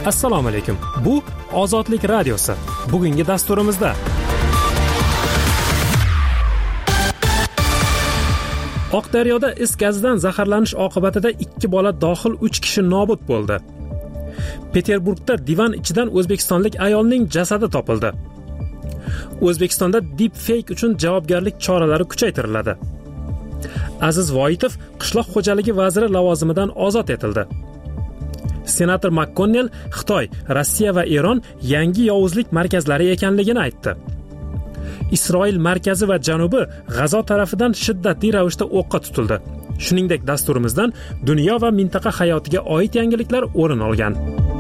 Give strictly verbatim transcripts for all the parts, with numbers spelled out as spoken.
Assalomu alaykum. Bu Ozodlik radiosi. Bugungi dasturimizda Oqdaryoda is gazidan zaharlanish oqibatida ikki bola dohil uch kishi nobud bo'ldi. Peterburgda divan ichidan o'zbekistonlik ayolning jasadi topildi. O'zbekistonda deepfake uchun javobgarlik choralari kuchaytiriladi. Aziz Voitov qishloq xo'jaligi vaziri lavozimidan ozod etildi. Senator McConnell Xitoy, Rossiya va Eron yangi yovuzlik markazlari ekanligini aytdi. Isroil markazi va janubi G'azo tarafidan shiddatli ravishda o'qqa tutildi. Shuningdek, dasturimizdan dunyo va mintaqa hayotiga oid yangiliklar o'rin olgan.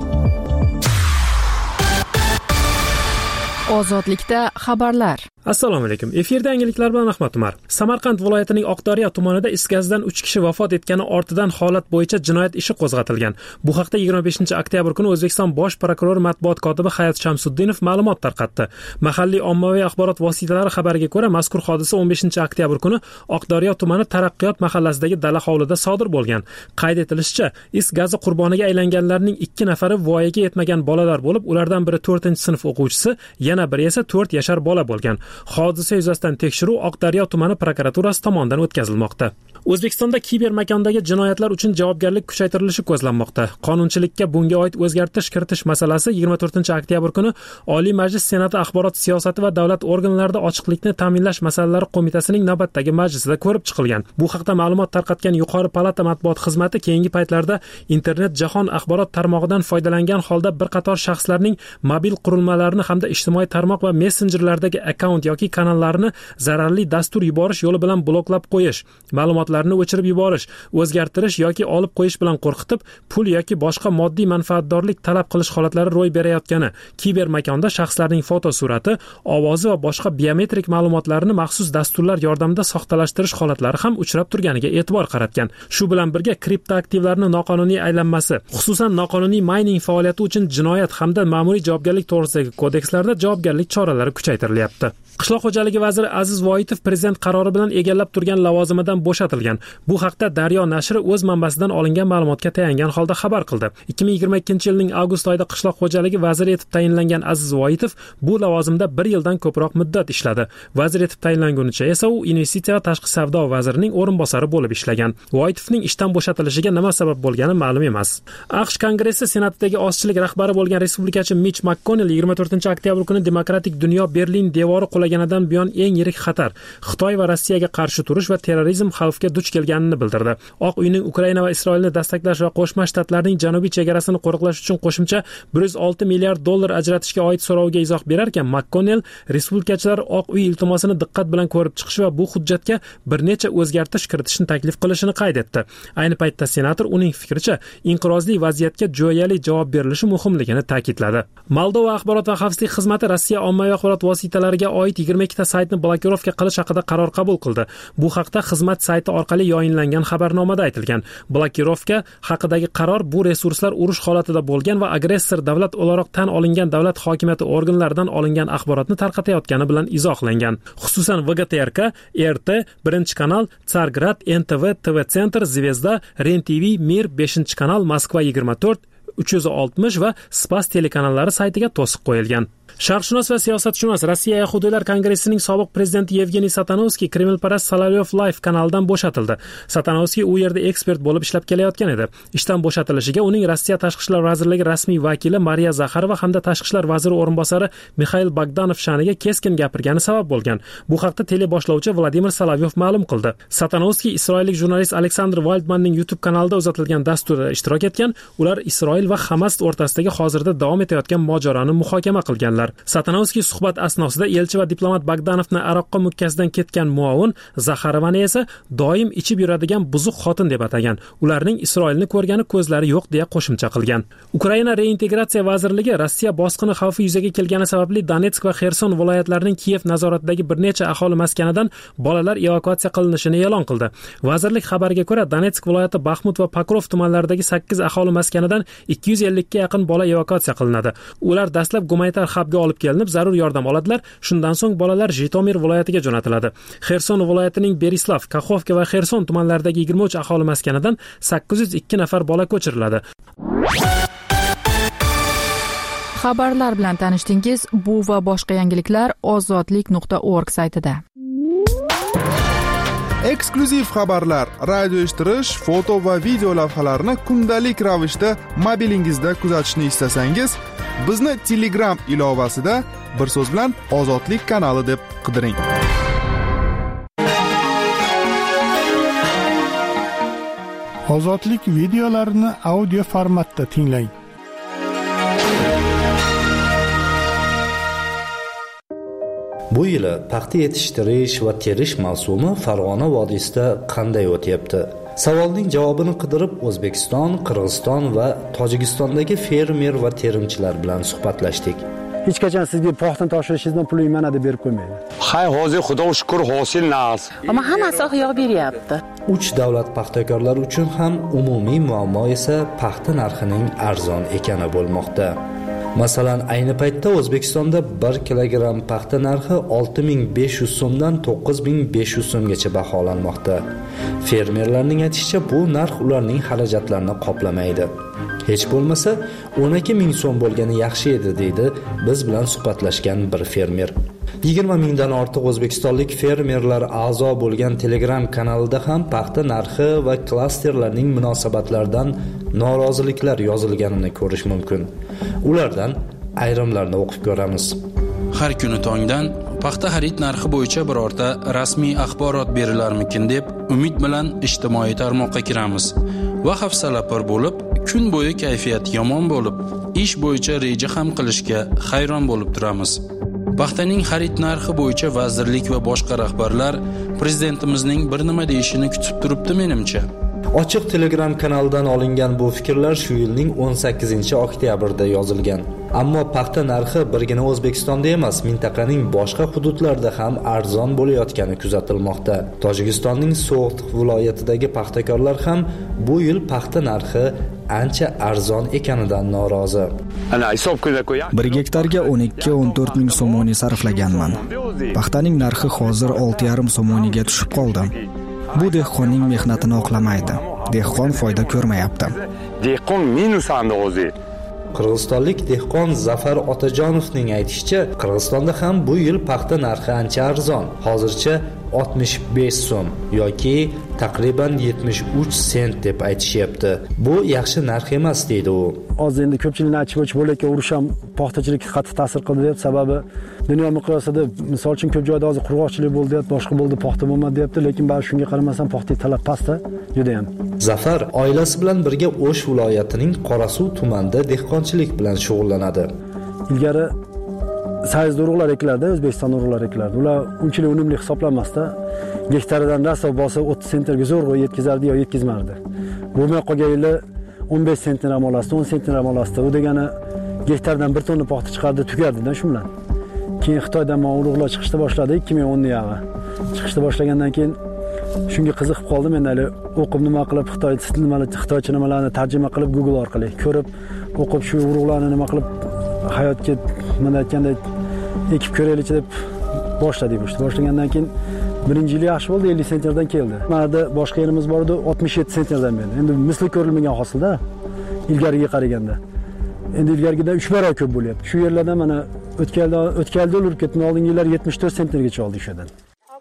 Ozodlikda xabarlar. Assalomu alaykum. Efirda yangiliklar bilan Ahmad Umar. Samarqand viloyatining Oqdaryo tumanida is gazidan uch kishi vafot etgani ortidan holat bo'yicha jinoyat ishi qo'zg'atilgan. Bu haqda yigirma beshinchi oktyabr kuni O'zbekiston bosh prokurori matbuot kotibi Hayot Shamsuddinov ma'lumot tarqatdi. Mahalliy ommaviy axborot vositalari xabariga ko'ra, mazkur hodisa o'n beshinchi oktyabr kuni Oqdaryo tumani Taraqqiyot mahallasidagi dala hovlida sodir bo'lgan. Qayd etilishicha, is gazi qurboniga aylanganlarning ikki nafari voyaga yetmagan bolalar bo'lib, ulardan biri to'rtinchi sinf o'quvchisi, yana biri esa to'rt yashar bola bo'lgan. Hodisa yuzasidan tekshiruv Oqdaryo tumani prokuraturasi tomonidan o'tkazilmoqda. O'zbekistonda kiber makondagi jinoyatlar uchun javobgarlik kuchaytirilishi ko'zlanmoqda. Qonunchilikka bunga oid o'zgartirish kiritish masalasi yigirma to'rtinchi oktyabr kuni Oliy Majlis Senati axborot siyosati va davlat organlarida ochiqlikni ta'minlash masalalari qo'mitasining navbatdagi majlisida ko'rib chiqilgan. Bu haqda ma'lumot tarqatgan Yuqori palata matbuot xizmati keyingi paytlarda internet jahon axborot tarmog'idan foydalangan holda bir qator shaxslarning mobil qurilmalarini hamda ijtimoiy tarmoq va messenjerlardagi akkaunt yoki kanallarni zararli dastur yuborish yo'li bilan bloklab qo'yish, ma'lumotlarni o'chirib yuborish, o'zgartirish yoki olib qo'yish bilan qo'rqitib, pul yoki boshqa moddiy manfaatdorlik talab qilish holatlari ro'y berayotgani, kiber makonda shaxslarning fotosurati, ovozi va boshqa biometrik ma'lumotlarini maxsus dasturlar yordamida soxtalashtirish holatlari ham uchrab turganiga e'tibor qaratgan. Shu bilan birga kriptoaktivlarni noqonuniy aylanmasi, xususan noqonuniy mining faoliyati uchun jinoyat hamda ma'muriy javobgarlik to'g'risidagi kodekslarda javobgarlik choralari kuchaytirilyapti. Qishloq xo'jaligi vaziri Aziz Voitov prezident qarori bilan egallab turgan lavozimidan bo'shatilgan. Bu haqda Daryo nashri o'z manbasidan olingan ma'lumotga tayangan holda xabar qildi. ikki ming yigirma ikkinchi yilning avgust oyida qishloq xo'jaligi vaziri etib tayinlangan Aziz Voitov bu lavozimda bir yildan ko'proq muddat ishladi. Vazir etib tayinlangunicha esa u investitsiya va tashqi savdo vazirining o'rinbosari bo'lib ishlagan. Voitovning ishdan bo'shatilishiga nima sabab bo'lgani ma'lum emas. AQSh Kongressi Senatidagi ozchilik rahbari bo'lgan respublikachi Mitch McConnell yigirma to'rtinchi oktyabr kuni demokratik dunyo Berlin devori qulaganidan buyon eng yirik xatar Xitoy va Rossiyaga qarshi turish va terrorizm xavfga duch kelganini bildirdi. Oq uyning Ukraina va Isroilni dastaklash va Qo'shma Shtatlarning janubiy chegarasini qo'riqlash uchun qo'shimcha bir yuz olti milliard dollar ajratishga oid so'roviga izoh berar ekan, McConnell respublikachilar Oq uy iltimosini diqqat bilan ko'rib chiqishi va bu hujjatga bir necha o'zgartirish kiritishni taklif qilishini qayd etdi. Ayni paytda senator uning fikricha inqirozli vaziyatga jo'yali javob berilishi muhimligini ta'kidladi. Moldova axborot va xavfsizlik xizmati Rossiya ommaviy axborot vositalariga oid yigirma ikkita saytni blokirovka qilish haqida qaror qabul qildi. Bu haqda xizmat sayti orqali yoyinlangan xabarnomada aytilgan. Blokirovka haqidagi qaror bu resurslar urush holatida bo'lgan va agressor davlat o'laroq tan olingan davlat hokimiyati organlaridan olingan axborotni tarqatayotgani bilan izohlangan. Xususan V G T R K, R T, birinchi kanal, Tsargrad, N T V, T V Center, Zvezda, Ren T V, Mir, beshinchi kanal, Moskva yigirma to'rt, uch yuz oltmish va Spas telekanallari saytiga to'siq qo'yilgan. Sharqshunos va siyosatshunos Rossiya Yahudiylar kongressining sobiq prezidenti Yevgeniy Satanovskiy Kremlparast Solovyov Live kanalidan bo'shatildi. Satanovskiy u yerda ekspert bo'lib ishlab kelayotgan edi. Ishdan bo'shatilishiga uning Rossiya tashqi ishlar vazirligi rasmiy vakili Mariya Zaxarova hamda tashqi ishlar vaziri o'rinbosari Mikhail Bogdanov sha'niga keskin gapirgani sabab bo'lgan. Bu haqda teleboshlovchi Vladimir Solovyov ma'lum qildi. Satanovskiy isroillik jurnalist Aleksandr Waldmanning YouTube kanalida uzatilgan dasturda ishtirok etgan. Ular Isroil va Hamas o'rtasidagi hozirda davom etayotgan mojaroni muhokama qilganlar. Satanovskiy suhbat asnosida elchi va diplomat Bogdanovni aroqqa mukkasidan ketgan muavin Zaxarovani esa doim ichib yuradigan buzuq xotin deb atagan. Ularning Isroilni ko'rgani ko'zlari yo'q deya qo'shimcha qilgan. Ukraina reintegratsiya vazirligi Rossiya bosqini xavfi yuzaga kelgani sababli Donetsk va Xerson viloyatlarining Kiyev nazoratidagi bir necha aholi maskanidan bolalar evakuatsiya qilinishini e'lon qildi. Vazirlik xabariga ko'ra, Donetsk viloyati Baxmut va Pokrov tumanlaridagi sakkiz aholi maskanidan ikki yuz ellik ga yaqin bola evakuatsiya qilinadi. Ular dastlab gumanitar hubga olib kelinib zarur yordam oladilar. Shundan so'ng bolalar Jitomir viloyatiga jo'natiladi. Xerson viloyatining Berislav, Kaxovka va Xerson tumanlaridagi yigirma uch aholi maskanidan sakkiz yuz ikki nafar bola ko'chiriladi. Xabarlar bilan tanishdingiz. Bu va boshqa yangiliklar ozodlik nuqta org saytida. Eksklyuziv xabarlar, radio eshittirish, foto va video lavhalarni kundalik ravishda mobilingizda kuzatishni istasangiz, bizni Telegram ilovasida bir so'z bilan Ozodlik kanali deb qidiring. Ozodlik videolarini audio formatda tinglang. Bu yili paxta yetishtirish va terish mavsumi Farg'ona vodiysida qanday o'tyapti? Savolning javobini qidirib O'zbekiston, Qirg'iziston va Tojikistondagi fermer va terimchilar bilan suhbatlashdik. Hech qachon sizga paxtani topshirishingizdan pulni mana deb berib qo'ymaydi. Hay, hozir Xudo shukr hosil nas. Ammo hammasi oqyoq beryapti. Uch davlat paxtakorlari uchun ham umumiy muammo esa paxta narxining arzon ekani bo'lmoqda. Masalan, ayni paytda O'zbekistonda bir kilogramm paxta narxi olti ming besh yuz so'mdan to'qqiz ming besh yuz so'mgacha baholanmoqda. Fermerlarning aytishicha, bu narx ularning xarajatlarini qoplamaydi. Hech bo'lmasa o'n ikki ming so'm bo'lgani yaxshi edi, deydi biz bilan suhbatlashgan bir fermer. yigirma mingdan ortiq o'zbekistonlik fermerlar a'zo bo'lgan Telegram kanalida ham paxta narxi va klasterlarning munosabatlaridan noroziliklar yozilganini ko'rish mumkin. Ulardan ayrimlarini o'qib ko'ramiz. Har kuni tongdan paxta xarid narxi bo'yicha birorta rasmiy axborot berilarmikin deb umid bilan ijtimoiy tarmoqqa kiramiz va hafsalapar bo'lib, kun bo'yi kayfiyat yomon bo'lib, ish bo'yicha reja ham qilishga hayron bo'lib turamiz. Paxtaning xarid narxi bo'yicha vazirlik va boshqa rahbarlar prezidentimizning bir nima deyishini kutib turibdi menimcha. Ochiq Telegram kanalidan olingan bu fikrlar shu yilning o'n sakkizinchi oktyabrda yozilgan. Ammo paxta narxi birgina O'zbekistonda emas, mintaqaning boshqa hududlarida ham arzon bo'layotgani kuzatilmoqda. Tojikistonning So'g'd viloyatidagi paxtakorlar ham bu yil paxta narxi ancha arzon ekanidan norozi. bir gektarga o'n ikki o'n to'rt ming so'moni sarflaganman. Paxtaning narxi hozir olti yarim so'moniga tushib qoldi. Bu dehqonning mehnatini oqlamaydi. Dehqon foyda ko'rmayapti. Dehqon minus anda o'zi. Qirg'izistonlik dehqon Zafar Otajonovning aytishicha, Qirg'izistonda ham bu yil paxta narxi ancha arzon. Hozircha oltmish besh so'm yoki taqriban yetmish uch sent deb aytishyapti. Bu yaxshi narx emas, deydi u. Hozir endi ko'pchilikni achib-ochib bo'layotgan urush ham paxtachilikka qattiq ta'sir qildi deb, sababi dunyo miqyosida misol uchun ko'p joyda hozir qurg'oqchilik bo'ldi deb, boshqa bo'ldi, paxta bo'lmadi deyapti, lekin bari shunga qaramasdan paxta talab pastda juda ham. Zafar oilasi bilan birga O'sh viloyatining Qorasuv tumanida dehqonchilik bilan shug'ullanadi. Ilgari sayz urug'lar ekilardi, O'zbekiston urug'lar ekilardi. Ular unchalik unumli hisoblanmasda, gektaridan raso bo'lsa o'ttiz sentga zo'rg'a yetkazardi yo yetkazmardi. Bo'lmay qolgan yili o'n besh sentni ham olasdi, o'n sentni ham olasdi. U degani gektardan bir tonna paxta chiqardi, tugardi-da shu bilan. Keyin Xitoydan mana urug'lar chiqishda boshladi, ikki ming o'n yig'i. Chiqishda boshlagandan keyin shunga qiziqib qoldim. Men hali o'qib nima qilib Xitoy nimalar, Xitoycha nimalarni tarjima qilib Google orqali ko'rib, o'qib shu urug'larni nima qilib hayotga mana aytgandek ekib ko'raylik deb boshladik. Boshlagandan keyin birinchi yil yaxshi bo'ldi, ellik sentnerdan keldi. Mana boshqa yerimiz bor edi, oltmish yetti sentnerdan berdi. Endi misli ko'rilmagan hosilda ilgariga qaraganda. Endi ilgarigidan uch barobar ko'p bo'lyapti. Shu yerlardan mana o'tkalda o'tkalda olib ketdi, oldingi yillar yetmish to'rt sentnergacha oldi shu yerdan.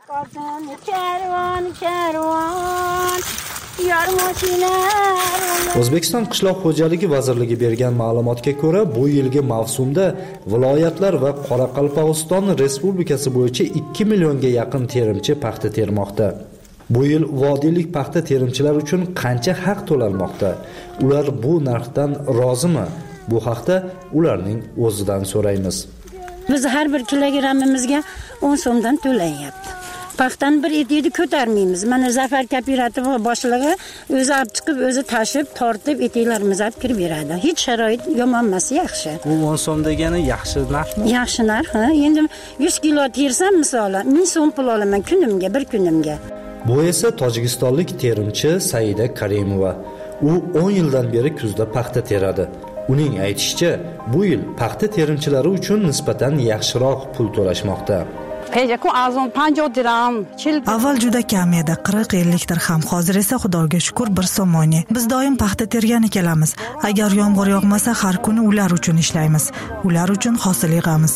O'zbekiston Qishloq xo'jaligi vazirligi bergan ma'lumotga ko'ra, bu yilgi mavsumda viloyatlar va Qoraqalpog'iston Respublikasi bo'yicha ikki millionga yaqin terimchi paxta termoqda. Bu yil vodiylik paxta terimchilar uchun qancha haq to'lanmoqda? Ular bu narxdan rozimi? Bu haqda ularning o'zidan so'raymiz. Biz har bir kilogrammimizga o'n so'mdan to'lanyapti. Paxtani bir etikni ko'tarmaymiz. Mana Zafar kooperativ boshlig'i o'zi olib chiqib, o'zi tashib, tortib etiklarimizni olib kirib beradi. Hech sharoit yomon emas, yaxshi. Bu o'n so'm degani yaxshi narxmi? Yaxshi narx, ha. Endi yuz kilo tersam, misol, ming so'm pul olaman kunimga, bir kunimga. Bu esa tojikistonlik terimchi Saida Karimova. U o'n yildan beri kuzda paxta teradi. Uning aytishicha, bu yil paxta terimchilari uchun nisbatan yaxshiroq pul to'lashmoqda. Avval juda kam edi, qirq ellik dirham. Hozir esa Xudoga shukr bir so'moni. Biz doim paxta tergan kelamiz. Agar yomg'ir yog'masa, har kuni ular uchun ishlaymiz. Ular uchun hosil yig'amiz.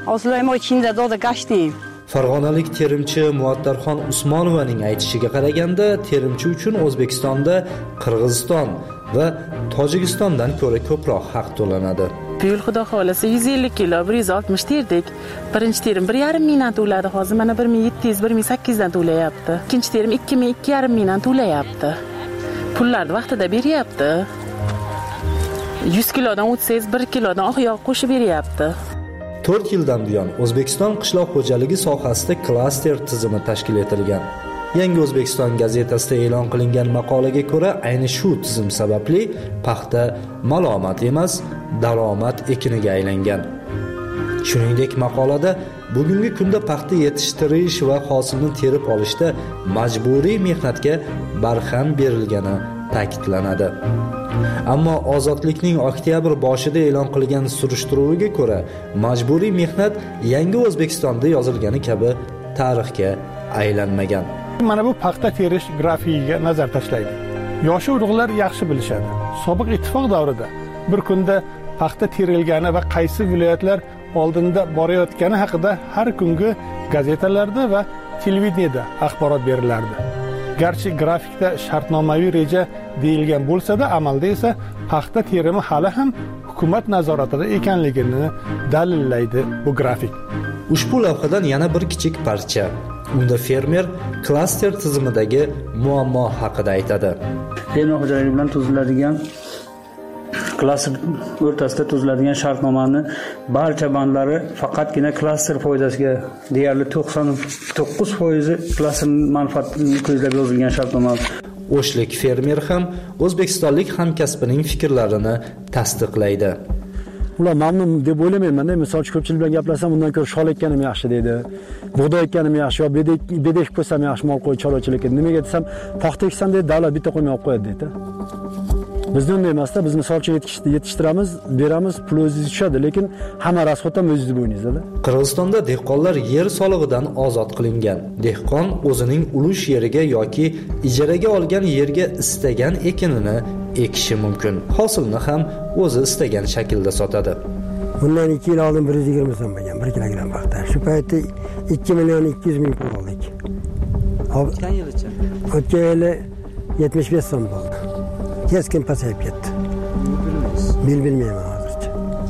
Farg'onalik terimchi Muattarxon Usmonovaning aytishiga qaraganda, terimchi uchun O'zbekistonda Qirg'iziston va Tojikistondan ko'ra ko'proq haq to'lanadi. Bu yil Xudo xolasa yuz ellik kilo, bir yuz oltmish terdik. Birinchi terim bir yarim mingdan to'ladi. Hozir mana bir ming yetti yuz, bir ming sakkiz yuz dan to'layapti. Ikkinchi terim ikki ming, ikki yarim mingdan to'layapti. Pullarni vaqtida beryapti. yuz kilodan o'tsangiz bir kilodan oq yog' qo'shib beryapti. to'rt yildan buyon O'zbekiston qishloq xo'jaligi sohasida klaster tizimi tashkil etilgan. Yangi O'zbekiston gazetasida e'lon qilingan maqolaga ko'ra, ayni shu tizim sababli paxta malomat emas, daromad ekiniga aylangan. Shuningdek, maqolada bugungi kunda paxta yetishtirish va hosilni terib olishda majburiy mehnatga barham berilgani ta'kidlanadi. Ammo ozodlikning oktyabr boshida e'lon qilgan surishtiruviga ko'ra, majburiy mehnat yangi O'zbekistonda yozilgani kabi tarixga aylanmagan. Mana bu paxta terish grafikiga nazar tashlaydi. Yosh urug'lar yaxshi bilishadi. Sobiq ittifoq davrida bir kunda paxta terilgani va qaysi viloyatlar oldinda borayotgani haqida har kungi gazetalarda va televideniyada axborot berilardi. Garchi grafikda shartnomaviy reja deyilgan bo'lsa-da, amalda esa paxta terimi hali ham hukumat nazoratida ekanligini dalillaydi bu grafik. Ushbu lavhadan yana bir kichik parcha. Unda fermer klaster tizimidagi muammo haqida aytadi. Fermer xo'jaligi bilan tuziladigan klaster o'rtasida tuziladigan shartnomani barcha bandlari faqatgina klaster foydasiga deyarli to'qson to'qqiz foiz klaster manfaatini ko'zlab yozilgan shartnoma. O'shlik fermer ham o'zbekistonlik hamkasbining fikrlarini tasdiqlaydi. Ular mamnun deb o'ylamayman. Misol uchun ko'pchilik bilan gaplashsam, undan ko'ra shol ekkanim yaxshi deydi. Bug'doy ekkanim yaxshi, yo bedek bedek qo'ysam yaxshi mol qo'y chorvachilikka. Nimaga desam, paxta eksam deydi, davlat bitta qo'ymay olib qo'yadi deydi. Bizda unday emasda, biz misol uchun yetishtiramiz, beramiz, pul o'zingiz tushadi, lekin hamma rasxod ham o'zingiz bo'yningizda. Qirg'izistonda dehqonlar yer solig'idan ozod qilingan. Dehqon o'zining ulush yeriga yoki ijaraga olgan yerga istagan ekinini ekishi mumkin. Hosilni ham o'zi istagan shaklda sotadi. Bundan ikki yil oldin bir yuz yigirma so'm bo'lgan bir kilogramm paxta. Shu paytda ikki million ikki yuz ming pul oldik. O'tgan yilcha. O'tgan yili yetmish besh so'm bo'ldi. Keskin pasayib ketdi. Bil bilmayman hozircha.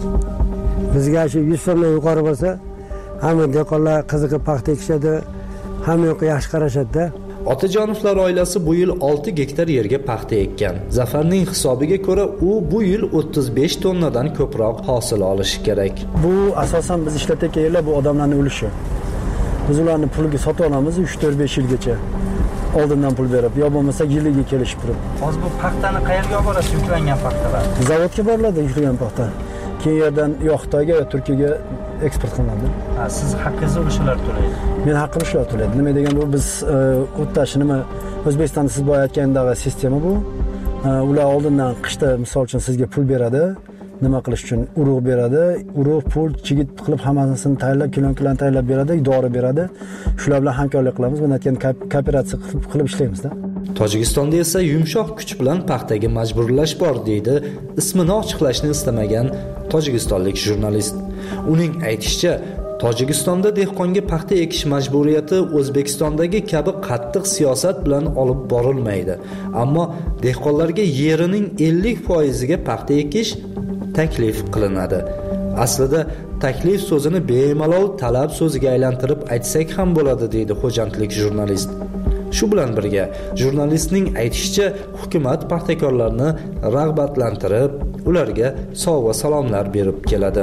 Bizga shu yuz so'mdan yuqori bo'lsa, hamma dehqonlar qiziqib paxta ekishadi, hamma yoqqa yaxshi qarashadi-da. Otajonovlar oilasi bu yil olti gektar yerga paxta ekkan. Zafarning hisobiga ko'ra, u bu yil o'ttiz besh tonnadan ko'proq hosil olishi kerak. Bu asosan biz ishlatayotgan yerlar bu odamlarning ulushi. Biz ularni puliga sotib olamiz uch to'rt besh yilgacha. Oldindan pul berib, yo bo'lmasa yiliga kelishib turib. Hozir bu paxtani qayerga olib borasiz, yuklangan paxtalar? Zavodga boriladi yuklangan paxta. Keyin yerdan yo Xitoyga yo Turkiyaga eksport qilinadi. Ha, siz haqqingizni ular to'laydi. Men haqqim shular to'laydi. Nima degan bu biz o'tdashi nima O'zbekistonda siz bo'yayotgandagi sistema bu. Ular oldindan qishda misol uchun sizga pul beradi. Nima qilish uchun urug' beradi, urug' pul chigit qilib hammasini tayyorlab, kilon-kilon tayyorlab beradi, dori beradi. Shular bilan hamkorlik qilamiz, bundan keyin kooperatsiya qilib ishlaymiz-da. Tojikistonda esa yumshoq kuch bilan paxtaga majburlash bor deydi ismini ochiqlashni istamagan tojikistonlik jurnalist. Uning aytishicha, Tojikistonda dehqonga paxta ekish majburiyati O'zbekistondagi kabi qattiq siyosat bilan olib borilmaydi. Ammo dehqonlarga yerining ellik foiziga paxta ekish taklif qilinadi. Aslida taklif so'zini bemalol talab so'ziga aylantirib aytsak ham bo'ladi deydi xo'jandlik jurnalist. Shu bilan birga jurnalistning aytishicha, hukumat paxtakorlarni rag'batlantirib, ularga sovg'a salomlar berib keladi.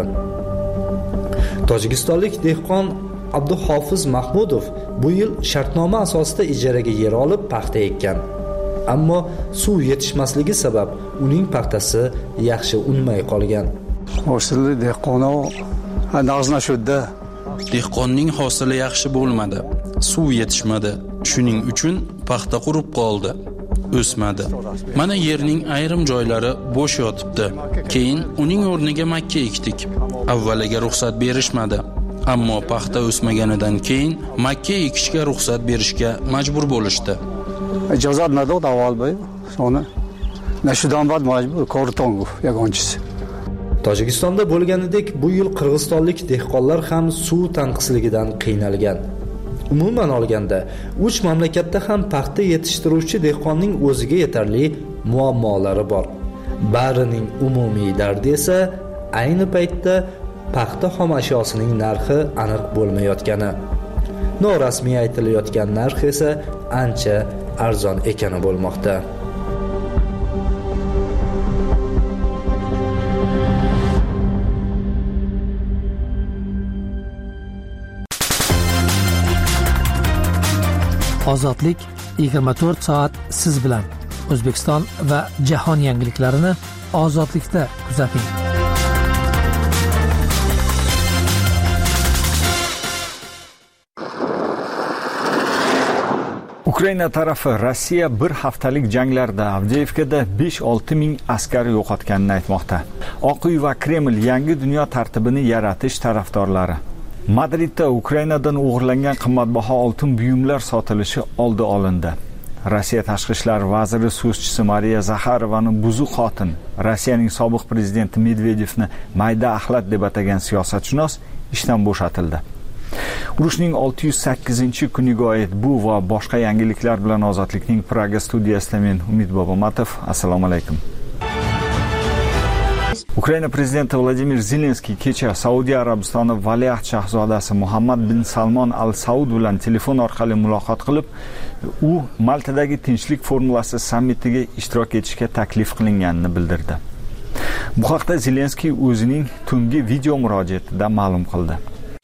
Tojikistonlik dehqon Abduhofiz Mahmudov bu yil shartnoma asosida ijaraga yer olib paxta ekkan. Ammo suv yetishmasligi sabab uning paxtasi yaxshi unmay qolgan. Hosili dehqonov nag'znashudda. Dehqonning hosili yaxshi bo'lmadi. Suv yetishmadi. Shuning uchun paxta qurib qoldi. O'smadi. Mana yerning ayrim joylari bo'sh yotibdi. Keyin uning o'rniga makka ekdik. Avvaliga ruxsat berishmadi. ammo paxta o'smaganidan keyin makka ekishga ruxsat berishga majbur bo'lishdi. اجازت نداد اول به sonra nashidan bad majbur korton yagonchisi. Tojikistonda bo'lganidek bu yil qirg'izistonlik dehqonlar ham suv tanqisligidan qiynalgan. Umuman olganda, uch mamlakatda ham paxta yetishtiruvchi dehqonning o'ziga yetarli muammolari bor. Barining umumiy dardi esa ayni paytda paxta xom ashyosining narxi aniq bo'lmayotgani. Norasmiy aytilayotgan narx esa ancha arzon ekani bo'lmoqda. Ozodlik yigirma to'rt soat siz bilan. O'zbekiston va jahon yangiliklarini ozodlikda kuzating. Ukraina tarafi Rossiya bir haftalik janglarda Avdiivkada besh olti ming askar yo'qotganini aytmoqda. Oq uy va Kreml yangi dunyo tartibini yaratish tarafdorlari. Madridda Ukrainadan o'g'irlangan qimmatbaho oltin buyumlar sotilishi oldi olindi. Rossiya tashqi ishlar vaziri so'zchisi Mariya Zaxarovaning buzuq xotin, Rossiyaning sobiq prezidenti Medvedevni mayda axlat deb atagan siyosatshunos ishdan bo'shatildi. Urushning olti yuz sakkizinchi kuniga oid bu va boshqa yangiliklar bilan Ozodlikning Praga studiyasida men Umid Bobomatov. Assalomu alaykum. Ukraina prezidenti Vladimir Zelenskiy kecha Saudiya Arabistoni valiahd shahzodasi Muhammad bin Salmon Al Saud bilan telefon orqali muloqot qilib, u Maltadagi tinchlik formulasi sammitiga ishtirok etishga taklif qilinganini bildirdi. Bu haqda Zelenskiy o'zining tungi video murojaatida ma'lum qildi.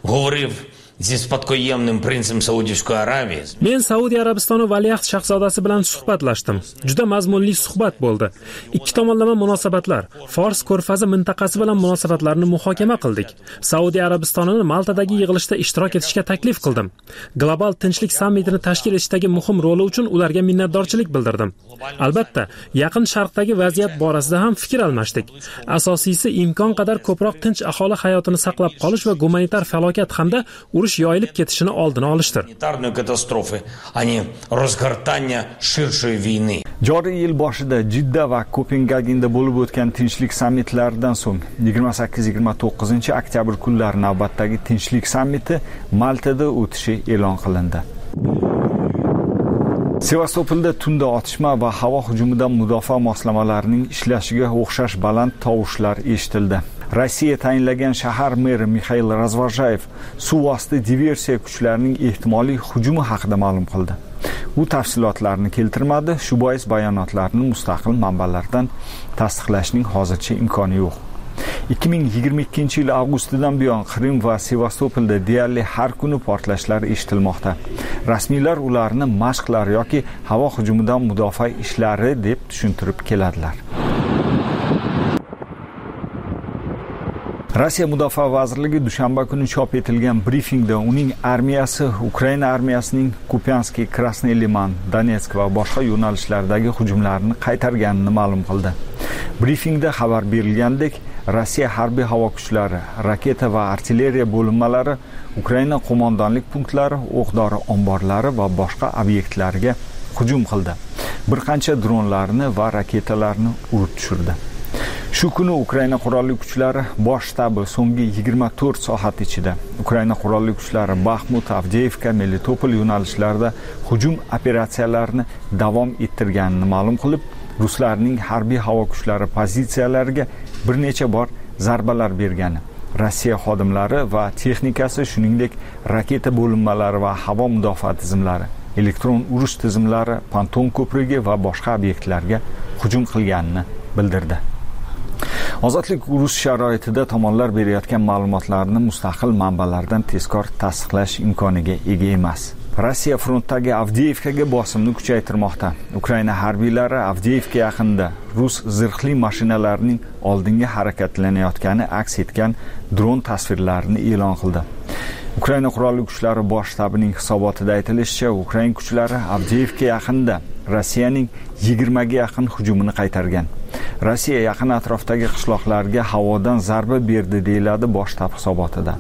Men Saudiya Arabistoni valiahd shahzodasi bilan suhbatlashdim. Juda mazmunli suhbat bo'ldi. Ikki tomonlama munosabatlar, Fors ko'rfazi mintaqasi bilan munosabatlarni muhokama qildik. Saudiya Arabistonini Maltadagi yig'ilishda ishtirok etishga taklif qildim. Global tinchlik sammitini tashkil etishdagi muhim roli uchun ularga minnatdorchilik bildirdim. Albatta, Yaqin Sharqdagi vaziyat borasida ham fikr almashdik. Asosiysi imkon qadar ko'proq tinch aholi hayotini saqlab qolish va gumanitar falokat hamda urush yoyilib ketishini oldini olishdir. Joriy yil boshida Jidda va Kopengagenda bo'lib o'tgan tinchlik sammitlaridan so'ng yigirma sakkiz yigirma to'qqizinchi oktyabr kunlari navbatdagi tinchlik sammiti Maltada o'tishi e'lon qilindi. Sevastopolda tunda otishma va havo hujumidan mudofaa moslamalarining ishlashiga o'xshash baland tovushlar eshitildi. Rossiya tayinlagan shahar meri Mikhail Razvozhayev suvosti diversiya kuchlarining ehtimoliy hujumi haqida ma'lum qildi. U tafsilotlarni keltirmadi, shu bois bayonotlarni mustaqil manbalardan tasdiqlashning hozircha imkoni yo'q. ikki ming yigirma ikkinchi yil avgustidan buyon Qrim va Sevastopolda deyarli har kuni portlashlar eshitilmoqda. Rasmiylar ularni mashqlar yoki havo hujumidan mudofaa ishlari deb tushuntirib keladilar. Rossiya Mudofaa vazirligi dushanba kuni chop etilgan brifingda uning armiyasi Ukraina armiyasining Kupianskiy, Krasnoy Liman, Donetsk va boshqa yo'nalishlardagi hujumlarni qaytarganini ma'lum qildi. Brifingda xabar berilgandek, Rossiya harbiy havo kuchlari, raketa va artilleriya bo'linmalari Ukraina qo'mondonlik punktlari, o'q-dori omborlari va boshqa obyektlarga hujum qildi. Bir qancha dronlarni va raketalarni urib tushirdi. Shu kuni Ukraina qurolli kuchlari bosh shtabi so'nggi yigirma to'rt soat ichida Ukraina qurolli kuchlari Baxmut, Avdiivka, Melitopol yo'nalishlarida hujum operatsiyalarini davom ettirganini ma'lum qilib, ruslarning harbiy havo kuchlari pozitsiyalariga bir necha bor zarbalar bergani, Rossiya xodimlari va texnikasi, shuningdek raketa bo'linmalari va havo mudofaa tizimlari, elektron urush tizimlari, Panton ko'prigi va boshqa obyektlarga hujum qilganini bildirdi. Ozodlik urush sharoitida tomonlar berayotgan ma'lumotlarni mustaqil manbalardan tezkor tasdiqlash imkoniga ega emas. Rossiya frontdagi Avdiivkaga bosimni kuchaytirmoqda. Ukraina harbiylari Avdiivka yaqinida rus zirhli mashinalarining oldinga harakatlanayotgani aks etgan dron tasvirlarini e'lon qildi. Ukraina qurolli kuchlari bosh shtabining hisobotida aytilishicha, Ukraina kuchlari Avdiivka yaqinida Rossiyaning yigirmaga yaqin hujumini qaytargan. Rossiya yaqin atrofdagi qishloqlarga havodan zarba berdi deyiladi bosh shtab hisobotida.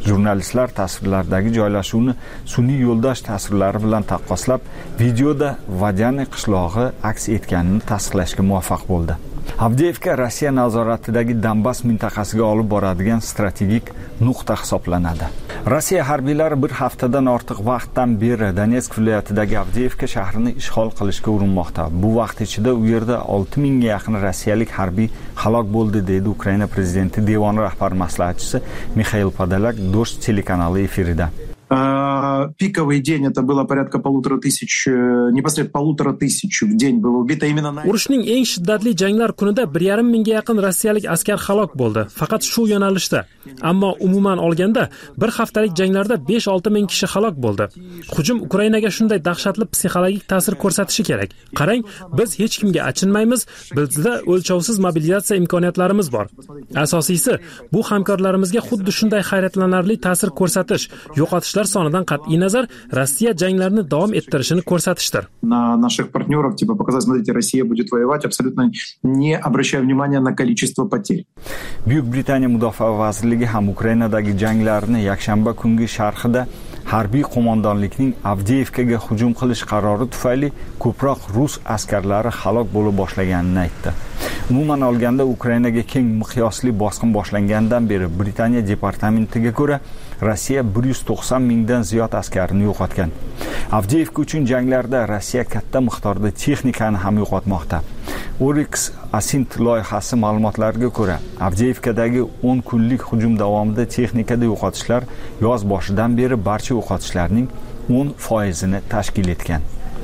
Jurnalistlar tasvirlardagi joylashuvni sun'iy yo'ldosh tasvirlari bilan taqqoslab, videoda Vadyani qishlog'i aks etganini tasdiqlashga muvaffaq bo'ldi. Avdiivka Rossiya nazoratidagi Donbass mintaqasiga olib boradigan strategik nuqta hisoblanadi. Rossiya harbiylari bir haftadan ortiq vaqtdan beri Donetsk viloyatidagi Avdiivka shahrini ishg'ol qilishga urinmoqda. Bu vaqt ichida u yerda olti mingga yaqin rossiyalik harbiy halok bo'ldi, deydi Ukraina prezidenti devoni rahbar maslahatchisi Mixail Podolyak Do'st telekanali efirida. Пиковый день это было порядка полутора тысяч, непосредственно полутора тысяч в день было убито именно на... Urushning eng shiddatli janglar kunida bir yarim mingga yaqin rossiyalik askar halok bo'ldi, faqat shu yo'nalishda. Ammo umuman olganda bir haftalik janglarda besh olti ming kishi halok bo'ldi. Hujum Ukrainaga shunday dahshatli psixologik ta'sir ko'rsatishi kerak. Qarang, biz hech kimga achinmaymiz, bizda o'lchovsiz mobilizatsiya imkoniyatlarimiz bor. Asosiysi, bu hamkorlarimizga xuddi shunday hayratlanarli ta'sir ko'rsatish, yo'qotishlar sonidan qat'iy nazar Rossiya janglarini davom ettirishini ko'rsatishdir. На наших партнеров типа показать, смотрите, Россия будет воевать, абсолютно не обращая внимания на количество потерь. Buyuk Britaniya Mudofaa vazirligi ham Ukrainadagi janglarni yakshanba kungi sharhida harbiy qo'mondonlikning Avdiivkaga hujum qilish qarori tufayli ko'proq rus askarlari halok bo'la boshlaganini aytdi. Umuman olganda Ukrainaga keng miqyosli bosqin boshlangandan beri Britaniya departamentiga ko'ra Rossiya bir yuz to'qson mingdan ziyod askarini yo'qotgan. Avdiivka uchun janglarda Rossiya katta miqdorda texnikani ham yo'qotmoqda. Oryx Asint loyihasi ma'lumotlariga ko'ra, Avdiivkadagi o'n kunlik hujum davomida texnikada yo'qotishlar yoz boshidan beri barcha yo'qotishlarning o'n foizini tashkil etgan.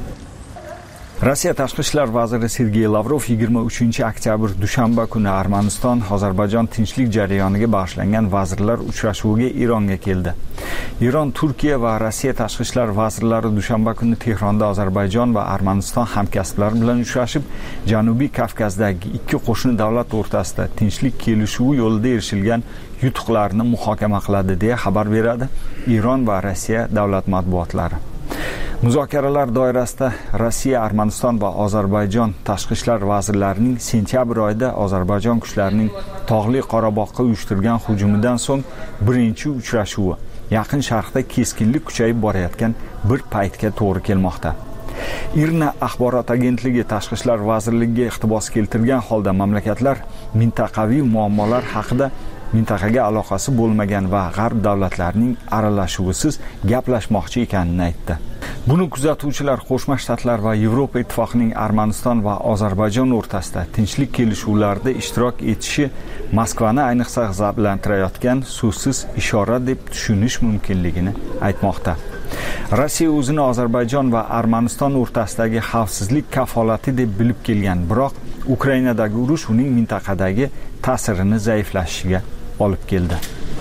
Rossiya tashqi ishlar vaziri Sergey Lavrov yigirma uchinchi oktyabr dushanba kuni Armaniston Ozarbayjon tinchlik jarayoniga bag'ishlangan vazirlar uchrashuviga Eronga keldi. Eron, Turkiya va Rossiya tashqi ishlar vazirlari dushanba kuni Tehronda Ozarbayjon va Armaniston hamkasblari bilan uchrashib, Janubiy Kavkazdagi ikki qo'shni davlat o'rtasida tinchlik kelishuvi yo'lida erishilgan yutuqlarni muhokama qiladi deya xabar beradi Eron va Rossiya davlat matbuotlari. Muzokaralar doirasida Rossiya, Armaniston va Ozarbayjon tashqi ishlar vazirlarining sentyabr oyida Ozarbayjon kuchlarining Tog'li Qorabog'ga uyushtirgan hujumidan so'ng birinchi uchrashuvi Yaqin Sharqda keskinlik kuchayib borayotgan bir paytga to'g'ri kelmoqda. IRNA axborot agentligi tashqi ishlar vazirligiga iqtibos keltirgan holda mamlakatlar mintaqaviy muammolar haqida mintaqaga aloqasi bo'lmagan va g'arb davlatlarining aralashuvisiz gaplashmoqchi ekanini aytdi. Buni kuzatuvchilar Qo'shma Shtatlar va Yevropa Ittifoqining Armaniston va Ozarbayjon o'rtasida tinchlik kelishuvlarida ishtirok etishi Moskvani ayniqsa g'azablantirayotgan so'zsiz ishora deb tushunish mumkinligini aytmoqda. Rossiya o'zini Ozarbayjon va Armaniston o'rtasidagi xavfsizlik kafolati deb bilib kelgan, biroq Ukrainadagi urush uning mintaqadagi ta'sirini zaiflashishiga olib keldi.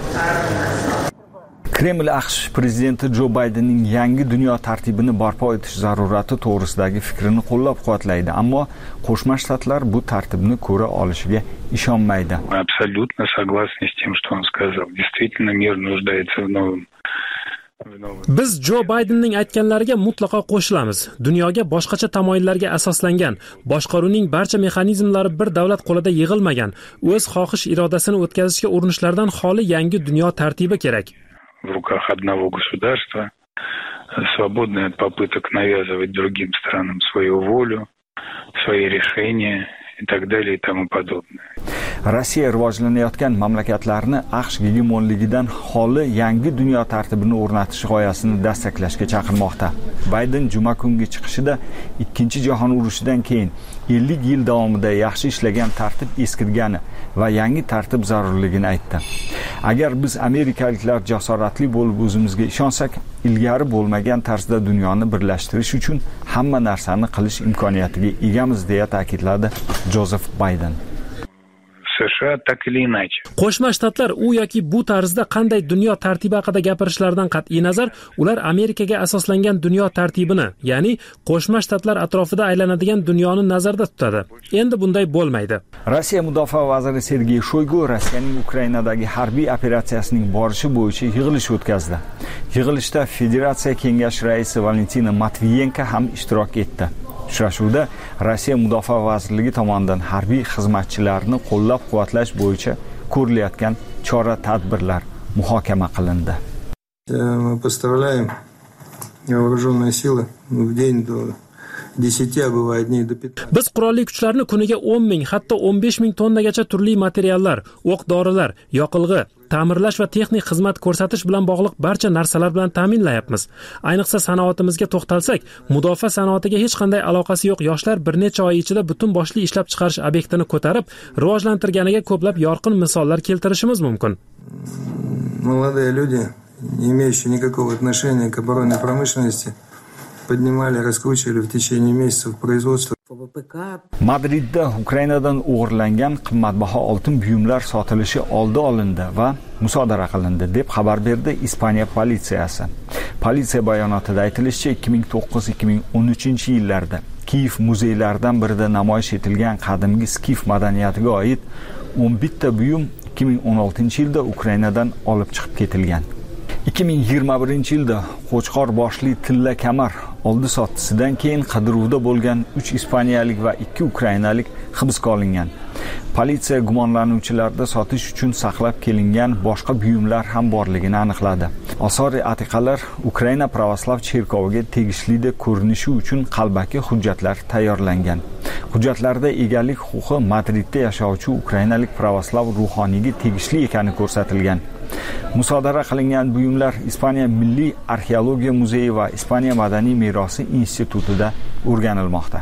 Kreml AQSh prezidenti Jo Baydenning yangi dunyo tartibini barpo etish zarurati to'g'risidagi fikrini qo'llab-quvvatlaydi, ammo Qo'shma Shtatlar bu tartibni ko'ra olishiga ishonmaydi. Абсолютно согласны с тем, что он сказал. Действительно, мир нуждается в новом. Biz Jo Baydenning aytganlariga mutlaqo qo'shilamiz. Dunyoga boshqacha tamoyillarga asoslangan, boshqaruvning barcha mexanizmlari bir davlat qo'lida yig'ilmagan, o'z xohish irodasini o'tkazishga urinishlardan xoli yangi dunyo tartibi kerak. В руках одного государства, свободное от попыток навязывать другим странам свою волю, свои решения и так далее и тому подобное. Rossiya rivojlanayotgan mamlakatlarni AQSh gegemonligidan xoli yangi dunyo tartibini o'rnatish g'oyasini dastaklashga chaqirmoqda. Bayden juma kungi chiqishida Ikkinchi jahon urushidan keyin ellik yil davomida yaxshi ishlagan tartib eskirgani va yangi tartib zarurligini aytdi. Agar biz amerikaliklar jasoratli bo'lib o'zimizga ishonsak, ilgari bo'lmagan tarzda dunyoni birlashtirish uchun hamma narsani qilish imkoniyatiga egamiz deya ta'kidladi Jozef Bayden. США так или иначе. Qo'shma Shtatlar u yoki bu tarzda qanday dunyo tartibi haqida gapirishlaridan qat'iy nazar, ular Amerikaga asoslangan dunyo tartibini, ya'ni Qo'shma Shtatlar atrofida aylanadigan dunyoni nazarda tutadi. Endi bunday bo'lmaydi. Rossiya mudofaa vaziri Sergey Shoygu Rossiyaning Ukrainadagi harbiy operatsiyasining borishi bo'yicha yig'ilish o'tkazdi. Yig'ilishda Federatsiya Kengashi raisi Valentina Matviyenko ham ishtirok etdi. Uchrashuvda Rossiya Mudofaa vazirligi tomonidan harbiy xizmatchilarni qo'llab-quvvatlash bo'yicha ko'rilayotgan chora-tadbirlar muhokama qilindi. Мы поставляем вооруженные силы в день до десяти, а бывает дней до пятнадцати. Biz qurolli kuchlarni kuniga o'n ming, hatto o'n besh ming tonnagacha turli materiallar, o'q-dorilar, yoqilg'i, ta'mirlash va texnik xizmat ko'rsatish bilan bog'liq barcha narsalar bilan ta'minlayapmiz. Ayniqsa sanoatimizga to'xtalsak, mudofaa sanoatiga hech qanday aloqasi yo'q yoshlar bir necha oy ichida butun boshli ishlab chiqarish obyektini ko'tarib, rivojlantirganiga ko'plab yorqin misollar keltirishimiz mumkin. Молодые люди, не имеющие никакого отношения к оборонной промышленности, поднимали, раскручивали в течение месяцев производство. Madridda Ukrainadan o'g'irlangan qimmatbaho oltin buyumlar sotilishi oldi olindi va musodara qilindi deb xabar berdi Ispaniya politsiyasi. Politsiya bayonotida aytilishicha, ikki ming to'qqiz ikki ming o'n uchinchi yillarda Kiyev muzeylaridan birida namoyish etilgan qadimgi skif madaniyatiga oid o'n bitta buyum ikki ming o'n oltinchi yilda Ukrainadan olib chiqib ketilgan. ikki ming yigirma birinchi yilda Qo'chqor boshli tilla kamar oldi sottisidan keyin qidiruvda bo'lgan uch ispaniyalik va ikki ukrainalik hibsga olingan. Politsiya gumonlanuvchilarda sotish uchun saqlab kelingan boshqa buyumlar ham borligini aniqladi. Osori atiqalar Ukraina pravoslav cherkoviga tegishli ko'rinishi uchun qalbaki hujjatlar tayyorlangan. Hujjatlarda egalik huquqi Madridda yashovchi ukrainalik pravoslav ruhoniyga tegishli ekani ko'rsatilgan. Musodara qilingan buyumlar Ispaniya Milliy arxeologiya muzeyi va Ispaniya madaniy merosi institutida o'rganilmoqda.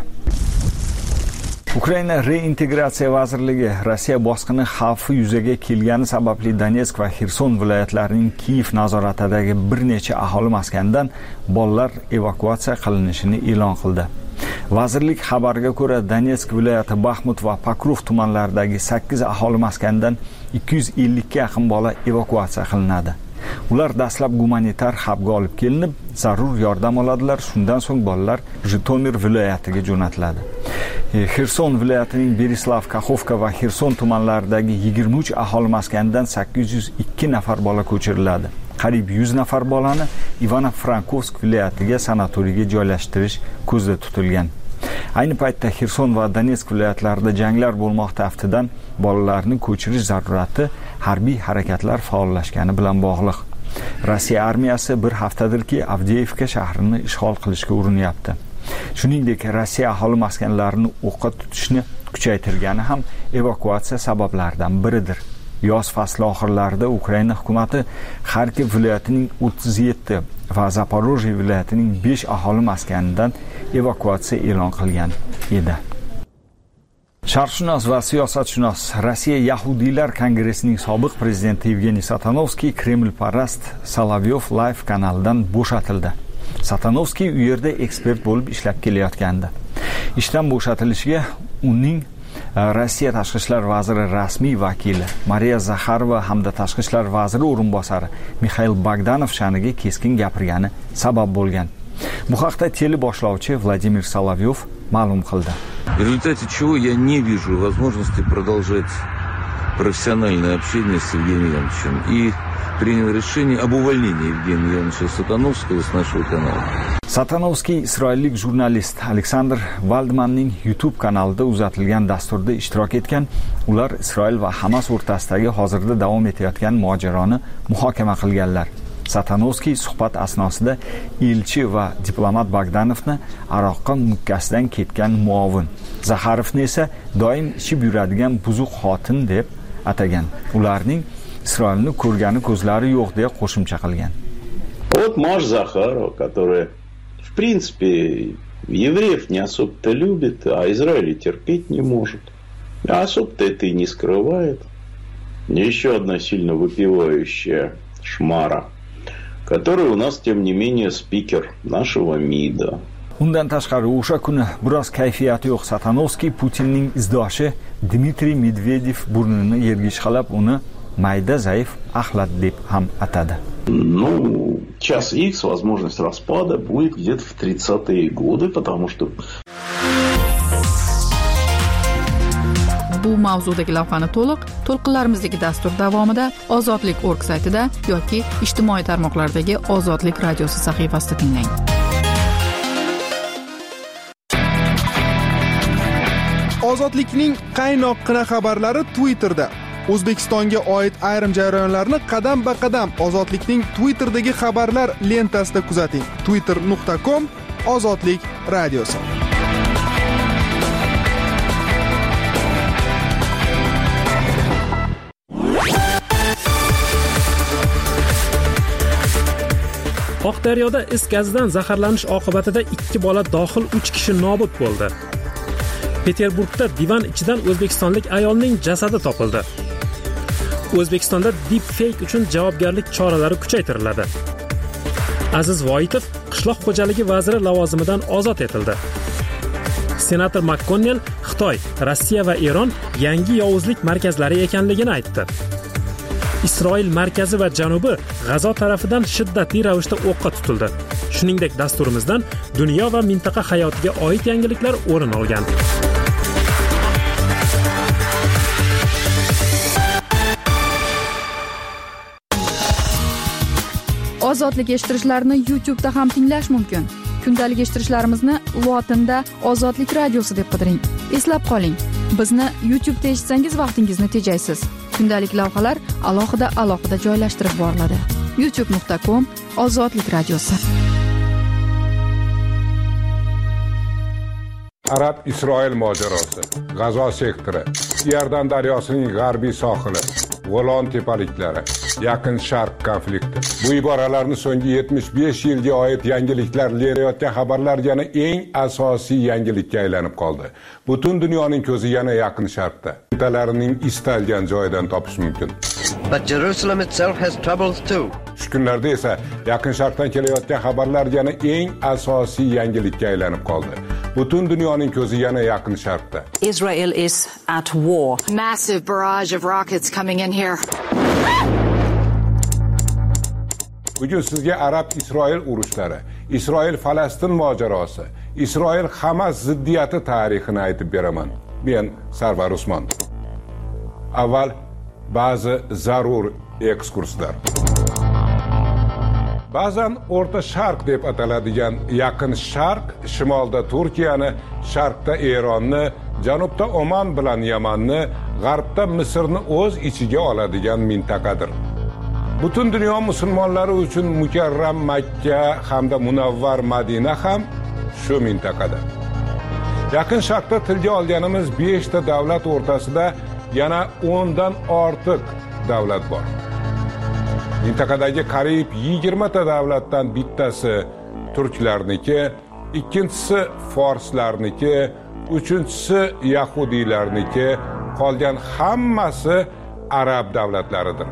Ukraina reintegratsiya vazirligi Rossiya bosqini xavfi yuzaga kelgani sababli Donetsk va Xerson viloyatlarining Kiyev nazoratidagi bir necha aholi maskanidan bolalar evakuatsiya qilinishini e'lon qildi. Vazirlik xabariga ko'ra, Donetsk viloyati Baxmut va Pokrov tumanlaridagi sakkiz aholi maskanidan ikki yuz ellikka yaqin bola evakuatsiya qilinadi. Ular dastlab gumanitar hubga olib kelinib, zarur yordam oladilar. Shundan so'ng bolalar Jitomir viloyatiga jo'natiladi. Xerson viloyatining Berislav, Kaxovka va Xerson tumanlaridagi yigirma uch aholi maskanidan sakkiz yuz ikki nafar bola ko'chiriladi. Qariyb yuz nafar bolani Ivano-Frankovsk viloyatiga sanatoriyga joylashtirish ko'zda tutilgan. Ayni paytda Xerson va Donetsk viloyatlarida janglar bo'lmoqda. Aftidan bolalarni ko'chirish zarurati harbiy harakatlar faollashgani bilan bog'liq. Rossiya armiyasi bir haftadirki Avdeyevka shahrini ishg'ol qilishga urinyapti. Shuningdek, Rossiya aholi maskanlarini o'qqa tutishni kuchaytirgani ham evakuatsiya sabablaridan biridir. Yoz fasli oxirlarida Ukraina hukumatı Kharkiv viloyatining o'ttiz yetti va Zaporojye viloyatining besh aholi maskanidan evakuatsiya e'lon qilgan edi. Sharqshunos va siyosatshunos Rossiya Yahudiylar kongressining sobiq prezidenti Yevgeniy Satanovskiy Kremlparast Solovyov Live kanalidan bo'shatildi. Satanovskiy u yerda ekspert bo'lib ishlab kelayotgandi. Ishdan bo'shatilishiga uning Rossiya tashqi ishlar vaziri rasmiy vakili Mariya Zakharova hamda tashqi ishlar vaziri o'rinbosari Mikhail Bogdanov sha'niga keskin gapirgani sabab bo'lgan. Bu haqda teleboshlovchi Vladimir Solovyov ma'lum qildi. В результате чего я не вижу возможности продолжать профессиональное общение с Евгением Ивановичем и принял решение об увольнении Евгения Ивановича Сатановского с нашего канала. Satanovskiy isroillik jurnalist Aleksandr Valdmanning YouTube kanalida uzatilgan dasturda ishtirok etgan. Ular Isroil va Hamas o'rtasidagi hozirda davom etayotgan mojaroni muhokama qilganlar. Satanovskiy suhbat asnosida elchi va diplomat Bogdanovni aroqqa mukkasidan ketgan muovin, Zakharovni esa doim ichib yuradigan buzuq xotin deb atagan. Ularning Isroilni ko'rgani ko'zlari yo'q deb qo'shimcha qilgan. Вот Маш Захарова, которая в принципе евреев не особо-то любит, а Израиль терпеть не может. А особо-то это и не скрывает. Еще одна сильно выпивающая шмара, который у нас, тем не менее, спикер нашего МИДа. Undan tashqari o'sha kuni biroz kayfiyati yo'q Satanovskiy Putinning izdoshi Dmitriy Medvedev burnini yerga ishqalab uni mayda zaif axlat deb ham atadi. Ну, час X, возможность распада будет где-то в тридцатые годы, потому что bu mavzudagi lavhani to'liq to'lqinlarimizdagi dastur davomida Ozodlik nokta org saytida yoki ijtimoiy tarmoqlardagi Ozodlik radiosi sahifasida tinglang. Ozodlikning qaynoqqina xabarlari Twitterda. O'zbekistonga oid ayrim jarayonlarni qadam ba qadam Ozodlikning Twitter'dagi xabarlar lentasida kuzating. twitter nuqta com Ozodlik radiosi. Oqdaryoda is gazidan zaharlanish oqibatida ikki bola dohil uch kishi nobud bo'ldi. Peterburgda divan ichidan o'zbekistonlik ayolning jasadi topildi. O'zbekistonda deepfake uchun javobgarlik choralari kuchaytiriladi. Aziz Voitov qishloq xo'jaligi vaziri lavozimidan ozod etildi. Senator MakKonnell Xitoy, Rossiya va Eron yangi yovuzlik markazlari ekanligini aytdi. Isroil markazi va janubi G'azo tarafidan shiddatli ravishda o'qqa tutildi. Shuningdek, dasturimizdan dunyo va mintaqa hayotiga oid yangiliklar o'rin olgan. Ozodlik eshittirishlarni YouTube da ham tinglash mumkin. Kundalik eshittirishlarimizni lotinda Ozodlik radiosi deb qidiring. Eslab qoling, bizni YouTube da eshitsangiz vaqtingizni tejaysiz. Kundalik lavhalar alohida alohida joylashtirib boriladi. youtube nuqta com Ozodlik radiosi. Arab-Isroil mojarosi, G'azo sektori, Iordan daryosining g'arbiy sohili, Golan tepaliklari, Yaqin Sharq konflikti. Bu iboralarni so'nggi yetmish besh yilga oid yangiliklar berayotgan xabarlar yana eng asosiy yangilikka aylanib qoldi. Butun dunyoning ko'zi yana Yaqin Sharqda. Mintalarining istalgan joyidan topish mumkin. But Jerusalem itself has troubles too. Shu kunlarda esa Yaqin Sharqdan kelayotgan xabarlar yana eng asosiy yangilikka aylanib qoldi. Butun dunyoning ko'zi yana Yaqin Sharqda. Israel is at war. Massive barrage of rockets coming in here. Bugun sizga Arab-Isroil urushlari, Isroil-Falastin mojarosi, Isroil-Hamas ziddiyati tarixini aytib beraman. Men Sarvar Usmon. Avval ba'zi zarur ekskurslar. Ba'zan O'rta Sharq deb ataladigan Yaqin Sharq shimolda Turkiyani, sharqda Eronni, janubda Oman bilan Yamanni, g'arbda Misrni o'z ichiga oladigan mintaqadir. Butun dunyo musulmonlari uchun mukarram Makka hamda munavvar Madina ham shu mintaqada. Yaqin Sharqda tilga olganimiz besh ta davlat o'rtasida yana o'n dan ortiq davlat bor. Mintaqadagi qariyb yigirma ta davlatdan bittasi turklarniki, ikkinchisi forslarniki, uchinchisi yahudiylarniki, qolgan hammasi arab davlatlaridir.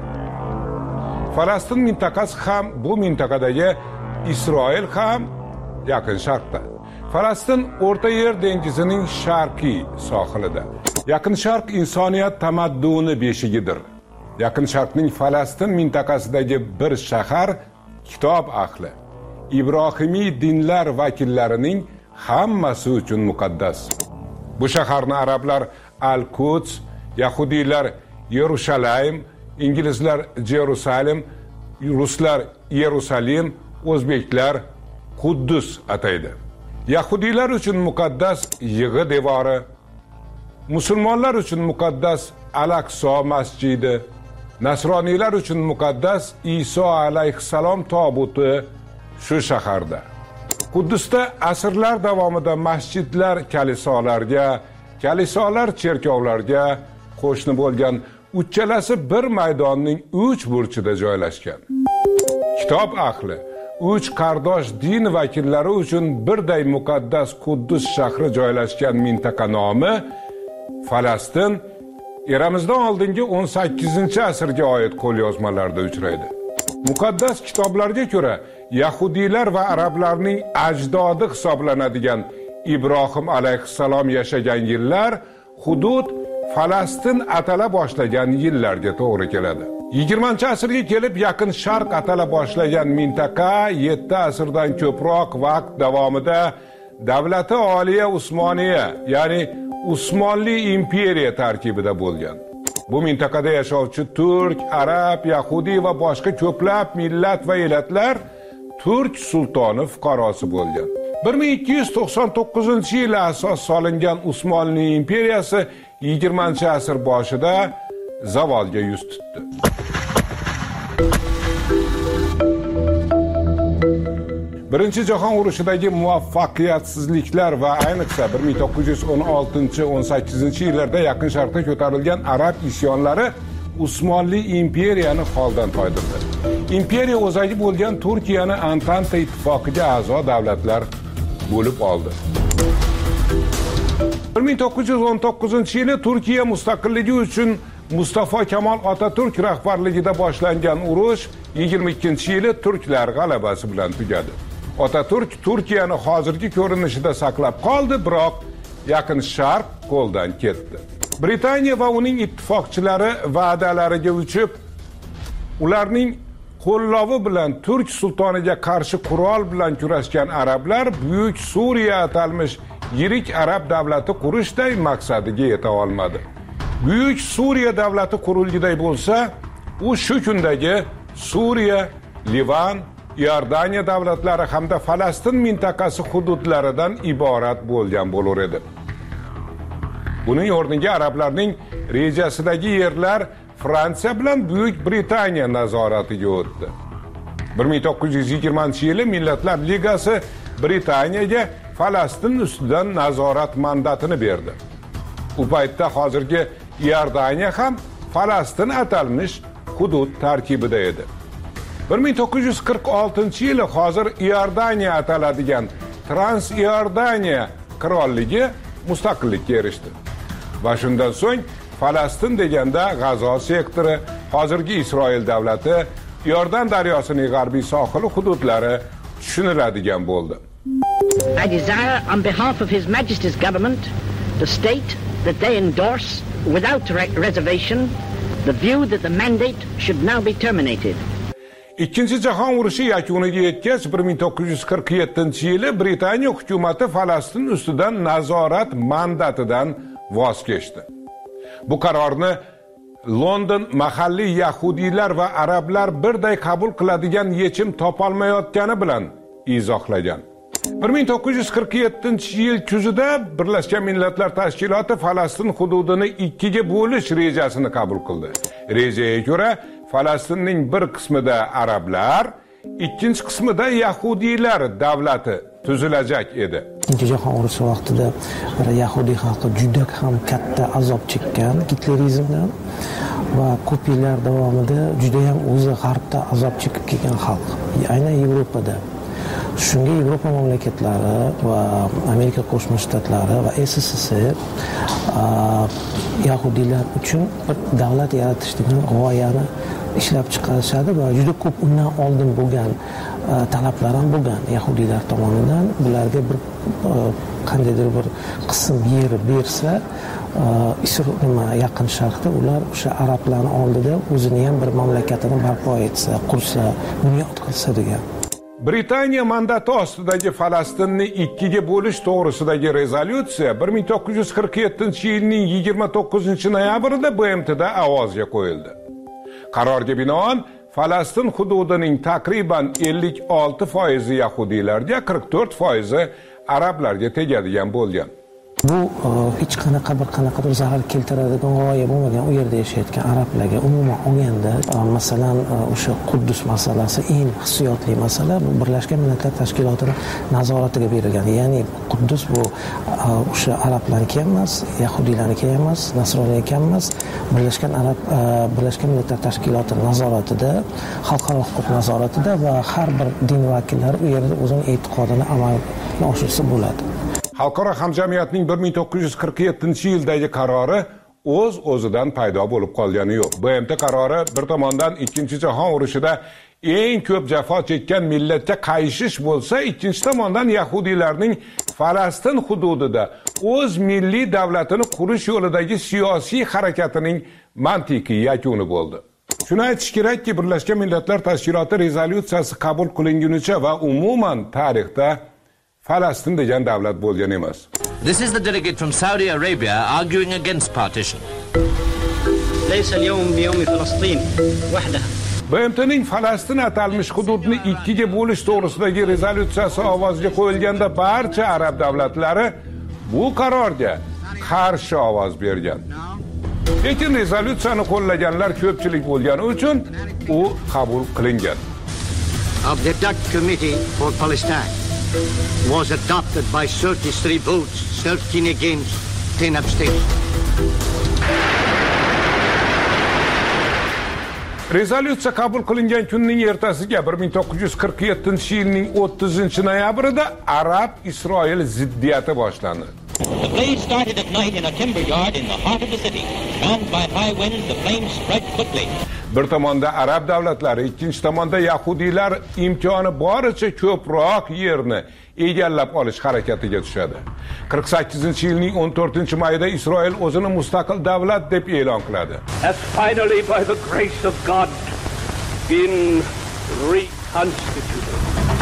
Falastin mintaqasi ham bu mintaqadagi Isroil ham Yaqin Sharqda. Falastin O'rta Yer dengizining sharqiy sohilida. Yaqin Sharq insoniyat tamadduni beshigidir. Yaqin Sharqning Falastin mintaqasidagi bir shahar kitob ahli, ibrohimiy dinlar vakillarining hammasi uchun muqaddas. Bu shaharni arablar Al-Quds, yahudiylar Yerushalayim, inglizlar Jerusalem, ruslar Yerusalim, o'zbeklar Quddus ataydi. Yahudiylar uchun muqaddas Yig'i devori, musulmonlar uchun muqaddas Al-Aqso masjidi, nasroniylar uchun muqaddas Iso alayhissalom tobuti shu shaharda. Quddusda asrlar davomida masjidlar kalisolarga, kalisolar cherkovlarga qo'shni bo'lgan uchalasi bir maydonning uch burchida joylashgan. Kitob ahli uch qardosh din vakillari uchun birday muqaddas Quddus shahri joylashgan mintaqa nomi Falastin eramizdan oldingi o'n sakkizinchi asrga oid qo'lyozmalarda uchraydi. Muqaddas kitoblarga ko'ra yahudiylar va arablarning ajdodi hisoblanadigan Ibrohim alayhissalom yashagan yillar hudud Falastin atala boshlagan yillarga to'g'ri keladi. yigirmanchi asrga kelib Yaqin Sharq atala boshlagan mintaqa yetti asrdan ko'proq vaqt davomida davlati oliya Usmoniya, ya'ni Usmonli imperiya tarkibida bo'lgan. Bu mintaqada yashovchi turk, arab, yahudiy va boshqa ko'plab millat va elatlar turk sultoni fuqarosi bo'lgan. bir ming ikki yuz to'qson to'qqizinchi yili asos solingan Usmonli imperiyasi yigirmanchi asr boshida zavolga yuz tutdi. Birinchi jahon urushidagi muvaffaqiyatsizliklar va ayniqsa bir ming to'qqiz yuz o'n oltinchi o'n sakkizinchi yillarda Yaqin Sharqda ko'tarilgan arab isyonlari Usmonli imperiyani holdan toydirdi. Imperiya o'zagi bo'lgan Turkiyani Antanta ittifoqiga a'zo davlatlar bo'lib oldi. bir ming to'qqiz yuz o'n to'qqizinchi yili Turkiya mustaqilligi uchun Mustafa Kemal Atatürk rahbarligida boshlangan urush yigirma ikkinchi yili turklar g'alabasi bilan tugadi. Atatürk Turkiyani hozirgi ko'rinishida saqlab qoldi, biroq Yaqin Sharq qo'ldan ketdi. Britaniya va uning ittifoqchilari va'dalariga uchib, ularning qo'llovi bilan turk sultoniga qarshi qurol bilan kurashgan arablar Buyuk Suriya atalmish yirik arab davlati qurishday maqsadiga yeta olmadi. Buyuk Suriya davlati qurilgiday bo'lsa, u shu kundagi Suriya, Livan, Iordaniya davlatlari hamda Falastin mintaqasi hududlaridan iborat bo'lgan bo'lar edi. Buning o'rniga arablarning rejasidagi yerlar Fransiya bilan Buyuk Britaniya nazoratiga o'tdi. bir ming to'qqiz yuz yigirmanchi yili Millatlar Ligasi Britaniyaga Falastin ustidan nazorat mandatini berdi. U paytda hozirgi Iordaniya ham Falastin atalmish hudud tarkibida edi. bir ming to'qqiz yuz qirq oltinchi yili hozir Iordaniya ataladigan Transiordaniya qirolligi mustaqillikka erishdi. Va shundan so'ng Falastin deganda G'azo sektori, hozirgi Isroil davlati, Iordan daryosining g'arbiy sohili hududlari tushuniladigan bo'ldi. I desire on behalf of His Majesty's government to state that they endorse without reservation the view that the mandate should now be terminated. Ikkinchi jahon urushi yakuniga yetgach bir ming to'qqiz yuz qirq yettinchi yili Britaniya hukumati Falastin ustidan nazorat mandatidan voz kechdi. Bu qarorni London mahalliy yahudiylar va arablar birday qabul qiladigan yechim topolmayotgani bilan izohlagan. bir ming to'qqiz yuz qirq yettinchi yil kuzida Birlashgan Millatlar Tashkiloti Falastin hududini ikkiga bo'lish rejasini qabul qildi. Rejaga ko'ra Falastinning bir qismida arablar, ikkinchi qismida yahudiylar davlati tuzilajak edi. Ikkinchi jahon urushi vaqtida yahudiy xalqi juda ham katta azob chekkan gitlerizmdan va ko'p yillar davomida juda ham o'zi g'arbda azob chekib kelgan xalq. Aynan Yevropada. Shunga Yevropa mamlakatlari va Amerika Qo'shma Shtatlari va S S S R yahudiylar uchun bir davlat yaratish degan g'oyani ishlab chiqarishadi va juda ko'p undan oldin bo'lgan talablar ham bo'lgan yahudiylar tomonidan. Bularga bir qandaydir bir qism yer bersa, nima Yaqin Sharqda ular o'sha arablarning oldida o'zini ham bir mamlakatini barpo etsa, qursa, bunyod qilsa degan. Britaniya mandati ostidagi Falastinni ikkiga bo'lish to'g'risidagi rezolyutsiya bir ming to'qqiz yuz qirq yettinchi yilning yigirma to'qqizinchi noyabrida B M T'da ovozga qo'yildi. Qarorga binoan Falastin hududining taqriban ellik olti foizi yahudiylarga, qirq to'rt foizi arablarga tegadigan bo'lgan. Bu hech qanaqa bir qanaqadir zarar keltiradigan g'oya bo'lmagan u yerda yashayotgan arablarga umuman olganda, masalan, o'sha Quddus masalasi eng hissiyotli masala. Bu Birlashgan Millatlar Tashkilotining nazoratiga berilgan. Ya'ni Quddus bu o'sha arablarniki emas, yahudiylarniki emas, nasroniylarniki emas, Birlashgan Arab Birlashgan Millatlar Tashkilotining nazoratida, xalqaro huquq nazoratida va har bir din vakillari u yerda o'zining e'tiqodini amalga oshirsa bo'ladi. Xalqaro hamjamiyatning bir ming to'qqiz yuz qirq yettinchi yildagi qarori o'z-o'zidan paydo bo'lib qolgani yo'q. B M T qarori bir tomondan Ikkinchi jahon urushida eng ko'p jafo chekkan millatga qayishish bo'lsa, ikkinchi tomondan yahudiylarning Falastin hududida o'z milliy davlatini qurish yo'lidagi siyosiy harakatining mantiqiy yakuni bo'ldi. Shuni aytish kerakki, Birlashgan Millatlar Tashkiloti rezolyutsiyasi qabul qilingunicha va umuman tarixda Falastin degan davlat bo'lgan emas. This is the delegate from Saudi Arabia arguing against partition. ليس اليوم بيوم فلسطين وحدها. B M T'ning Falastin atalmish hududni ikkiga bo'lish to'g'risidagi rezolyutsiyasi ovozga qo'yilganda barcha arab davlatlari bu qarorga qarshi ovoz bergan. lekin rezolyutsiyani qo'llaganlar ko'pchilik bo'lgani uchun u qabul qilingan. Of the Dutch Committee for Palestine was adopted by thirty-three votes, thirteen against, ten abstentions. Rezolyutsiya qabul qilingan kunning ertasiga bir ming to'qqiz yuz qirq yettinchi yilning o'ttizinchi noyabrida Arab-Isroil ziddiyati boshlandi. The blaze started at night in a timber yard in the heart of the city. Fanned by high winds, the flames spread quickly. Bir tomonda arab davlatlari, ikkinchi tomonda yahudiylar imkoni boricha ko'proq yerni egallab olish harakatiga tushadi. qirq sakkizinchi yilning o'n to'rtinchi mayida Isroil o'zini mustaqil davlat deb e'lon qiladi. Has finally by the grace of God been reconstituted.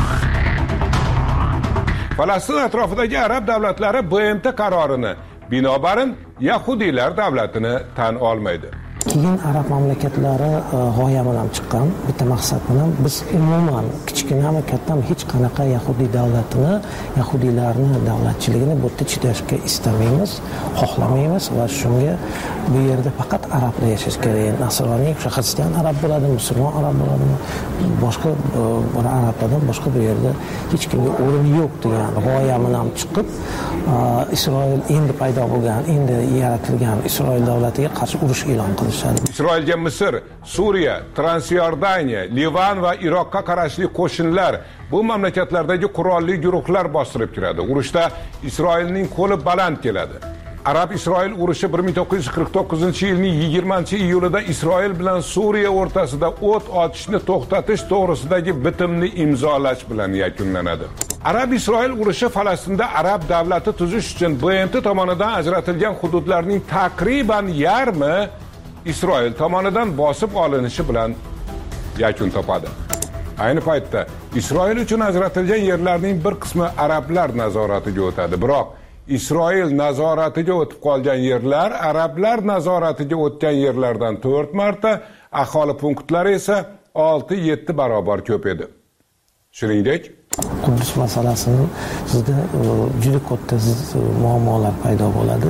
Falastin atrofidagi arab davlatlari B M T qarorini binobarin yahudiylar davlatini tan olmaydi. Keyin arab mamlakatlari g'oya bilan chiqqan, bitta maqsad bilan biz umuman kichkinami kattami hech qanaqa yahudiy davlatini, yahudiylarni davlatchiligini bu yerda chidashga istamaymiz, xohlamaymiz va shunga bu yerda faqat arablar yashash kerak. Nasroniy, xristian arab bo'ladimi, musulmon arab bo'ladimi, boshqa arablardan boshqa bu yerda hech kimga o'rin yo'q degan g'oya bilan chiqib, Isroil endi paydo bo'lgan, endi yaratilgan Isroil davlatiga qarshi urush e'lon qildi. Isroilga Misr, Suriya, Transyordaniya, Livan va Iroqqa qarashli qo'shinlar bu mamlakatlardagi qurolli guruhlar bostirib kiradi. Urushda Isroilning qo'li baland keladi. Arab-Isroil urushi bir ming to'qqiz yuz qirq to'qqizinchi yilning yigirmanchi iyulida Isroil bilan Suriya o'rtasida o't ochishni to'xtatish to'g'risidagi bitimni imzolash bilan yakunlanadi. Arab-Isroil urushi Falastinda arab davlati tuzish uchun B M T tomonidan ajratilgan hududlarning taqriban yarmi Isroil tomonidan bosib olinishi bilan yakun topadi. Ayni paytda Isroil uchun ajratilgan yerlarning bir qismi arablar nazoratiga o'tadi. Biroq Isroil nazoratiga o'tib qolgan yerlar arablar nazoratiga o'tgan yerlardan to'rt marta, aholi punktlari esa olti yetti barobar ko'p edi. Shuningdek, Quddus masalasini sizda juda katta muammolar paydo bo'ladi.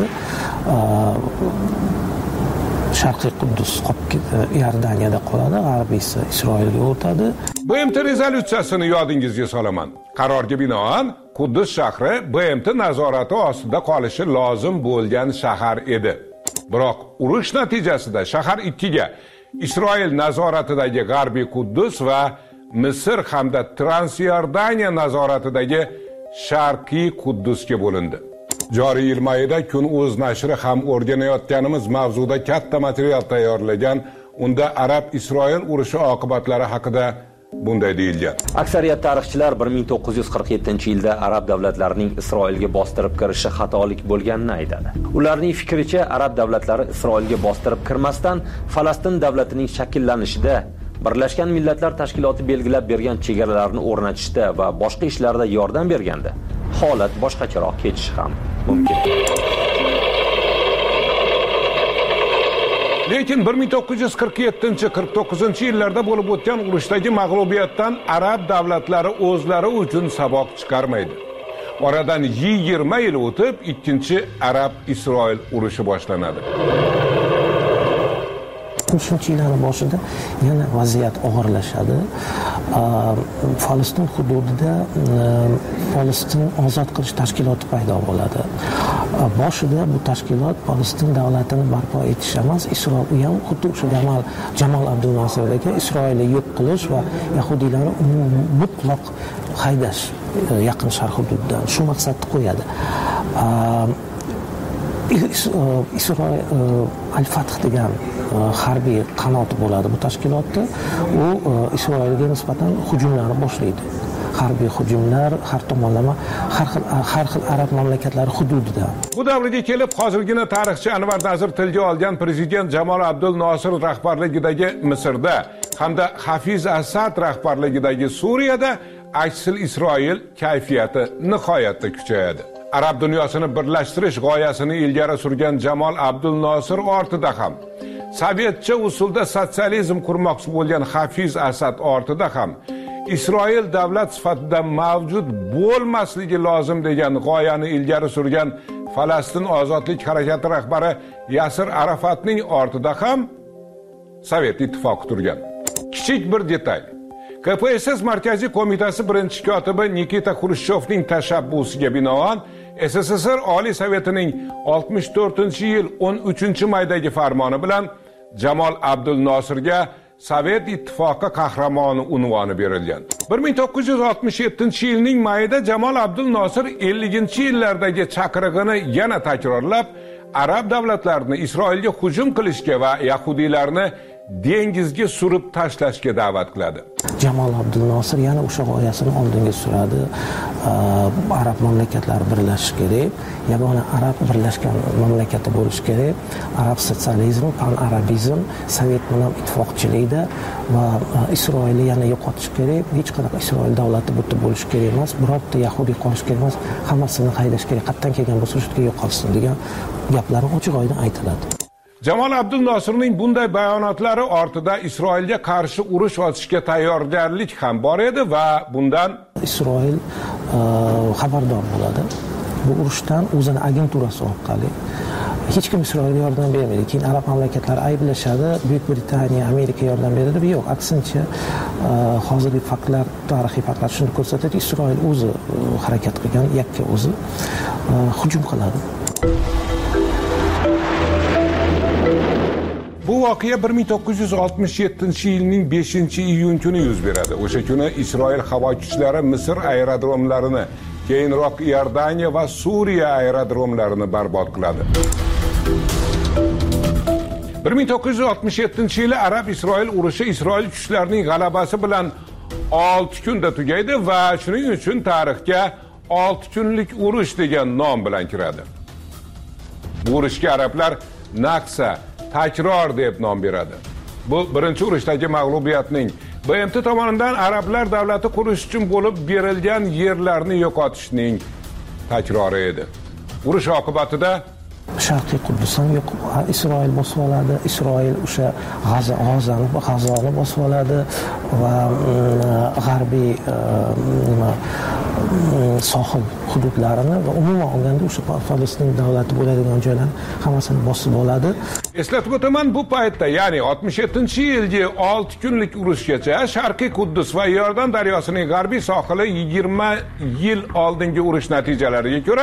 Sharqiy Quddus Iordaniyada qoladi, g'arbiysi Isroilga o'tadi. B M T rezolyutsiyasini yodingizga solaman. Qarorga binoan Quddus shahri B M T nazorati ostida qolishi lozim bo'lgan shahar edi. Biroq urush natijasida shahar ikkiga Isroil nazoratidagi G'arbiy Quddus va Misr hamda Transyordaniya nazoratidagi Sharqiy Quddusga bo'lindi. Joriy yil mayida Kun.uz nashri ham o'rganayotganimiz mavzuda katta material tayyorlagan. Unda Arab-Isroil urushi oqibatlari haqida bunday deyilgan. Aksariyat tarixchilar bir ming to'qqiz yuz qirq yettinchi yilda arab davlatlarining Isroilga bostirib kirishi xatolik bo'lganini aytadi. Ularning fikricha, arab davlatlari Isroilga bostirib kirmasdan Falastin davlatining shakllanishida, Birlashgan Millatlar Tashkiloti belgilab bergan chegaralarni o'rnatishda va boshqa ishlarda yordam berganda, holat boshqacharoq kechishi ham mumkin. Lekin bir ming to'qqiz yuz qirq yettinchi qirq to'qqizinchi yillarda bo'lib o'tgan urushdagi mag'lubiyatdan arab davlatlari o'zlari uchun saboq chiqarmaydi. Oradan yigirma yil o'tib, ikkinchi Arab-Isroil urushi boshlanadi. to'qqizinchi yillar boshida yana vaziyat og'irlashadi. Falastin hududida Falastin ozod qilish tashkiloti paydo bo'ladi. Boshida bu tashkilot Falastin davlatini barpo etish emas, Isroil u ham xuddi o'sha Jamol Jamol Abdul Nasrdagi Isroilni yo'q qilish va yahudiylarni mutlaq haydash yaqin sharq hududidan shu maqsadni qo'yadi. Isroil Al-Fath degan harbiy qanoti bo'ladi bu tashkilotda. U Isroilga nisbatan hujumlarni boshlaydi. Harbiy hujumlar har tomonlama har xil har xil arab mamlakatlari hududida. Bu davrga kelib hozirgina tarixchi Anvar Nazir tilga olgan prezident Jamol Abdul Nosir rahbarligidagi Misrda hamda Hafiz Asad rahbarligidagi Suriyada aksil Isroil kayfiyati nihoyatda kuchayadi. Arab dunyosini birlashtirish g'oyasini ilgari surgan Jamol Abdul Nosir ortida ham, sovetcha usulda sotsializm qurmoqchi bo'lgan Hafiz Asad ortida ham Isroil davlat sifatida mavjud bo'lmasligi lozim degan g'oyani ilgari surgan Falastin ozodlik harakati rahbari Yasir Arafatning ortida ham Sovet ittifoqi turgan. Kichik bir detal. K P S S Markaziy qo'mitasi birinchi kotibi Nikita Xrushchyovning tashabbusiga binoan S S S R Oliy Sovetining oltmish to'rtinchi yil o'n uchinchi maydagi farmoni bilan Jamol Abdul Nosirga Sovet ittifoqi qahramoni unvoni berilgan. bir ming to'qqiz yuz oltmish yettinchi yilning mayida Jamol Abdul Nosir elliginchi yillardagi chaqirig'ini yana takrorlab, arab davlatlarini Isroilga hujum qilishga va yahudiylarni dengizga surib tashlashga da'vat qiladi. Jamol Abdul Nosir yana o'sha g'oyasini oldinga suradi. Arab mamlakatlari birlashishi kerak, yagona arab birlashgan mamlakati bo'lishi kerak. Arab sotsializm, pan-arabizm, Sovet bilan ittifoqchilikda va Isroilni yana yo'qotish kerak. Hech qanaqa Isroil davlati bu yerda bo'lishi kerak emas. Birorta yahudiy qolish kerak emas. Hammasini haydash kerak. Qatdan kelgan bo'lsa, shu yerga yo'qolsin degan gaplarni ochiq-oydin aytiladi. Jamol Abdul Nosirning bunday bayonotlari ortida Isroilga qarshi urush ochishga tayyorgarlik ham bor edi va bundan Isroil xabardor bo'ladi. Bu urushdan o'zining agenturasi orqali hech kim Isroilga yordam bermaydi. Keyin arab mamlakatlari ayblashadi, Buyuk Britaniya, Amerika yordam beradi. Bu yo'q, aksincha hozirgi faktlar, tarixiy faktlar shuni ko'rsatadi, Isroil o'zi harakat qilgan, yakka o'zi hujum qiladi. Bu voqea bir ming to'qqiz yuz oltmish yettinchi yilning beshinchi iyun kuni yuz beradi. O'sha kuni Isroil havo kuchlari Misr aerodromlarini, keyinroq Iordaniya va Suriya aerodromlarini barbod qiladi. bir ming to'qqiz yuz oltmish yettinchi yili Arab-Isroil urushi Isroil kuchlarining g'alabasi bilan olti kunda tugaydi va shuning uchun tarixga olti kunlik urush degan nom bilan kiradi. Bu urushga arablar Naksa, takror deb nom beradi. Bu birinchi urushdagi mag'lubiyatning B M T tomonidan arablar davlati qurish uchun bo'lib berilgan yerlarni yo'qotishning takrori edi. Urush oqibatida Sharqiy Quddusni yo'q, Isroil bosib oladi. Isroil o'sha G'azo, G'azoni, G'azoni bosib oladi va g'arbiy nima sohil hududlarini va umuman olganda o'sha Falastin davlati bo'ladigan joylarni hammasini bosib oladi. Eslatib o'taman, bu paytda, ya'ni oltmish yettinchi yilgi olti kunlik urushgacha Sharqiy Quddus va Iordan daryosining g'arbiy sohili yigirma yil oldingi urush natijalariga ko'ra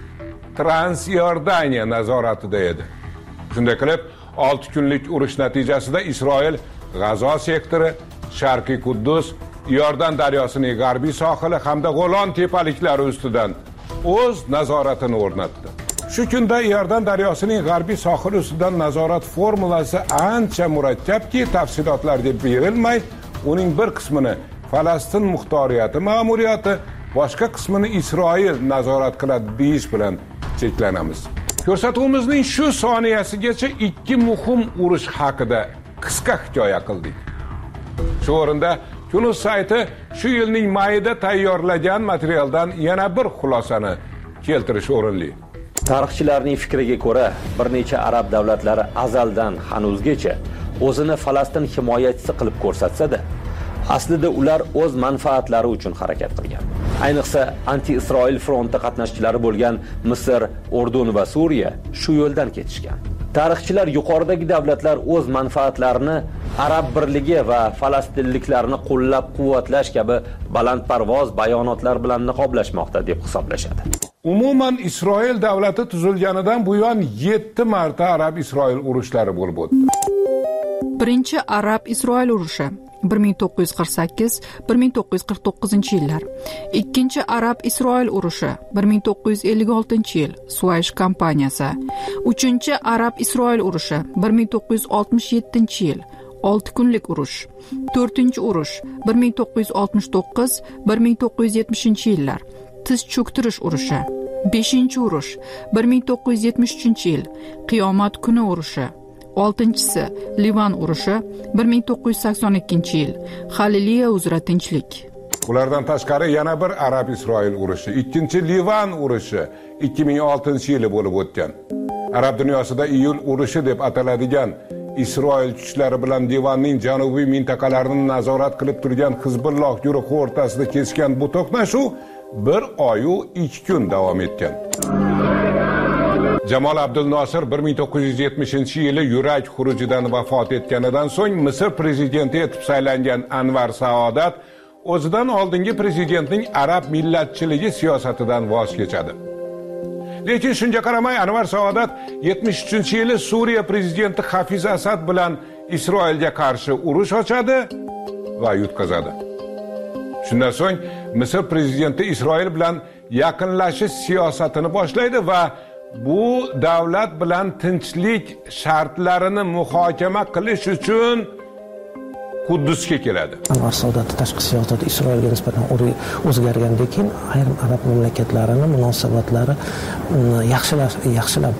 Transiordaniya nazoratida edi. Shunday qilib, olti kunlik urush natijasida Isroil G'azo sektori, Sharqiy Quddus, Iordan daryosining g'arbiy sohili hamda Golan tepaliklari ustidan o'z nazoratini o'rnatdi. Shu kunda Iordan daryosining g'arbiy sohili ustidan nazorat formulasi ancha murakkabki, tafsilotlarga berilmay, uning bir qismini Falastin muxtoriyati ma'muriyati, boshqa qismini Isroil nazorat qiladi deyish bilan cheklanamiz. Ko'rsatuvimizning shu soniyasigacha ikki muhim urush haqida qisqa hikoya qildik. Shu o'rinda Kunuz sayti shu yilning mayida tayyorlagan materialdan yana bir xulosani keltirish o'rinli. Tarixchilarning fikriga ko'ra, bir necha arab davlatlari azaldan hanuzgacha o'zini Falastin himoyachisi qilib ko'rsatsa-da, aslida ular o'z manfaatlari uchun harakat qilgan. Ayniqsa anti-Isroil fronti qatnashchilari bo'lgan Misr, Urdun va Suriya shu yo'ldan ketishgan. Tarixchilar yuqoridagi davlatlar o'z manfaatlarini arab birligi va falastinliklarni qo'llab-quvvatlash kabi balandparvoz bayonotlar bilan niqoblashmoqda deb hisoblashadi. Umuman Isroil davlati tuzilganidan buyon yetti marta arab-Isroil urushlari bo'lib o'tdi. Birinchi arab-Isroil urushi bir ming to'qqiz yuz qirq sakkiz - bir ming to'qqiz yuz qirq to'qqizinchi yillar. Ikkinchi arab-Isroil urushi bir ming to'qqiz yuz ellik oltinchi yil, Suaysh kampaniyasi. Uchinchi arab-Isroil urushi bir ming to'qqiz yuz oltmish yettinchi yil, olti kunlik urush. To'rtinchi urush bir ming to'qqiz yuz oltmish to'qqiz - bir ming to'qqiz yuz yetmishinchi yillar, tiz cho'ktirish urushi. Beshinchi urush bir ming to'qqiz yuz yetmish uchinchi yil, qiyomat kuni urushi. Oltinchisi Livan urushi bir ming to'qqiz yuz sakson ikkinchi yil, Xaliliya uzra tinchlik. Ulardan tashqari yana bir arab-Isroil urushi, ikkinchi Livan urushi ikki ming oltinchi yili bo'lib o'tgan. Arab dunyosida iyul urushi deb ataladigan Isroil kuchlari bilan Livanning janubiy mintaqalarini nazorat qilib turgan Hizbulloh guruhi o'rtasida kesgan bu to'qnashuv bir oy va ikki kun davom etgan. Jamol Abdul Nosir bir ming to'qqiz yuz yetmishinchi yili yurak xurujidan vafot etganidan so'ng Misr prezidenti etib saylangan Anvar Saodat o'zidan oldingi prezidentning arab millatchiligi siyosatidan voz kechadi. Lekin shunga qaramay Anvar Saodat yetmish uchinchi yili Suriya prezidenti Hafiz Asad bilan Isroilga qarshi urush ochadi va yutqazadi. Shundan so'ng Misr prezidenti Isroil bilan yaqinlashish siyosatini boshlaydi va bu davlat bilan tinchlik shartlarini muhokama qilish uchun Quddusga keladi. Anvar Saodat tashqi siyosati Isroilga nisbatan o'zgargandan keyin ayrim arab mamlakatlarini munosabatlari yaxshilab yaxshilab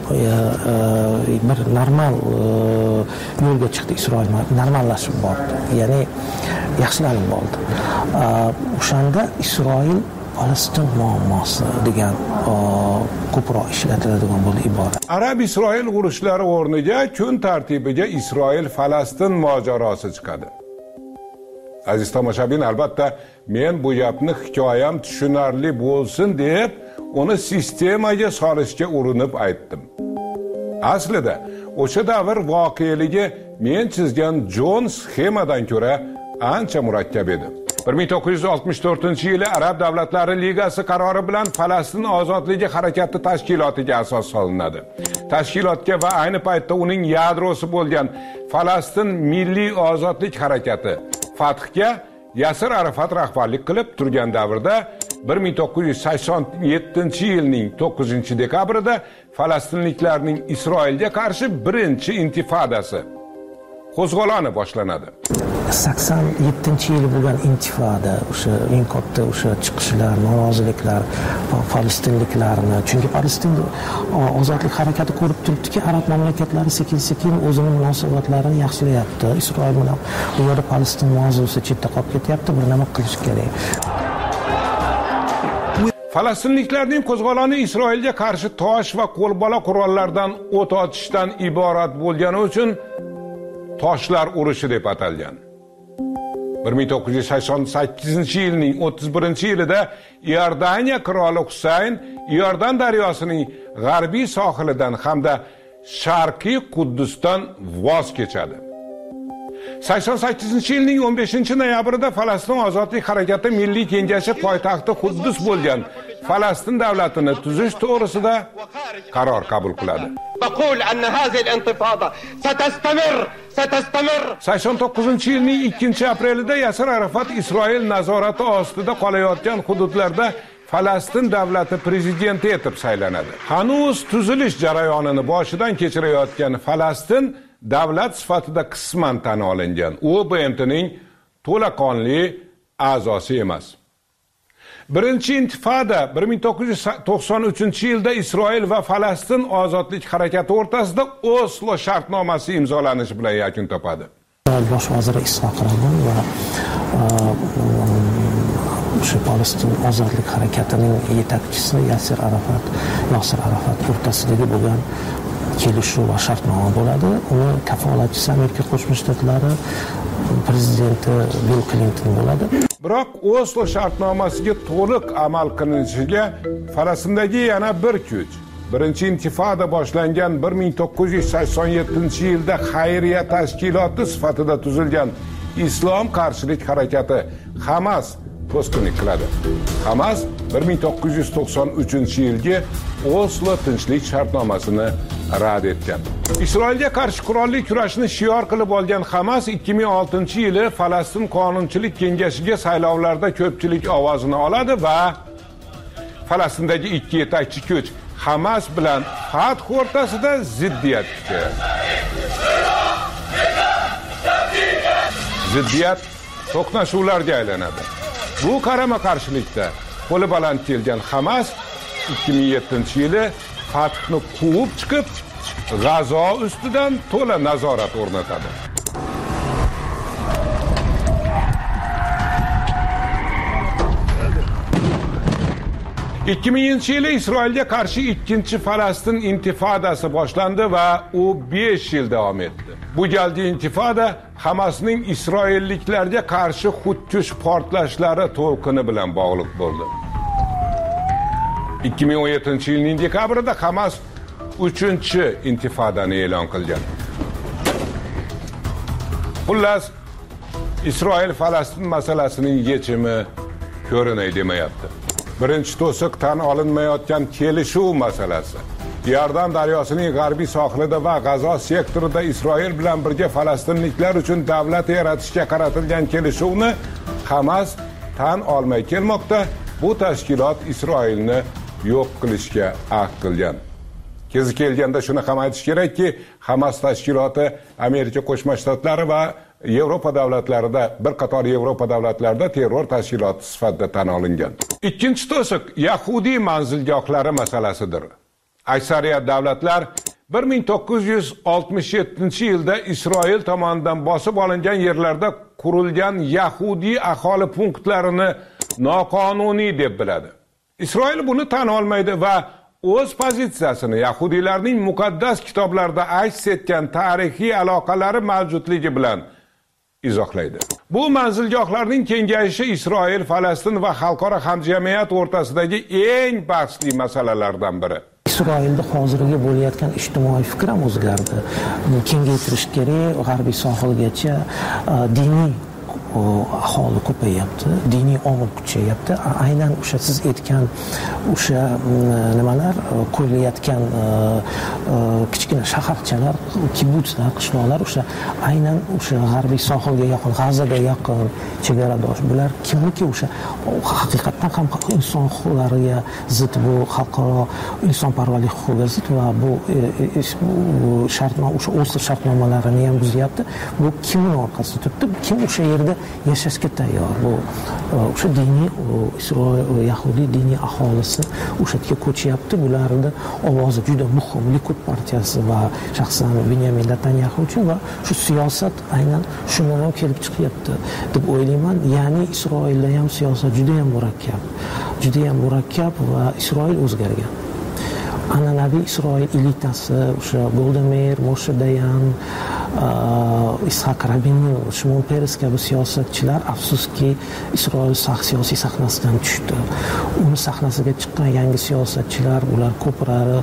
bir normal yo'lga chiqdi. Isroil normallashib bordi. Ya'ni yaxshilanib bordi. O'shanda Isroil Falastin muammosi degan ko'proq ishlatiladigan bo'ldi ibora. Arab-Isroil urushlari o'rniga kun tartibiga Isroil-Falastin mojarosi chiqadi. Aziz tomoshabin, albatta men bu gapni hikoyam tushunarli bo'lsin deb uni sistemaga solishga urinib aytdim. Aslida o'sha davr voqealigi men chizgan Jon sxemadan ko'ra ancha murakkab edi. bir ming to'qqiz yuz oltmish to'rtinchi yili Arab davlatlari ligasi qarori bilan Falastin ozodligi harakati tashkilotiga asos solinadi. Tashkilotga va ayni paytda uning yadrosi bo'lgan Falastin milliy ozodlik harakati Fathga Yasir Arafat rahbarlik qilib turgan davrda bir ming to'qqiz yuz sakson yettinchi yilning to'qqizinchi dekabrida falastinliklarning Isroilga qarshi birinchi intifodasi qo'zg'oloni boshlanadi. sakson yettinchi yili bo'lgan intifoda, o'sha eng katta o'sha chiqishlar, noroziliklar falastinliklarni, chunki Falastin ozodlik harakati ko'rib turibdiki, arab mamlakatlari sekin-sekin o'zining munosabatlarini yaxshilayapti. Isroil bilan bu yerda Falastin mavzusi chetda qolib ketyapti, bir nima qilish kerak. Falastinliklarning qo'zg'oloni Isroilga qarshi tosh va qo'lbola qurollardan o't ochishdan iborat bo'lgani uchun toshlar urushi deb atalgan. bir ming to'qqiz yuz sakson sakkizinchi yilning o'ttiz birinchi yilida Iordaniya qiroli Husayn Iordan daryosining g'arbiy sohilidan hamda sharqiy Quddusdan voz kechadi. sakson sakkizinchi yilning o'n beshinchi noyabrida Falastin ozodlik harakati Milliy kengashi poytaxti Quddus bo'lgan Falastin davlatini tuzish to'g'risida qaror qabul qiladi. sakson to'qqizinchi yilning ikkinchi aprelida Yasir Arafat Isroil nazorati ostida qolayotgan hududlarda Falastin davlati prezidenti etib saylanadi. Hanuz tuzilish jarayonini boshidan kechirayotgan Falastin davlat sifatida qisman tan olingan. U B M T'ning to'laqonli a'zosi emas. Birinchi intifada bir ming to'qqiz yuz to'qson uchinchi yilda Isroil va Falastin ozodlik harakati o'rtasida Oslo shartnomasi imzolanishi bilan yakun topadi. Bosh vazir Isroil Qarabon va o'sha Falastin ozodlik harakatining yetakchisi Yasir Arafat, Yasir Arafat o'rtasidagi bo'lgan kelishuv va shartnoma bo'ladi. Uni kafolatchisi Amerika Qo'shma Shtatlari prezidenti Bill Clinton bo'ladi. Biroq Oslo shartnomasiga to'liq amal qilinishiga Falastindagi yana bir kuch, birinchi intifoda boshlangan bir ming to'qqiz yuz sakson yettinchi yilda xayriya tashkiloti sifatida tuzilgan Islom qarshilik harakati Hamas to'sqinlik qiladi. Hamas bir ming to'qqiz yuz to'qson uchinchi yilgi Oslo tinchlik shartnomasini rad etgan. Isroilga qarshi qurolli kurashni shior qilib olgan Hamas ikki ming oltinchi yili Falastin qonunchilik kengashiga saylovlarda ko'pchilik ovozini oladi va Falastindagi ikki yetakchi kuch Hamas bilan Fath o'rtasida ziddiyat kuchayadi. Ziddiyat to'qnashuvlarga aylanadi. Bu qarama-qarshilikda qo'li baland kelgan Hamas ikki ming yettinchi yili Fathni quvib chiqib, G'azo ustidan to'la nazorat o'rnatadi. ikki minginchi yili Isroilga qarshi ikkinchi Falastin intifodasi boshlandi va u besh yil davom etdi. Bu galgi intifoda Hamasning isroilliklarga qarshi xudkush portlashlari to'lqini bilan bog'liq bo'ldi. ikki ming o'n yettinchi yilning dekabrida Hamas uchinchi intifodani e'lon qilgan. Xullas, Isroil Falastin masalasining yechimi ko'rinay demayapti. Birinchi to'siq tan olinmayotgan kelishuv masalasi. Iordan daryosining g'arbiy sohilida va G'azo sektorida Isroil bilan birga falastinliklar uchun davlat yaratishga qaratilgan kelishuvni Hamas tan olmay kelmoqda. Bu tashkilot Isroilni yo'q qilishga ahd qilgan. Kezi kelganda shuni ham aytish kerakki, Hamas tashkiloti Amerika Qo'shma Shtatlari va Yevropa davlatlarida, bir qator Yevropa davlatlarida terror tashkiloti sifatida tan olingan. Ikkinchi to'siq Yahudiy manzilgohlari masalasidir. Aksariyat davlatlar bir ming to'qqiz yuz oltmish yettinchi yilda Isroil tomonidan bosib olingan yerlarda qurilgan Yahudiy aholi punktlarini noqonuniy deb biladi. Isroil buni tan olmaydi va o'z pozitsiyasini Yahudiylarning muqaddas kitoblarida aks etgan tarixiy aloqalari mavjudligi bilan izohlaydi. Bu manzilgohlarning kengayishi Isroil, Falastin va xalqaro hamjamiyat o'rtasidagi eng bahsli masalalardan biri. Isroilda hozirgi bo'layotgan ijtimoiy fikr ham o'zgardi. Kengaytirish kerak, g'arbiy sohilgacha diniy aholi ko'payapti, diniy omil kuchayapti. Aynan o'sha siz aytgan o'sha nimalar qo'yilayotgan kichkina shaharchalar, kibutslar, qishloqlar o'sha aynan o'sha g'arbiy sohilga yaqin, G'azoga yaqin chegaradosh. Bular kimniki o'sha haqiqatan ham inson huquqlariga zid, bu xalqaro insonparvarlik huquqiga zid va bu shartnoma, o'sha Oslo shartnomalarini ham buzyapti. Bu kimning orqasida turibdi? Kim o'sha yerda yashashga tayyor? Bu o'sha diniy Isroil Yahudiy diniy aholisi o'sha yerga ko'chyapti. Bularning ovozi juda muhim. Likud partiyasi va shaxsan Benyamin Netanyahu uchun va shu siyosat aynan shundan ham kelib chiqyapti deb o'ylayman. Ya'ni Isroilda ham siyosat juda ham murakkab. Juda ham murakkab va Isroil o'zgargan. An'anaviy Isroil elitasi, o'sha Golda Meir, Moshe Dayan, Ishaq Rabin, Shimon Peres kabi siyosatchilar afsuski Isroil siyosiy sahnasidan tushdi. Uni sahnasiga chiqqan yangi siyosatchilar, ular ko'plari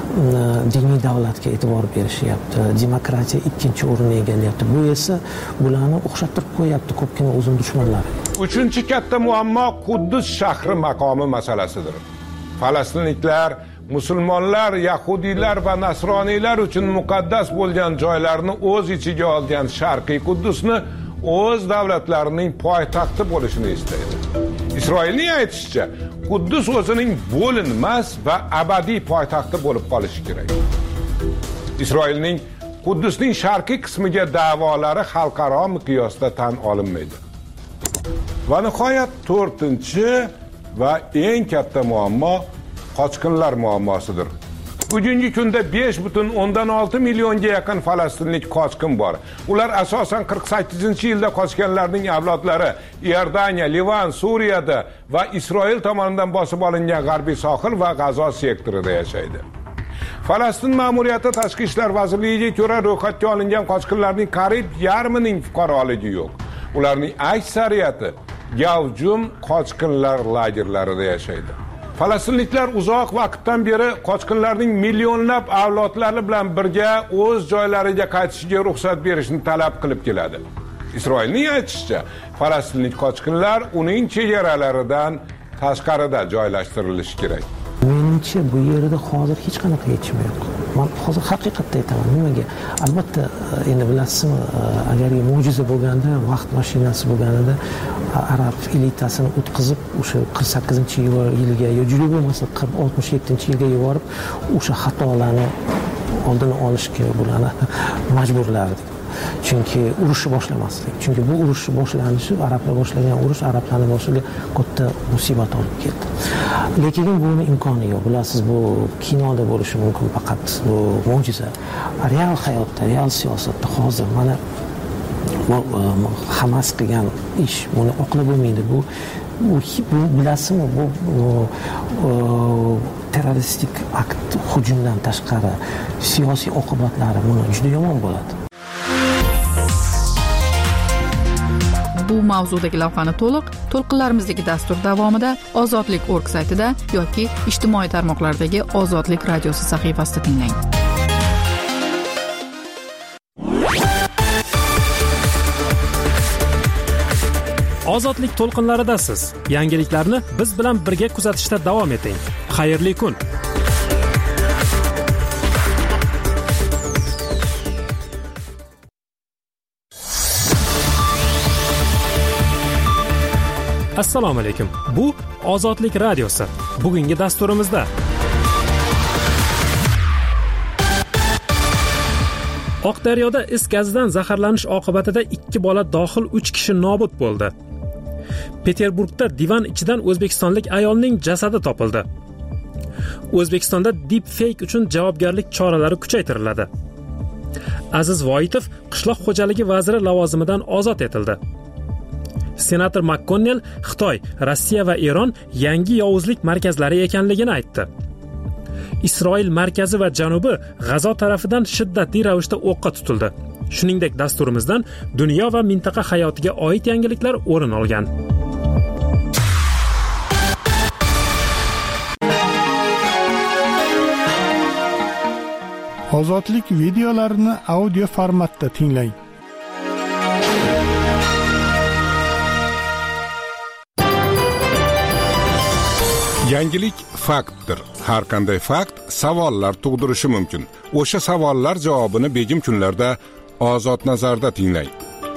diniy davlatga e'tibor berishyapti. Demokratiya ikkinchi o'rinni egallayapti. Bu esa bularni o'xshattirib qo'yapti ko'pgina o'zini dushmanlari. Uchinchi katta muammo Quddus shahri maqomi masalasidir. Falastinliklar, musulmonlar, yahudiylar va nasroniylar uchun muqaddas bo'lgan joylarni o'z ichiga olgan Sharqiy Quddusni o'z davlatlarining poytaxti bo'lishini istaydi. Isroilning aytishicha, Quddus o'zining bo'linmas va abadiy poytaxti bo'lib qolishi kerak. Isroilning Quddusning sharqiy qismiga da'volari xalqaro miqyosda tan olinmaydi. Va nihoyat to'rtinchi va eng katta muammo qochqinlar muammosidir. Bugungi kunda besh butun o'ndan olti millionga yaqin falastinlik qochqin bor. Ular asosan qirq sakkizinchi yilda qochganlarning avlodlari Iordaniya, Livan, Suriyada va Isroil tomonidan bosib olingan g'arbiy sohil va G'azo sektorida yashaydi. Falastin ma'muriyati Tashqi ishlar vazirligiga ko'ra ro'yxatga olingan qochqinlarning qariyb yarmining fuqaroligi yo'q. Ularning aksariyati gavjum qochqinlar lagerlarida yashaydi. Falastinliklar uzoq vaqtdan beri qochqinlarning millionlab avlodlari bilan birga o'z joylariga qaytishiga ruxsat berishni talab qilib keladi. Isroilning aytishicha, falastinlik qochqinlar uning chegaralaridan tashqarida joylashtirilishi kerak. Menimcha bu yerda hozir hech qanaqa yechim yo'q. Men hozir haqiqatda aytaman. Nimaga? Albatta, endi bilasizmi, agar mo'jiza bo'lganda, vaqt mashinasi bo'lganida arab elitasini o'tkazib, o'sha qirq sakkizinchi yilga yo juda bo'lmasa oltmish yettinchi yilga yuborib, o'sha xatolarni oldini olishga bularni majburlardi. Chunki urushni boshlamaslik. Chunki bu urushni boshlanishi, arablar boshlagan urush arablarning boshiga katta musibat olib keldi. Lekin buni imkoni yo'q. Bilasiz, bu kinoda bo'lishi mumkin, faqat bu mo'jiza. Real hayotda, real siyosatda hozir mana Hamas qilgan ish, buni oqlab bo'lmaydi. Bu bu bilasizmi, bu terroristik akt, hujumdan tashqari siyosiy oqibatlari buni juda yomon bo'ladi. Bu mavzudagi lavhani to'liq to'lqinlarimizdagi dastur davomida ozodlik nokta org saytida yoki ijtimoiy tarmoqlardagi Ozodlik radiosi sahifasida tinglang. Ozodlik to'lqinlaridasiz. Yangiliklarni biz bilan birga kuzatishda davom eting. Xayrli kun. Assalomu alaykum. Bu Ozodlik radiosi. Bugungi dasturimizda Oqdaryoda is gazidan zaharlanish oqibatida ikki bola dohil uch kishi nobud bo'ldi. Peterburgda divan ichidan o'zbekistonlik ayolning jasadi topildi. O'zbekistonda deepfake uchun javobgarlik choralari kuchaytiriladi. Aziz Voitov qishloq xo'jaligi vaziri lavozimidan ozod etildi. Senator McConnell Xitoy, Rossiya va Eron yangi yovuzlik markazlari ekanligini aytdi. Isroil markazi va janubi G'azo tarafidan shiddatli ravishda o'qqa tutildi. Shuningdek, dasturimizdan dunyo va mintaqa hayotiga oid yangiliklar o'rin olgan. Ozodlik videolarini audio formatda tinglang. Yangilik faktdir. Har qanday fakt savollar tug'dirishi mumkin. O'sha savollar javobini begim kunlarda Ozod nazarda tinglang.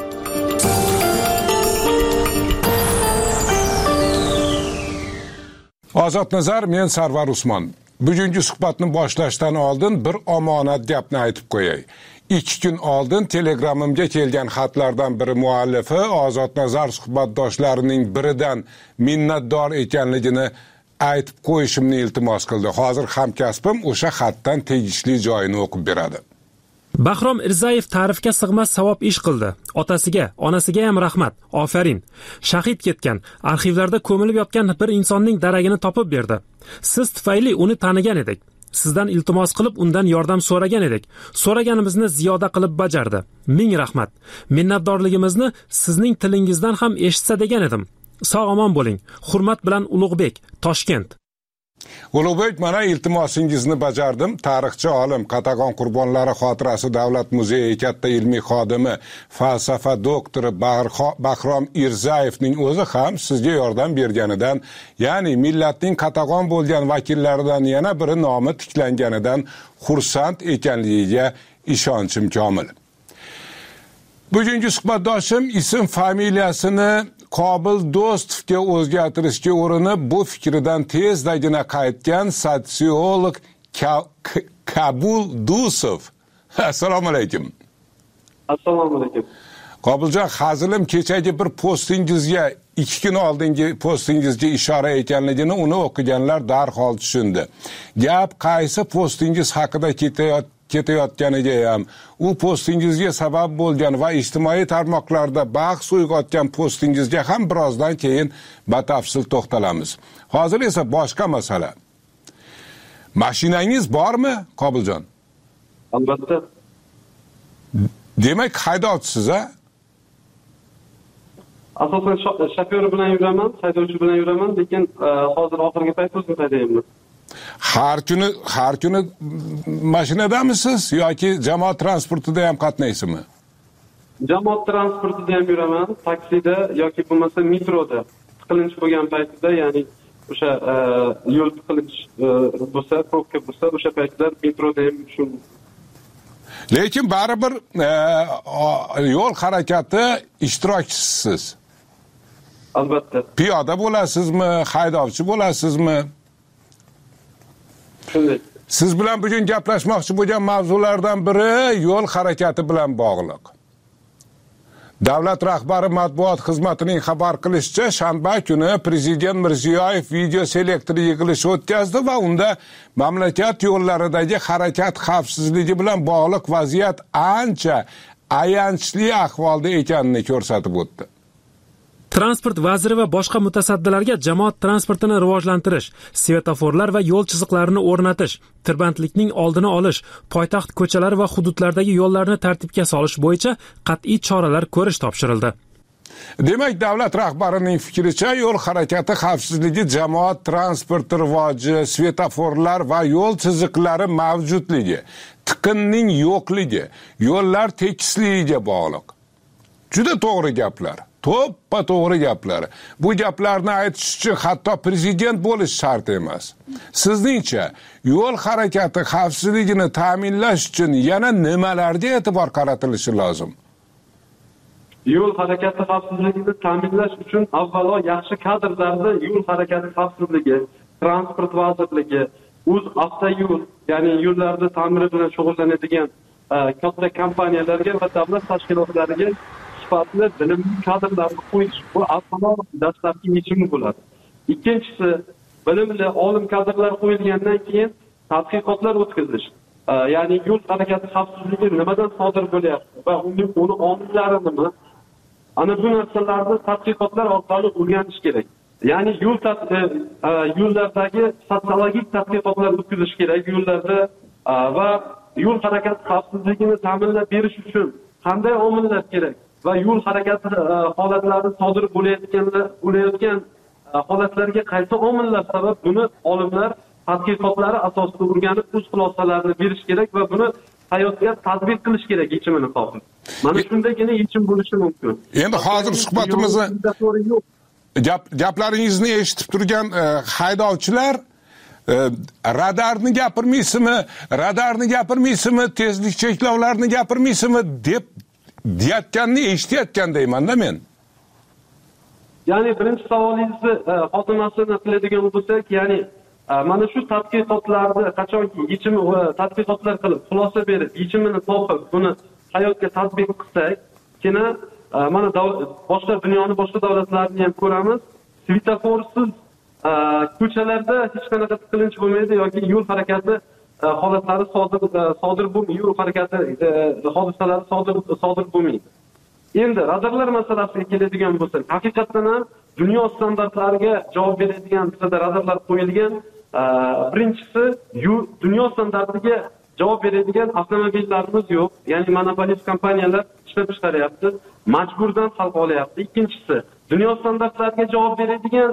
Ozod nazar, men Sarvar Usmon. Bugungi suhbatni boshlashdan oldin bir omonat gapni aytib qo'yay. ikki kun oldin Telegramimga kelgan xatlardan biri muallifi Ozod nazar suhbatdoshlarining biridan minnatdor ekanligini aytib qo'yishimni iltimos qildi. Hozir hamkasbim o'sha xatdan tegishli joyini o'qib beradi. Bahrom Irzayev ta'rifga sig'mas savob ish qildi. Otasiga, onasiga ham rahmat. Ofarin. Shahid ketgan, arxivlarda ko'milib yotgan bir insonning daragini topib berdi. Siz tufayli uni tanigan edik. Sizdan iltimos qilib undan yordam so'ragan edik. So'raganimizni ziyoda qilib bajardi. Ming rahmat. Minnatdorligimizni sizning tilingizdan ham eshitsa degan edim. Sog' omon bo'ling. Hurmat bilan Ulug'bek, Toshkent. Ulug'bek, mana iltimosingizni bajardim. Tarixchi olim, Qatag'on qurbonlari xotirasi davlat muzeyi katta ilmiy xodimi, falsafa doktori Bahrom Irzayevning o'zi ham sizga yordam berganidan, ya'ni millatning Qatag'on bo'lgan vakillaridan yana biri nomi tiklanganidan xursand ekanligiga ishonchim komil. Bugungi suhbatdoshim ism familiyasini Qobil Do'stovga o'zgartirishga urinib, bu fikridan tezdagina qaytgan sotsiolog Qabul Dusov. Assalomu alaykum. Assalomu alaykum. Qobiljon, hazilim kechagi bir postingizga, ikki kun oldingi postingizga ishora ekanligini uni o'qiganlar darhol tushundi. Gap qaysi postingiz haqida ketayotgan ketayotganiga ham, u postingizga sabab bo'lgan va ijtimoiy tarmoqlarda bahs uyg'otgan postingizga ham birozdan keyin batafsil to'xtalamiz. Hozir esa boshqa masala. Mashinangiz bormi, Qobiljon? Albatta. Demak, haydovchisiz, a? Asosan shofyor bilan yuraman, haydovchi bilan yuraman, lekin hozir oxirgi payt o'zim haydayapman. Har kuni har kuni mashinadamisiz yoki jamoat transportida ham qatnaysizmi? Jamoat transportida ham yuraman, taksida yoki bo'lmasa metroda. Tiqilinch bo'lgan paytida, ya'ni o'sha yo'l tiqilinch bo'lsa, probka bo'lsa, o'sha paytlar metroda ham yurishim. Lekin baribir yo'l harakati ishtirokchisiz. Albatta. Piyoda bo'lasizmi, haydovchi bo'lasizmi? Siz bilan bugun gaplashmoqchi bo'lgan mavzulardan biri yo'l harakati bilan bog'liq. Davlat rahbari matbuot xizmatining xabar qilishicha, shanba kuni Prezident Mirziyoyev video selektor yig'ilishi o'tkazdi va unda mamlakat yo'llaridagi harakat xavfsizligi bilan bog'liq vaziyat ancha ayanchli ahvolda ekanini ko'rsatib o'tdi. Transport vaziri va boshqa mutasaddilarga jamoat transportini rivojlantirish, svetoforlar va yo'l chiziqlarini o'rnatish, tirbandlikning oldini olish, poytaxt ko'chalari va hududlardagi yo'llarni tartibga solish bo'yicha qat'iy choralar ko'rish topshirildi. Demak, davlat rahbarining fikricha, yo'l harakati xavfsizligi, jamoat transporti rivoji, svetoforlar va yo'l chiziqlari mavjudligi, tiqinning yo'qligi, yo'llar tekisligiga bog'liq. Juda to'g'ri gaplar. To'ppa to'g'ri gaplar. Bu gaplarni aytish uchun hatto prezident bo'lish shart emas. Sizningcha, yo'l harakati xavfsizligini ta'minlash uchun yana nimalarga e'tibor qaratilishi lozim? Yo'l harakati xavfsizligini ta'minlash uchun avvalo yaxshi kadrlarni yo'l harakati xavfsizligi, transport vazirligi, o'z avtoyo'l, ya'ni yo'llarni ta'miri bilan shug'ullanadigan katta kompaniyalarga va davlat tashkilotlariga sifatli bilimli kadrlarni qo'yish, bu avvalo dastlabki yechimi bo'ladi. Ikkinchisi, bilimli olim kadrlar qo'yilgandan keyin tadqiqotlar o'tkazish. Ya'ni yo'l harakati xavfsizligi nimadan sodir bo'lyapti va uning uni omillari nima? Ana bu narsalarni tadqiqotlar orqali o'rganish kerak. Ya'ni yo'l yo'llardagi sotsiologik tadqiqotlar o'tkazish kerak yo'llarda va yo'l harakati xavfsizligini ta'minlab berish uchun qanday omillar kerak va yo'l harakati holatlari sodir bo'layotgan bo'layotgan holatlarga qaysi omillar sabab, buni olimlar tadqiqotlari asosida o'rganib o'z xulosalarini berish kerak va buni hayotga tatbiq qilish kerak yechimini topib. Mana shundagina yechim bo'lishi mumkin. Endi hozir suhbatimizni gap gaplaringizni eshitib turgan haydovchilar radarni gapirmaysizmi, radarni gapirmaysizmi, tezlik cheklovlarini gapirmaysizmi deb deyotganini eshitayotgandayman-da men. Ya'ni birinchi savolingizni xotimasini qiladigan bo'lsak, ya'ni mana shu tadqiqotlarni qachonki yechimi tadqiqotlar qilib, xulosa berib, yechimini topib, buni hayotga tatbiq qilsak, kena mana boshqa dunyoni boshqa davlatlarini ham ko'ramiz. Svetoforsiz ko'chalarda hech qanaqa tiqilinch bo'lmaydi yoki yo'l harakati holatlari sodir sodir bo'lmaydi, yo'l harakati hodisalari sodir sodir bo'lmaydi. Endi radarlar masalasiga keladigan bo'lsak, haqiqatan ham dunyo standartlariga javob beradigan bizda radarlar qo'yilgan. Birinchisi, dunyo standartiga javob beradigan avtomobillarimiz yo'q. Ya'ni monopolist kompaniyalar ishlab chiqaryapti, majburdan xalq olyapti. Ikkinchisi, dunyo standartlariga javob beradigan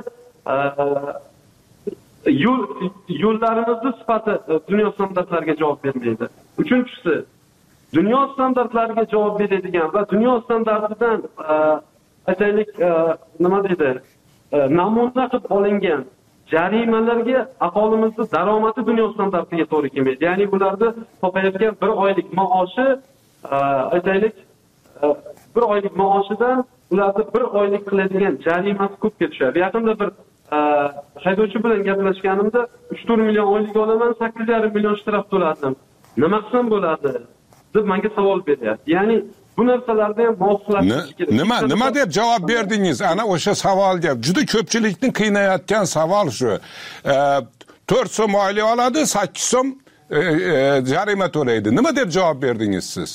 yo'llarimizni sifati dunyo standartlariga javob bermaydi. Uchinchisi, dunyo standartlariga javob beradigan va dunyo standartidan aytaylik nima deydi, namuna qilib olingan jarimalarga aholimizni daromadi dunyo standartiga to'g'ri kelmaydi. Ya'ni ularni topayotgan bir oylik maoshi aytaylik bir oylik maoshidan ularni bir oylik qiladigan jarimasi ko'pga tushadi. Yaqinda bir haydovchi bilan gaplashganimda uch to'rt million oylik olaman, sakkiz yarim million shtraf to'ladim. Nima qilsam bo'ladi deb menga savol beryapti. Ya'ni bu narsalarda ham muvofiqlashtirish kerak. Nima nima deb javob berdingiz ana o'sha savolga? Juda ko'pchilikni qiynayotgan savol shu. to'rt so'm oylik oladi, sakkiz so'm jarima to'laydi. Nima deb javob berdingiz siz?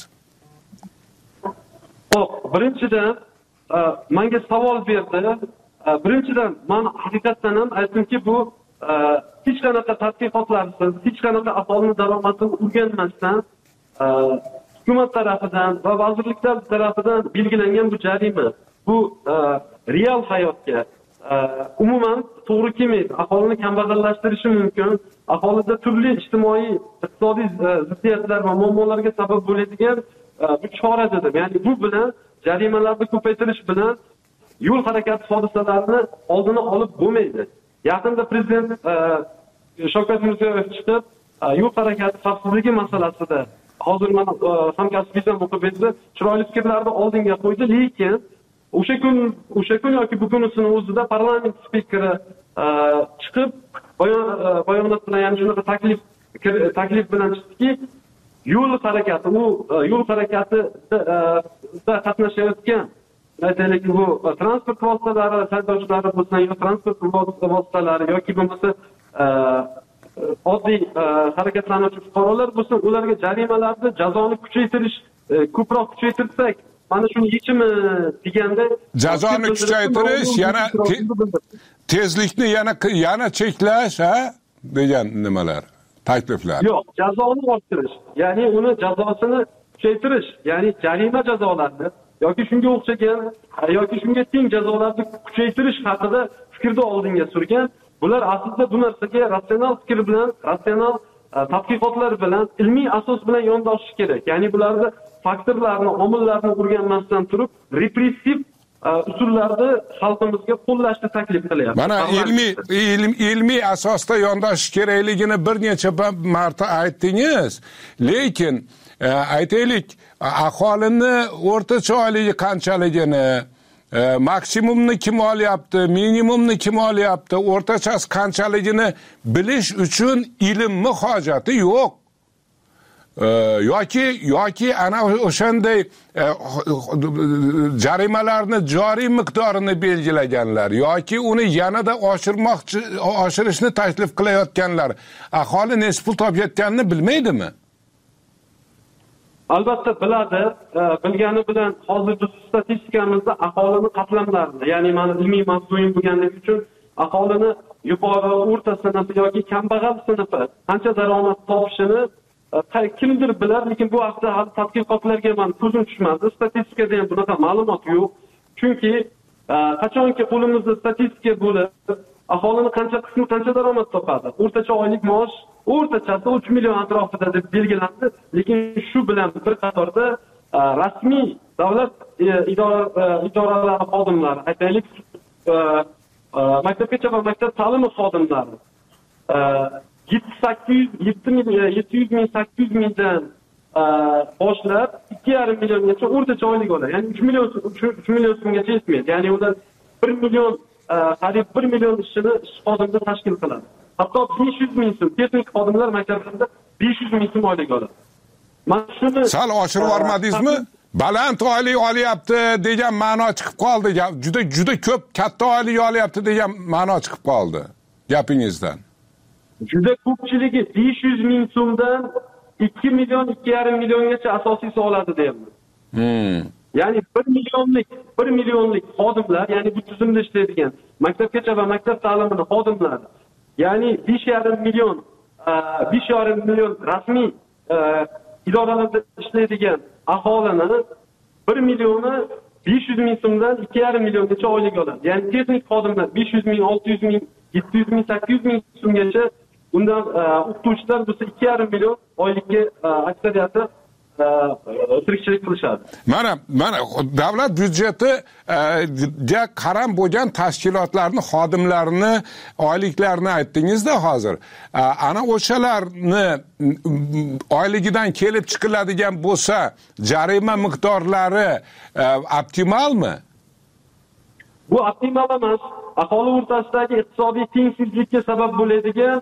Xo'p, birinchidan menga savol berdi. Birinchidan men haqiqatan ham aytdimki, bu hech qanaqa tadqiqotlarsiz, hech qanaqa aholining daromadini o'rganmasdan hukumat tarafidan va vazirliklar tarafidan belgilangan bu jarima, bu real hayotga umuman to'g'ri kelmaydi. Aholini kambag'allashtirishi mumkin, aholida turli ijtimoiy, iqtisodiy ziddiyatlar va muammolarga sabab bo'ladigan bu chora dedim. Ya'ni bu bilan jarimalarni ko'paytirish bilan yo'l harakati hodisalarini oldini olib bo'lmaydi. Yaqinda prezident Shavkat Mirziyoyev chiqib, yo'l harakati xavfsizligi masalasida hozir mana hamkasbimizdan o'qib berdi, chiroyli fikrlarni oldinga qo'ydi, lekin o'sha kun o'sha kun yoki bugunisini o'zida parlament spikeri chiqib bayonot bilan, ya'ni shunaqa taklif taklif bilan chiqdiki, yo'l harakati, u yo'l harakatida qatnashayotgan aytaylik bu transport vositalari haydovchilari bo'lsin, yo transport vositalari yoki bo'lmasa oddiy harakatlanuvchi fuqarolar bo'lsin, ularga jarimalarni, jazoni kuchaytirish, ko'proq kuchaytirsak, mana shuni yechimi deganda jazoni kuchaytirish, yana tezlikni yana yana cheklash, ha, degan nimalar, takliflar. Yo'q, jazoni orttirish, ya'ni uni jazosini kuchaytirish, ya'ni jarima jazolarni yoki shunga o'xshagan yoki shunga teng jazolarni kuchaytirish haqida fikrni oldinga surgan. Bular aslida bu narsaga ratsional fikr bilan, ratsional tadqiqotlar bilan, ilmiy asos bilan yondashish kerak. Ya'ni bularni faktorlarni, omillarni o'rganmasdan turib, repressiv usullarni xalqimizga qo'llashni taklif qilyapti. Mana ilmiy ilm, ilmiy asosda yondashish kerakligini bir necha marta aytdingiz, lekin aytaylik, aholini o'rtacha oyligi qanchaligini, maksimumni kim olyapti, minimumni kim olyapti, o'rtachasi qanchaligini bilish uchun ilmni hojati yo'q. yoki yoki ana o'shanday jarimalarni joriy miqdorini belgilaganlar yoki uni yanada oshirmoqchi oshirishni taklif qilayotganlar aholi nechta pul topayotganini bilmaydimi? Albatta biladi. Bilgani bilan hozir biz statistikamizda aholini qatlamlarini, ya'ni men ilmiy mavzuim bo'lganligi uchun aholini yuqori, o'rta sinfi yoki kambag'al sinfi qancha daromad topishini kimdir bilar, lekin bu haqda hali tadqiqotlarga men ko'zim tushmadi. Statistikada ham bunaqa ma'lumot yo'q. Chunki qachonki qo'limizda statistika bo'lib, aholini qancha qismi qancha daromad topadi? O'rtacha oylik maosh o'rtachasi uch million atrofida deb belgilandi, lekin shu bilan bir qatorda rasmiy davlat idoralari xodimlari, aytaylik, maktabgacha va maktab ta'limi xodimlari yetti yuz ming sakkiz yuz mingdan boshlab ikki yarim milliongacha o'rtacha oylik oladi. Ya'ni uch million uch million so'mgacha yetmaydi. Ya'ni ular bir million qariyb bir million ishchini ish xodimda tashkil qiladi. Hatto besh yuz ming so'm texnik xodimlar maktablarda besh yuz ming so'm oylik oladi. Mana shuni sal oshirib yormadingizmi? Baland oylik olyapti degan ma'no chiqib qoldi. Juda juda ko'p katta oylik olyapti degan ma'no chiqib qoldi gapingizdan. Juda ko'pchiligi besh yuz ming so'mdan ikki million ikki yarim milliongacha asosiysi oladi deyapman. Hmm. Ya'ni bir millionlik, bir millionlik xodimlar, ya'ni bu tizimda ishlaydigan maktabgacha va maktab ta'limini xodimlari, ya'ni besh yarim million, besh yarim million rasmiy idoralarda ishlaydigan aholini bir millioni besh yuz ming so'mdan ikki yarim milliongacha oylik oladi. Ya'ni texnik xodimlar besh yuz ming, olti yuz ming, yetti yuz ming, sakkiz yuz ming so'mgacha, undan o'qituvchilar bo'lsa ikki yarim million oylikka aksariyati tirikchilik qilishadi. Mana mana davlat byudjeti ga qaram bo'lgan tashkilotlarni xodimlarini oyliklarini aytdingizda hozir. Ana o'shalarni oyligidan kelib chiqiladigan bo'lsa, jarima miqdorlari optimalmi? Bu optimal emas. Aholi o'rtasidagi iqtisodiy tengsizlikka sabab bo'ladigan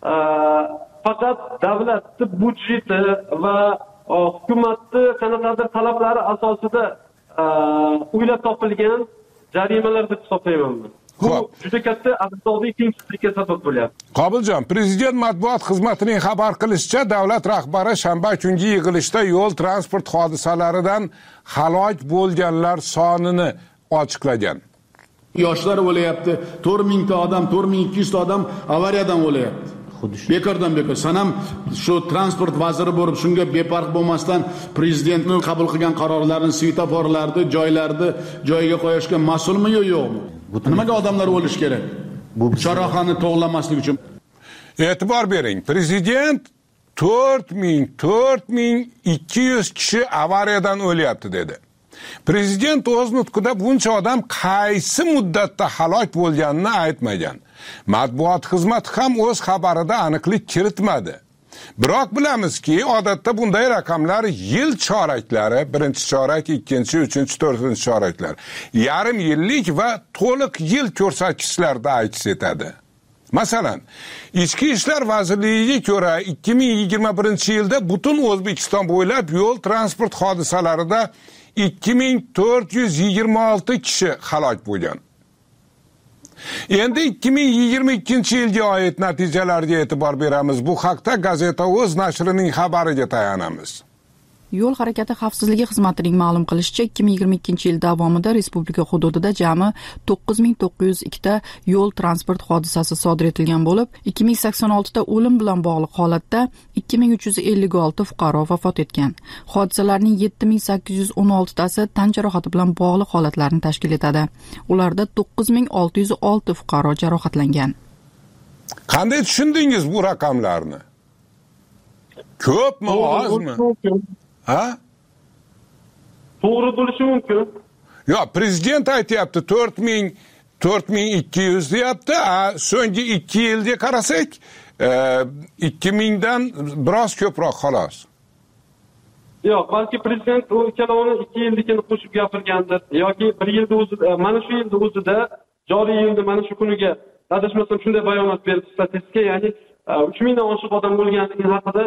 faqat davlatning byudjeti va hukumatning qanaqadir talablari asosida o'ylab topilgan jarimalar deb hisoblayman. Bu juda katta iqtisodiy tengsizlikka sabab bo'lyapti. Qobiljon, prezident matbuot xizmatining xabar qilishicha, davlat rahbari shanba kungi yig'ilishda yo'l transport hodisalaridan halok bo'lganlar sonini ochiqlagan. Yoshlar o'layapti, to'rt mingta odam, to'rt ming ikki yuz ta odam avariyadan o'layapti. Bekordan bekor. Sanam shu transport vaziri bo'lib, shunga befarq bo'lmasdan prezidentning qabul qilgan qarorlarini, svetoforlarni, joylarni joyiga qo'yishga mas'ulmi yo yo'qmi? Nimaga odamlar o'lish kerak? Bu chorrahani to'g'lamaslik uchun. E'tibor bering, prezident to'rt ming to'rt ming ikki yuz kishi avariyadan o'lyapti dedi. Prezident o'z nutqida buncha odam qaysi muddatda halok bo'lganini aytmagan. Matbuot xizmati ham o'z xabarida aniqlik kiritmadi. Biroq bilamizki, odatda bunday raqamlar yil choraklari, birinchi chorak, ikkinchi, uchinchi, to'rtinchi choraklar, yarim yillik va to'liq yil ko'rsatkichlarida aks etadi. Masalan, Ichki ishlar vazirligiga ko'ra ikki ming yigirma birinchi yilda butun O'zbekiston bo'ylab yo'l transport hodisalarida ikki ming to'rt yuz yigirma olti kishi halok bo'lgan. Endi ikki ming yigirma ikkinchi yilga oid natijalarga e'tibor beramiz. Bu haqda Gazeta.uz nashrining xabariga tayanamiz. Yo'l harakati xavfsizligi xizmatining ma'lum qilishicha, ikki ming yigirma ikkinchi yil davomida respublika hududida jami to'qqiz ming to'qqiz yuz ikki ta yo'l transport hodisasi sodir etilgan bo'lib, ikki ming sakson olti ta o'lim bilan bog'liq holatda ikki ming uch yuz ellik olti fuqaro vafot etgan. Hodisalarning yetti ming sakkiz yuz o'n olti tasi tan jarohati bilan bog'liq holatlarni tashkil etadi. Ularda to'qqiz ming olti yuz olti fuqaro jarohatlangan. Qanday tushundingiz bu raqamlarni? Ko'pmi, ozmi? Ha? To'g'ri bo'lishi mumkin. Yo, prezident aytayapti to'rt ming to'rt ming ikki yuz deyapti. So'nggi ikki yilga qarasak, ikki mingdan biroz ko'proq xolos. Yo'q, balki prezident u ikkalovini ikki yillikini qo'shib gapirgandir yoki bir yilda o'zida, mana shu yilda o'zida, joriy yilda mana shu kuniga adashmasam shunday bayonot berdi statistika, ya'ni uch mingdan oshiq odam o'lganligi haqida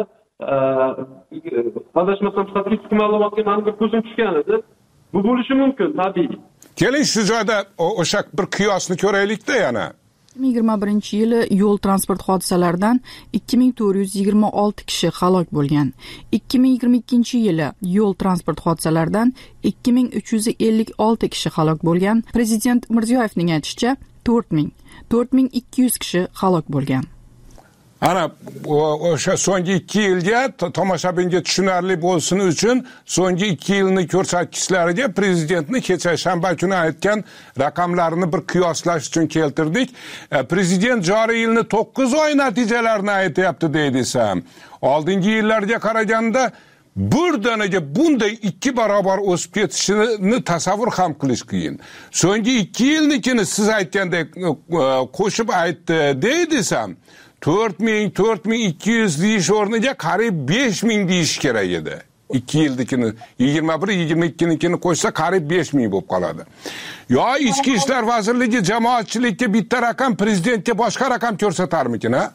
adashmasam statistik ma'lumotga ma'lum bir ko'zim tushgan edi. Bu bo'lishi mumkin, tabiiy. Keling shu joyda o'sha bir qiyosni ko'raylik-da yana. ikki ming yigirma birinchi yili yo'l transport hodisalaridan ikki ming to'rt yuz yigirma olti kishi halok bo'lgan. ikki ming yigirma ikkinchi yili yo'l transport hodisalaridan ikki ming uch yuz ellik olti kishi halok bo'lgan. Prezident Mirziyoyevning aytishicha, to'rt ming to'rt ming ikki yuz kishi halok bo'lgan. Ana o'sha so'nggi ikki yilga tomoshabinga tushunarli bo'lsin uchun so'nggi ikki yilni ko'rsatkichlariga prezidentni kecha shanba kuni aytgan raqamlarini bir qiyoslash uchun keltirdik. Prezident joriy yilni to'qqiz oy natijalarini aytyapti deysam, oldingi yillarga qaraganda birdaniga bunday ikki barobar o'sib ketishini tasavvur ham qilish qiyin. So'nggi ikki yilnikini siz aytgandek qo'shib aytdi deysam, to'rt ming to'rt ming ikki yuz deyish o'rniga qariyb besh ming deyish kerak edi. ikki yildikini, yigirma bir yigirma ikkinikini qo'shsa qariyb besh ming bo'lib qoladi. Yo, Ichki ishlar vazirligi jamoatchilikka bitta raqam, prezidentga boshqa raqam ko'rsatarmikin, ha?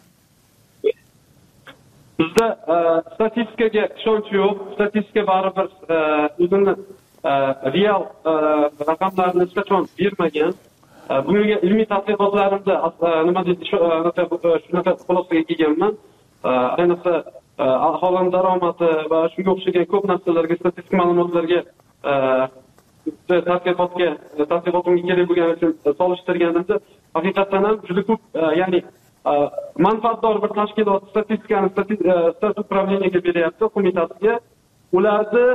Bizda statistikaga ishonch yo'q. Statistika baribir o'zini real raqamlarni hech qachon bermagan. Bunga ilmiy tadqiqotlarimda nima deydi, shunaqa xulosaga kelganman. Ayniqsa aholining daromadi va shunga o'xshagan ko'p narsalarga, statistik ma'lumotlarga tadqiqotga tadqiqotimga kerak bo'lgani uchun solishtirganimda haqiqatan ham juda ko'p, ya'ni manfaatdor bir tashkilot statistikani stat upravleniyaga beryapti, qo'mitasiga. Ularni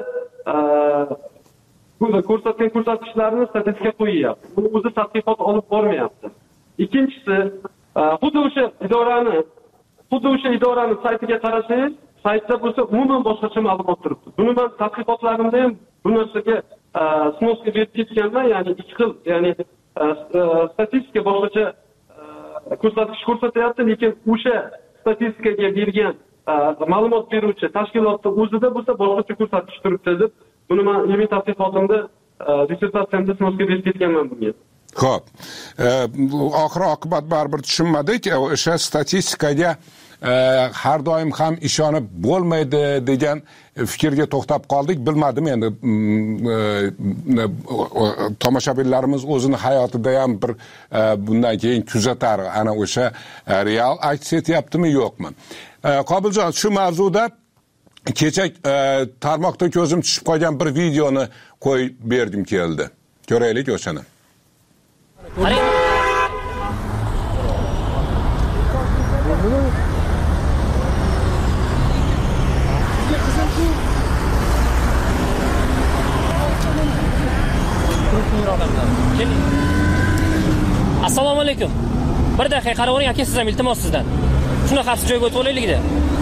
ko'rsatgan ko'rsatkichlarni statistika qo'yyapti. Buni o'zi tadqiqot olib bormayapti. Ikkinchisi, xuddi o'sha idorani, xuddi o'sha idorani saytiga qarasangiz, saytda bo'lsa umuman boshqacha ma'lumot turibdi. Buni men tadqiqotlarimda ham bu narsaga snoska berib ketganman, ya'ni ikki xil, ya'ni statistika boshqacha ko'rsatkich ko'rsatyapti, lekin o'sha statistikaga bergan ma'lumot beruvchi tashkilotda o'zida bo'lsa boshqacha ko'rsatkich turibdi deb, buni men ilmiy tadqiqotimda dissertatsiyamda snoska berib ketganman bunga. Xo'p. Oxir oqibat baribir tushunmadik. O'sha statistikaga har doim ham ishonib bo'lmaydi degan fikrga to'xtab qoldik. Bilmadim endi tomoshabinlarimiz o'zini hayotida ham bir bundan keyin kuzatar, ana o'sha real aks etyaptimi yo'qmi. Qobiljon, shu mavzuda kecha tarmoqda ko'zim tushib qolgan bir videoni qo'yib berdim keldi. Ko'raylik o'shani. Assalomu alaykum. Bir daqiqa qarab o'ring, aka, siz ham iltimos sizdan. Shuna xavfsiz joyga o'tib olaylik-da.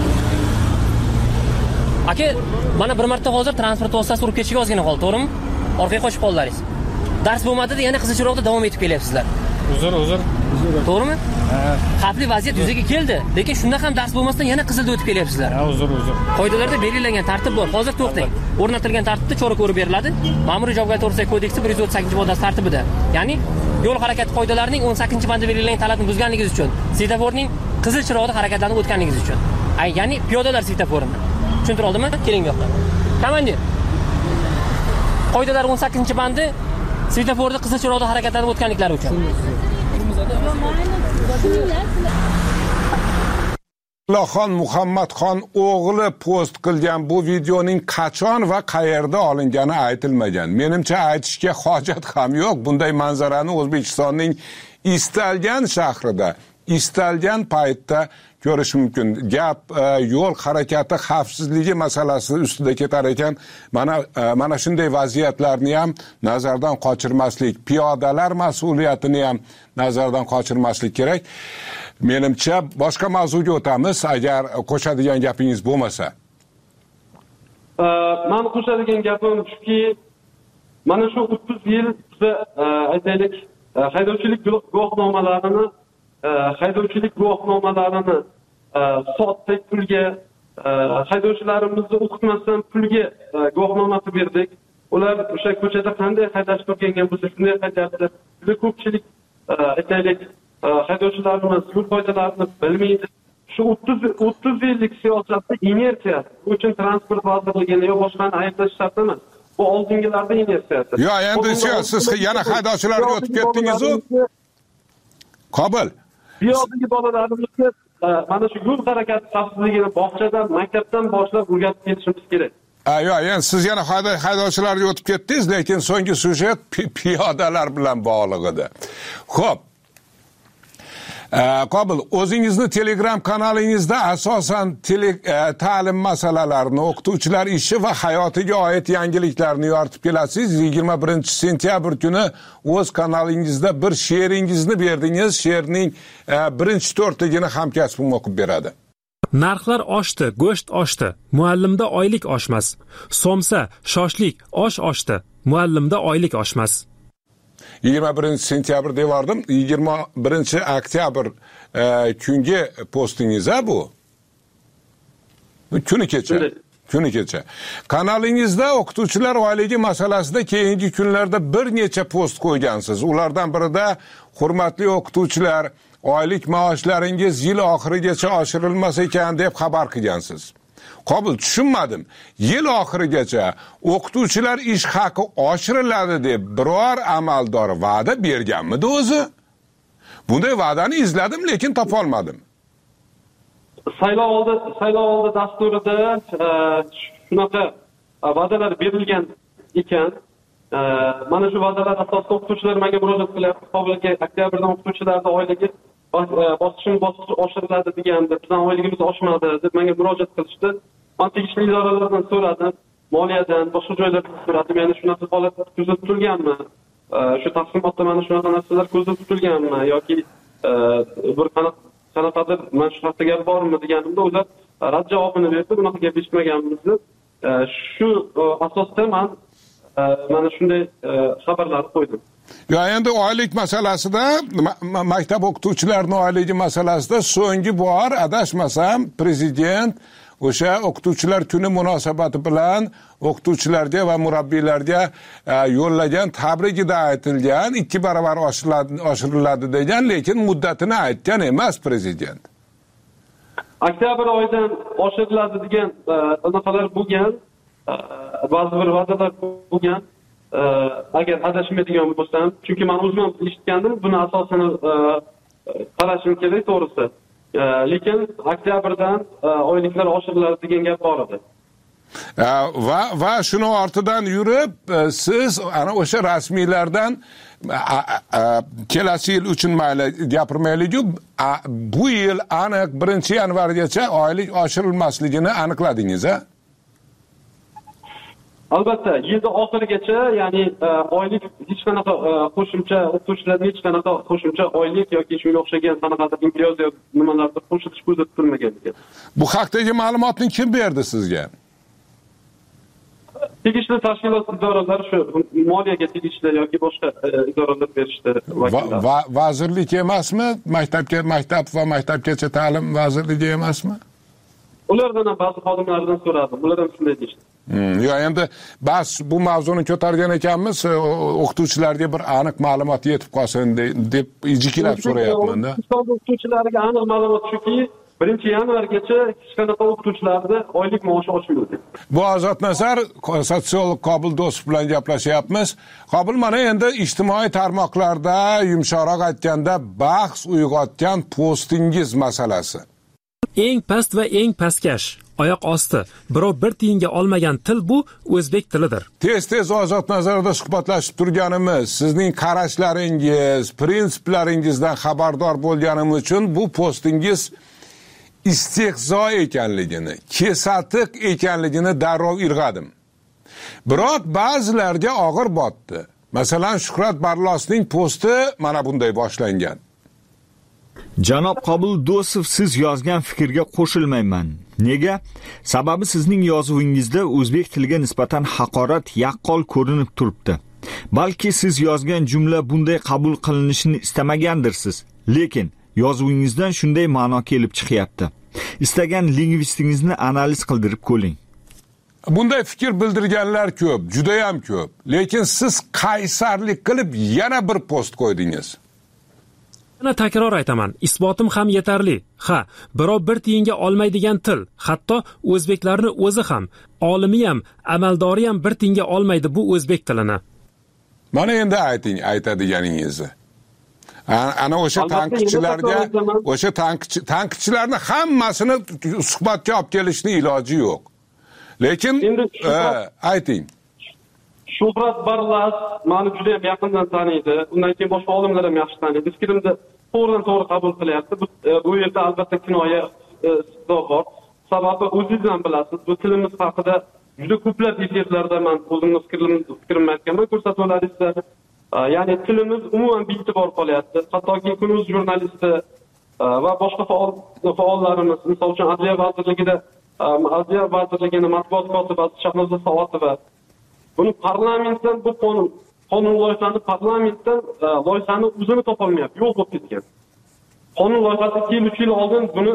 Aka, mana bir marta hozir transport vositasi urib ketishiga ozgina qoldi, to'g'rimi? Orqaga qochib qoldingiz. Dars bo'lmadi-da, yana Qizil chiroqda davom etib kelyapsizlar. Uzr, uzr. To'g'rimi? Ha. Xavfli vaziyat yuzaga keldi, lekin shunda ham dars bo'lmasdan yana qizilda o'tib kelyapsizlar. Ha, uzr, uzr. Qoidalarda belgilangan tartib bor. Hozir to'xtang. O'rnatilgan tartibda chora ko'rib beriladi. Ma'muriy javobgar to'g'risidagi kodeksi bir yuz o'ttiz sakkizinchi moddasi tartibida. Ya'ni yo'l harakati qoidalarining o'n sakkizinchi bandida belgilangan talabni buzganligingiz uchun, svetoforning qizil chirog'ida harakatlanib o'tganligingiz uchun. Ay, ya'ni piyodalar svetoforini. Tushuntira oldimmi? Keling bu yoqqa. Komandir. Qoidalar o'n sakkizinchi bandi svetoforda qizil chiroqda harakatlanib o'tganliklari uchun. Abdullaxon Muhammadxon o'g'li post qilgan bu videoning qachon va qayerda olingani aytilmagan. Menimcha aytishga hojat ham yo'q. Bunday manzarani O'zbekistonning istalgan shahrida, istalgan paytda ko'rish mumkin. Gap yo'l harakati xavfsizligi masalasi ustida ketar ekan. Mana mana shunday vaziyatlarni ham nazardan qochirmaslik, piyodalar mas'uliyatini ham nazardan qochirmaslik kerak. Menimcha boshqa mavzuga o'tamiz agar qo'shadigan gapingiz bo'lmasa. Men qo'shadigan gapim shuki, mana shu o'ttiz yil biza aytaylik haydovchilik guvohnomalarini haydovchilik guvohnomalarini soatlik pulga haydovchilarimizni o'qitmasdan pulga guvohnoma qilib berdik. Ular o'sha ko'chada qanday haydashni o'rgangan bo'lsa shunday haydayapti. Juda ko'pchilik aytaylik haydovchilarimiz yo'l qoidalarini bilmaydi. Shu o'ttiz yillik siyosatda inersiya uchun transport vazirligini yo boshqani ayblash shart emas. Bu oldingilarda inersiyasi. Yo'q, endi siz yana haydovchilarga o'tib ketdingiz-ku. Qobil. Buyog'dagi bolalarimizga mana shu yo'l harakati xavfsizligini bog'chadan, maktabdan boshlab o'rgatib ketishimiz kerak. Yo'q, endi siz yana haydovchilarga o'tib ketdingiz, lekin so'nggi sujet piyodalar bilan bog'liq edi. Xo'p. Qobil, o'zingizni Telegram kanalingizda asosan ta'lim masalalarini, o'qituvchilar ishi va hayotiga oid yangiliklarni yoritib kelasiz. yigirma birinchi sentyabr kuni o'z kanalingizda bir she'ringizni berdingiz. She'rning birinchi to'rtligini hamkasbim o'qib beradi. Narxlar oshdi, go'sht oshdi, muallimda oylik oshmas. Somsa, shoshlik, osh oshdi, muallimda oylik oshmas. yigirma birinchi sentyabr devordim. yigirma birinchi oktyabr e, kungi postingiz bu. Kuni kecha. Kuni kecha. Kanalingizda o'qituvchilar oyligi masalasida keyingi kunlarda bir necha post qo'ygansiz. Ulardan birida hurmatli o'qituvchilar, oylik maoshlaringiz yil oxirigacha oshirilmas ekan deb xabar qilgansiz. Qobil, tushunmadim. Yil oxirigacha o'qituvchilar ish haqi oshiriladi deb biror amaldor va'da berganmidi o'zi? Bunday va'dani izladim, lekin topa olmadim. Saylov oldi, saylov oldi dasturida shunaqa va'dalar berilgan ekan. Mana shu va'dalar asosida o'qituvchilar menga murojaat qilyapti. Qobilga oktyabrdan o'qituvchilarning oyligi bosqichma bosqich oshiriladi deganda, bizning oyligimiz oshmadi deb menga murojaat qilishdi. Men tegishli idoralardan so'radim, moliyadan, boshqa joylardan so'radim. Ya'ni shunaqa holat ko'zda tutilganmi? Shu taqsimotda mana shunaqa narsalar ko'zda tutilganmi yoki bir qanaqadir mana shu haqda gap bormi deganimda ular rad javobini berdi. Bunaqa gap eshitmaganmizni. Shu asosda men mana shunday xabarlar qo'ydim. Ya endi oylik masalasida, maktab o'qituvchilarining oyligi masalasida so'nggi bor adashmasam prezident o'sha o'qituvchilar kuni munosabati bilan o'qituvchilarga va murabbiylarga yo'llagan tabrigida aytilgan ikki baravar oshiriladi degan, lekin muddatini aytgan emas prezident. Oktyabr oyidan oshiriladi degan aloqalar bo'lgan, ba'zi bir va'dalar bo'lgan. Agar adashmaydigan bo'lsam, chunki men o'zim eshitgandim, buni asosini qarashim kerak to'g'risi. Lekin oktyabrdan oyliklar oshiriladi degan gap bor edi. Va va shuni ortidan yurib, siz ana o'sha rasmiylardan kelasi yil uchun mayli gapirmaylik-ku, bu yil aniq birinchi yanvargacha oylik oshirilmasligini aniqladingiz, a? Albatta, yilda oxirigacha, ya'ni oylik hech qanaqa qo'shimcha o'qituvchilarga hech qanaqa qo'shimcha oylik yoki shunga o'xshagan qanaqadir imtiyoz yoki nimalarni qo'shilish ko'zda tutilmagan ekan. Bu haqdagi ma'lumotni kim berdi sizga? Tegishli tashkilot idoralari, shu moliyaga tegishli yoki boshqa idoralar berishdi vakillar. Va vazirlik emasmi? Maktabga, maktab va maktabgacha ta'lim vazirligi emasmi? Ulardan ham ba'zi xodimlardan so'radim. Ular ham shunday deyishdi. Hmm, yo endi bas bu mavzuni ko'targan ekanmiz, o'qituvchilarga bir aniq ma'lumot yetib qolsin deb ijikilab so'rayapman-da. O'qituvchilarga aniq ma'lumot shuki, birinchi yanvargacha hech qanaqa o'qituvchilarning oylik maoshi oshmaydi. Bu Ozod Nazar, sotsiolog Qobil Do'stov bilan gaplashyapmiz. Qobil, mana endi ijtimoiy tarmoqlarda, yumshoqroq aytganda, bahs uyg'otgan postingiz masalasi. Eng past va eng pastkash, oyoq osti, birov bir tiyinga olmagan til bu o'zbek tilidir. Tez-tez Ozod nazarida suhbatlashib turganimiz, sizning qarashlaringiz, prinsiplaringizdan xabardor bo'lganimiz uchun bu postingiz istehzo ekanligini, kesatiq ekanligini darrov ilg'adim. Biroq ba'zilarga og'ir botdi. Masalan, Shuhrat Barlosning posti mana bunday boshlangan. Janob Qobul Do'stov, siz yozgan fikrga qo'shilmayman. Nega? Sababi sizning yozuvingizda o'zbek tiliga nisbatan haqorat yaqqol ko'rinib turibdi. Balki siz yozgan jumla bunday qabul qilinishini istamagandirsiz, lekin yozuvingizdan shunday ma'no kelib chiqyapti. Istagan lingvistingizni analiz qildirib ko'ring. Bunday fikr bildirganlar ko'p, juda ham ko'p. Lekin siz qaysarlik qilib yana bir post qo'ydingiz. Yana takror aytaman, isbotim ham yetarli. Ha, birov bir tiyinga olmaydigan til, hatto o'zbeklarni o'zi ham, olimi ham, amaldori ham bir tiyinga olmaydi bu o'zbek tilini. Mana endi ayting, aytadiganingizni. Ana o'sha tanqidchilarga, o'sha tanqidchilarni hammasini suhbatga olib kelishning iloji yo'q. Lekin ayting. Shuhrat Barlas meni juda ham yaqindan taniydi. Undan keyin boshqa olimlar ham yaxshi taniydi. Fikrimni to'g'ridan to'g'ri qabul qilyapti. Bu yerda albatta kinoya istiqdor bor. Sababi o'zingiz ham bilasiz, bu tilimiz haqida juda ko'plab efirlarda men o'zimning fikrimni aytganman, ko'rsatuvlaringizda. Ya'ni tilimiz umuman bee'tibor qolyapti. Hattoki Kunuz jurnalisti va boshqa faollarimiz, misol uchun Adliya vazirligida Adliya vazirligining matbuot kotibasi Shahnoza Savatova buni parlamentdan bu qonun qonun loyihasini parlamentdan loyihani o'zini topolmayapti, yo'q bo'lib ketgan. Qonun loyihasi ikki uch yil oldin buni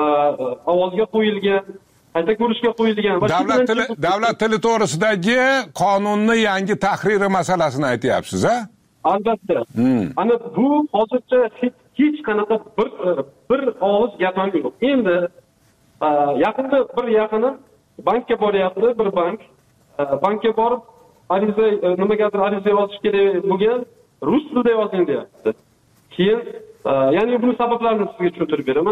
ovozga qo'yilgan, qayta ko'rishga qo'yilgan va davlat tili davlat tili to'g'risidagi qonunni yangi tahriri masalasini aytyapsiz, a? Albatta. Ana bu hozircha hech qanaqa bir bir og'iz gap ham yo'q. Endi yaqinda bir yaqinim bankka boryapti, bir bank bankka borib ariza nimagadir ariza yozish kerak bo'lgan, rus tilida yozing deyapti. Keyin ya'ni buni sabablarini sizga tushuntirib beraman.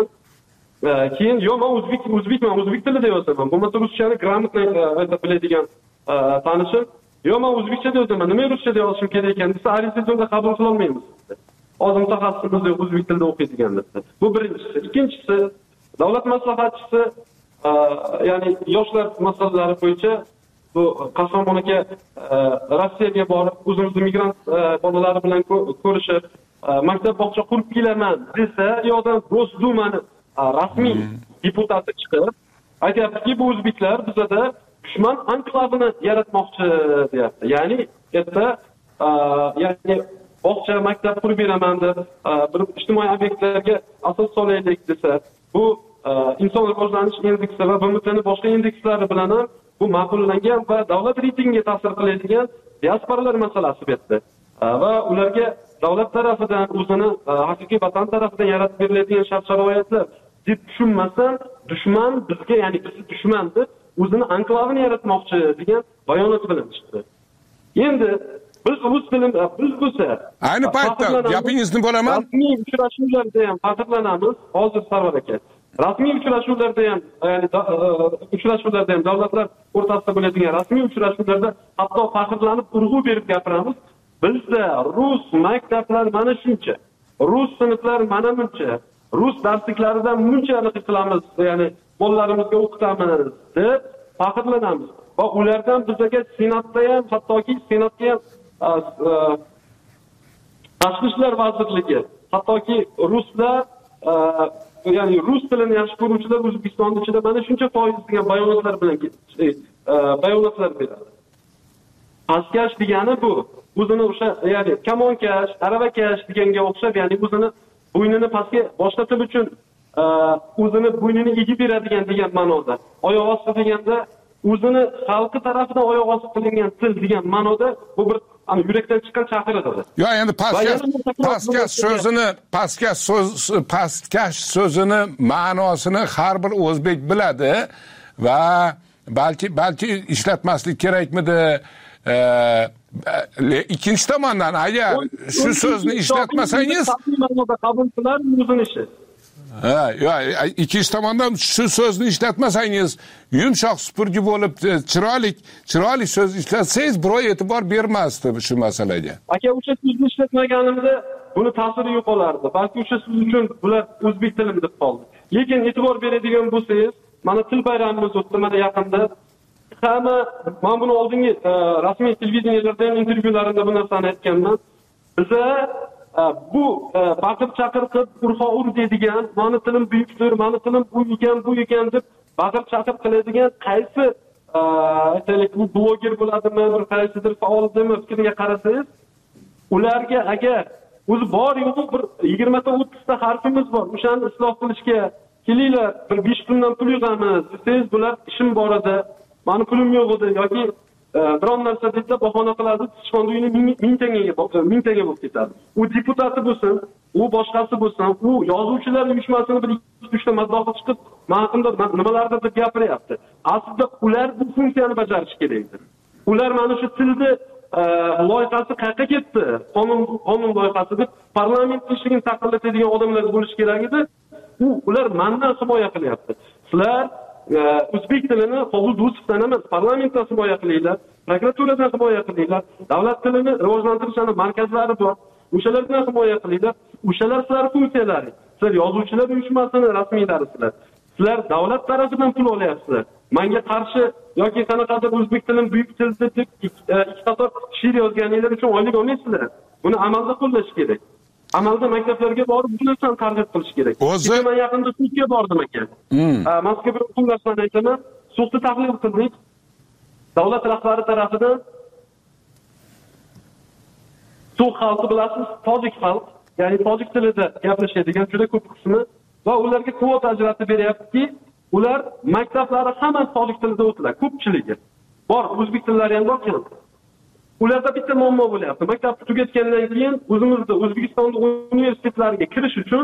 Keyin yo men o'zbek o'zbekman, o'zbek tilida yozaman. Bo'lmasa ruschani gрамотно ayta biladigan tanishim, yo men o'zbekchada yozaman. Nima ruschada yozishim kerak ekan desa, arizani qabul qila olmaymiz. Hozir mutaxassisimiz o'zbek tilida o'qiydigan desa. Bu birinchisi. Ikkinchisi, davlat maslahatchisi ya'ni yoshlar masalalari bo'yicha bu Qahramon aka Rossiyaga borib, o'zimizning migrant bolalari bilan ko'rishib, maktab bog'cha qurib kelaman desa, yo'dan Gosdumani rasmiy deputati chiqib aytayaptiki, bu o'zbeklar bizada dushman anklavini yaratmoqchi deyapti. Ya'ni katta ya'ni bog'cha, maktab qurib beraman deb bir ijtimoiy obyektlarga asos solaylik desa, bu inson rivojlanish indeksi va B M Tning boshqa indekslari bilan ham bu ma'qullangan va davlat reytingiga ta'sir qiladigan diasporalar masalasi bu yerda. Va ularga davlat tarafidan o'zini haqiqiy vatan tarafidan yaratib beriladigan shart-sharoitlar deb tushunmasdan, dushman bizga, ya'ni bizni dushman deb o'zini anklavini yaratmoqchi degan bayonot bilan chiqdi. Endi biz rus tilini biz bo'lsa, ayni paytda gapingizni bo'laman. Rasmiy uchrashuvlarda ham faxrlanamiz, hozir Sarvar aka. Rasmiy uchrashuvlarda ham, ya'ni uchrashuvlarda ham davlatlar o'rtasida bo'ladigan rasmiy uchrashuvlarda hatto faxrlanib urg'u berib gapiramiz. Bizda rus maktablar mana shuncha, rus sinflar mana buncha, rus darsliklaridan bunchalik qilamiz, ya'ni bolalarimizga o'qitamiz deb faxrlanamiz. Va ulardan bizga senatda ham, hattoki senatga ham Tashqi ishlar vazirligi, hattoki ruslar, ya'ni rus tilini yaxshi ko'ruvchilar O'zbekistonning ichida mana shuncha foiz degan bayonotlar bilan bayonotlar beradi. Pastkash degani bu. O'zini o'sha, ya'ni kamonkash, aravakash deganga o'xshab, ya'ni o'zini bo'ynini pastga boshlatib uchun o'zini bo'ynini egib beradigan degan ma'noda. Oyoq osti deganda o'zini xalqi tarafidan oyoq osti qilingan til degan ma'noda bu bir ana yurakdan chiqqan chaqiriqdir. Yo, endi pastkash pastkash so'zini, pastkash so'z pastkash so'zini ma'nosini har bir o'zbek biladi va balki balki ishlatmaslik kerakmidi? Ikkinchi tomondan agar shu so'zni ishlatmasangiz ma'noda qabul qilar o'zini ishi. Ha, yo, ikkinchi tomondan shu so'zni ishlatmasangiz, yumshoq supurgi bo'lib, chiroyli, chiroyli so'z ishlatsangiz, birov e'tibor bermasdi shu masalaga. Aka, o'sha so'zni ishlatmaganimda buni ta'siri yo'qolardi. Balki o'sha so'z uchun bular o'zbek tilim deb qoldi. Lekin e'tibor beradigan bo'lsangiz, mana til bayramimiz o'tdi, mana yaqinda. Hamma, men buni oldingi rasmiy televideniyalarda ham intervyularimda bu narsani aytganman. Biza bu baqir chaqir qilib urfa ur deydigan, mani tilim buyukdir, mani tilim bu ekan, bu ekan deb baqir chaqir qiladigan qaysi aytaylik bu bloger bo'ladimi, bir qaysidir faolmi fikriga qarasangiz, ularga agar o'zi bor yo'q bir yigirma ta o'ttiz ta harfimiz bor. O'shani isloh qilishga kelinglar, bir besh kundan pul yig'amiz. Siz bular ishim bor edi, mani pulim yo'q edi yoki biron narsa desa bahona qiladi, sichqon uyini ming tangaga ming tanga bo'lib ketadi. U deputati bo'lsin, u boshqasi bo'lsin, u yozuvchilar uyushmasini bir ikki uch ta mazloqa chiqib, men haqimda nimalardir deb gapiryapti. Aslida ular bu funksiyani bajarishi kerakdir. Ular mana shu tilni loyihasi qayerga ketdi? Qonun qonun loyihasi deb parlament ishini taqillatadigan odamlar bo'lish kerak edi. U ular mendan himoya qilyapti. Sizlar o'zbek tilini Qobul Do'stovdan emas, parlamentdan himoya qilinglar, prokuraturadan himoya qilinglar, davlat tilini rivojlantirishning markazlari bor. O'shalardan himoya qilinglar. O'shalar sizlar funksiyalari. Sizlar yozuvchilar uyushmasining rasmiylarisizlar. Sizlar davlat tarafidan pul olyapsizlar. Menga qarshi yoki qanaqadir o'zbek tilini buyuk til deb ikki qator she'r yozganinglar uchun oylik olmaysizlar. Buni amalda qo'llash kerak. Amalda maktablarga borib bu narsani targ'ib qilish kerak. O'zi men yaqinda sudga bordim aka. Moskva bir o'quv narsani aytaman. Sudni tahlil qildik. Davlat rahbari tarafidan So'q xalqi bilasiz, tojik xalq, ya'ni tojik tilida gaplashadigan juda ko'p qismi va ularga kvota ajratib beryaptiki, ular maktablari hamma tojik tilida o'tadi, ko'pchiligi. Bor, o'zbek tillari ham bor ekan. Ularda bitta muammo bo'lyapti. Maktabni tugatgandan keyin o'zimizda O'zbekistonda universitetlarga kirish uchun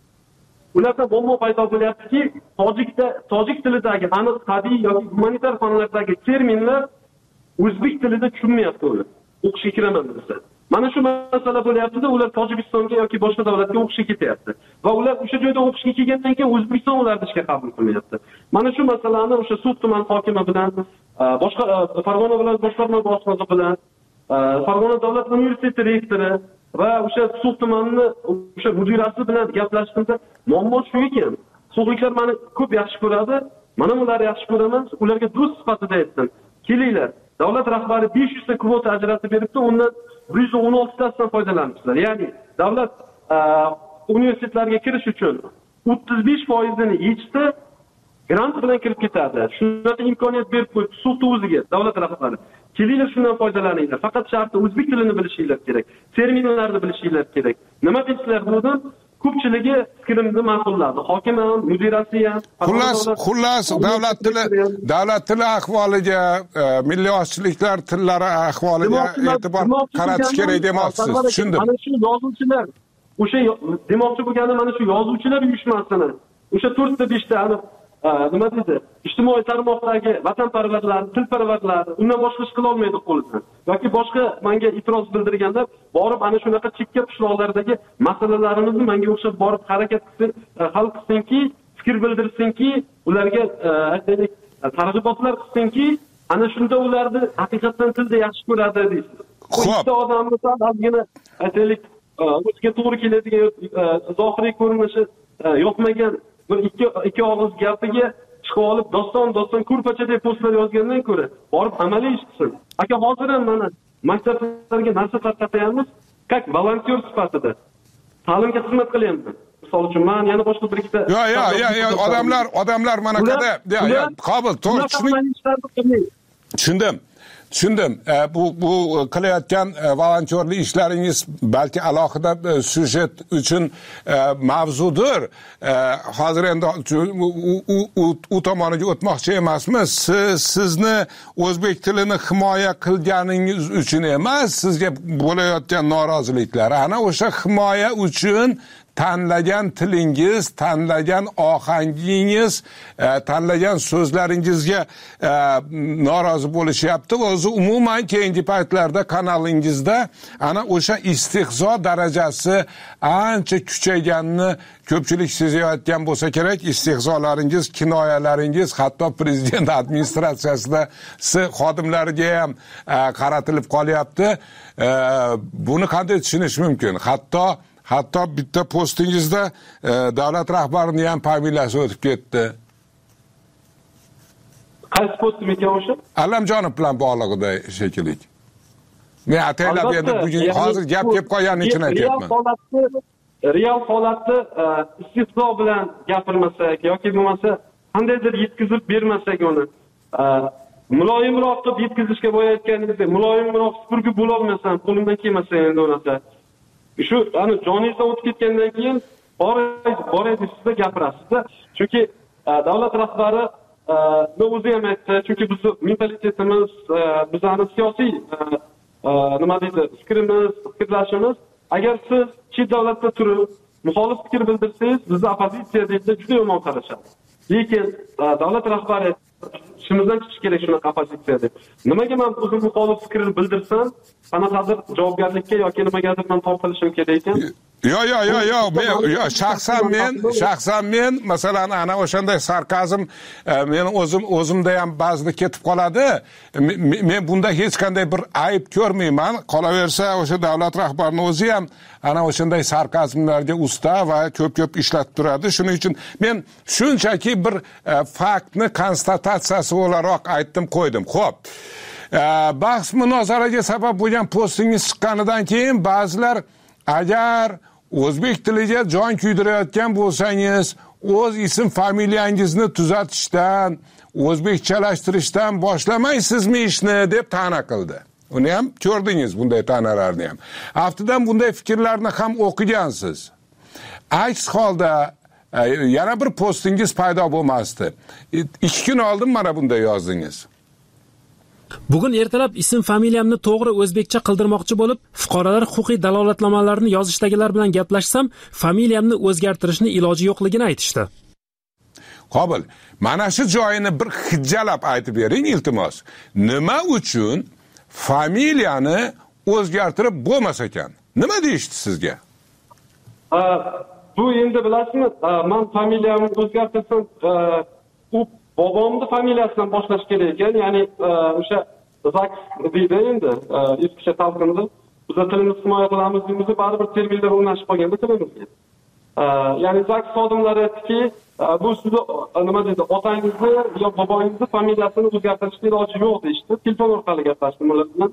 ularda muammo paydo bo'lyaptiki, tojikda tojik tilidagi aniq tabiiy yoki gumanitar fanlardagi terminlar o'zbek tilida tushunmayapti ular. O'qishga kiraman desa. Mana shu masala bo'lyapti-da, ular Tojikistonga yoki boshqa davlatga o'qishga ketyapti. Va ular o'sha joyda o'qishga kelgandan keyin O'zbekiston ularni ishga qabul qilmayapti. Mana shu masalani o'sha So'q tuman hokimi bilan, boshqa Farg'ona viloyat boshqarma boshlig'i bilan, Farg'ona davlat universiteti rektori va o'sha So'q tumanining o'sha mudirasi bilan gaplashishimda muammo shu ekan. So'qliklar meni ko'p yaxshi ko'radi, mana ularni yaxshi ko'raman. Ularga do'st sifatida aytdim. Kelinglar, davlat rahbari besh yuz ta kvota ajratib beribdi, undan bir yuz o'n olti tasidan foydalanibsizlar. Ya'ni davlat universitetlarga kirish uchun o'ttiz besh foizini yechdi, grant bilan kirib ketadi. Shunday imkoniyat berib qo'ydi So'qni o'ziga davlat rahbari. Kelinglar shundan foydalaninglar. Faqat sharti o'zbek tilini bilishinglar kerak, terminlarni bilishinglar kerak. Nima deysizlar budan? Ko'pchiligi fikrimni ma'qulladi. Hokim ham, mudirasi ham. Xullas, xullas davlat tili, davlat tili ahvoliga, milliy ozchiliklar tillari ahvoliga e'tibor qaratish kerak demoqchisiz. Tushundim. Mana shu yozuvchilar, o'sha demoqchi bo'lganim mana shu yozuvchilar uyushmasini, o'sha to'rt ta besh ta nima deydi? Ijtimoiy tarmoqdagi vatanparvarlar, tilparvarlar undan boshqa ish qila olmaydi qo'lidan. Yoki boshqa menga e'tiroz bildirganlar borib ana shunaqa chekka qishloqlardagi masalalarimizni menga o'xshab borib harakat qilsin, hal qilsinki, fikr bildirsinki, ularga aytaylik targ'ibotlar qilsinki, ana shunda ularni haqiqatan tilda yaxshi ko'radi deysiz. Bitta odamni ozgina aytaylik o'ziga to'g'ri keladigan zohiriy ko'rinishi yoqmagan bir ikki ikki og'iz gapiga chiqib olib doston doston ko'rpacha deb postlar yozgandan ko'ra borib amaliy ish qilsin. Aka hozir ham mana maktablarga narsa tarqatyapmiz, как volontyor sifatida ta'limga xizmat qilyapman. Misol uchun men yana boshqa bir ikkita Yo'q, yo'q, yo'q, odamlar, odamlar mana qada, yo'q, qabul, to'g'ri tushundim. Tushundim. Tushundim. Bu bu qilayotgan volontyorlik ishlaringiz balki alohida syujet uchun mavzudir. Hozir endi u tomoniga o'tmoqchi emasmiz. Siz sizni o'zbek tilini himoya qilganingiz uchun emas, sizga bo'layotgan noroziliklar. Ana o'sha himoya uchun tanlagan tilingiz, tanlagan ohangingiz, e, tanlagan so'zlaringizga e, norozi bo'lishyapti. O'zi umuman keyingi paytlarda kanalingizda ana o'sha istehzo darajasi ancha kuchayganini ko'pchilik sezayotgan bo'lsa kerak. Istehzolaringiz, kinoyalaringiz hatto prezident administratsiyasida xodimlariga ham e, qaratilib qolyapti. E, buni qanday tushunish mumkin? Hatto Hatto bitta postingizda e, davlat rahbarining ham familiyasi o'tib ketdi. Qaysi postim ekan o'sha? Allamjonov bilan bog'liqda shekilli. Men ataylab endi bugun hozir gap kelib qolganini uchun aytyapman. Real holatni, real holatni istehzo bilan gapirmasak yoki bo'lmasa qandaydir yetkazib bermasak uni muloyimroq qilib yetkazishga bo'layotganingizda muloyimroq supurgi bo'la olmasam, qo'limdan kelmasa endi o'nasa. Shu ana joningizdan o'tib ketgandan keyin boraysiz sizda gapirasiz-da. Chunki davlat rahbari o'zi ham aytdi, chunki bizni mentalitetimiz, bizning siyosiy nima deydi, fikrimiz, fikrlashimiz, agar siz chet davlatda turib muxolif fikr bildirsangiz, bizni oppozitsiya deydi, juda yomon qarashadi. Lekin davlat rahbari ishimizdan chiqish kerak shunaqa oppozitsiya deb. Nimaga men o'zim muxolif fikr bildirsam, qanaqadir javobgarlikka yoki nimagadir men tortilishim kerak ekan? Yo yo yo yo men yo shaxsan men shaxsan men masalan ana o'shanday sarkazm men o'zim o'zimda ham ba'zida ketib qoladi. Men bunda hech qanday bir ayb ko'rmayman. Qolaversa o'sha davlat rahbarining o'zi ham ana o'shanday sarkazmlarga usta va ko'p-ko'p ishlatib turadi. Shuning uchun men shunchaki bir faktni konstatatsiyasi o'laroq aytdim, qo'ydim. Xo'p. Bahs munozaraga sabab bo'lgan postingiz chiqqanidan keyin ba'zilar agar o'zbek tiliga jon kuydirayotgan bo'lsangiz, o'z ism familiyangizni tuzatishdan, o'zbekchalashtirishdan boshlamaysizmi ishni deb ta'na qildi. Uni ham ko'rdingiz bunday ta'nalarni ham. Aftidan bunday fikrlarni ham o'qigansiz. Aks holda yana bir postingiz paydo bo'lmasdi. ikki kun oldin mana bunday yozdingiz. Bugun ertalab ism familiyamni to'g'ri o'zbekcha qildirmoqchi bo'lib, fuqarolar huquqiy dalolatnomalarini yozishdagilar bilan gaplashsam, familiyamni o'zgartirishni iloji yo'qligini aytishdi. Qobil, mana shu joyini bir hijjalab aytib bering, iltimos. Nima uchun familiyani o'zgartirib bo'lmas ekan? Nima deyishdi sizga? Bu endi bilasizmi, men familiyamni o'zgartirsam, u bobomning familiyasidan boshlash kerak ekan, ya'ni o'sha zaks deydi endi, eskicha talqinda biz tilimizni himoya qilamiz deymiz, baribir terminlar o'rnashib qolganda tilimizga. Ya'ni zaks xodimlari aytdiki, bu sizni nima deydi, otangizni yo bobongizni familiyasini o'zgartirishga iloji yo'q deyishdi. Telefon orqali gaplashdim ular bilan.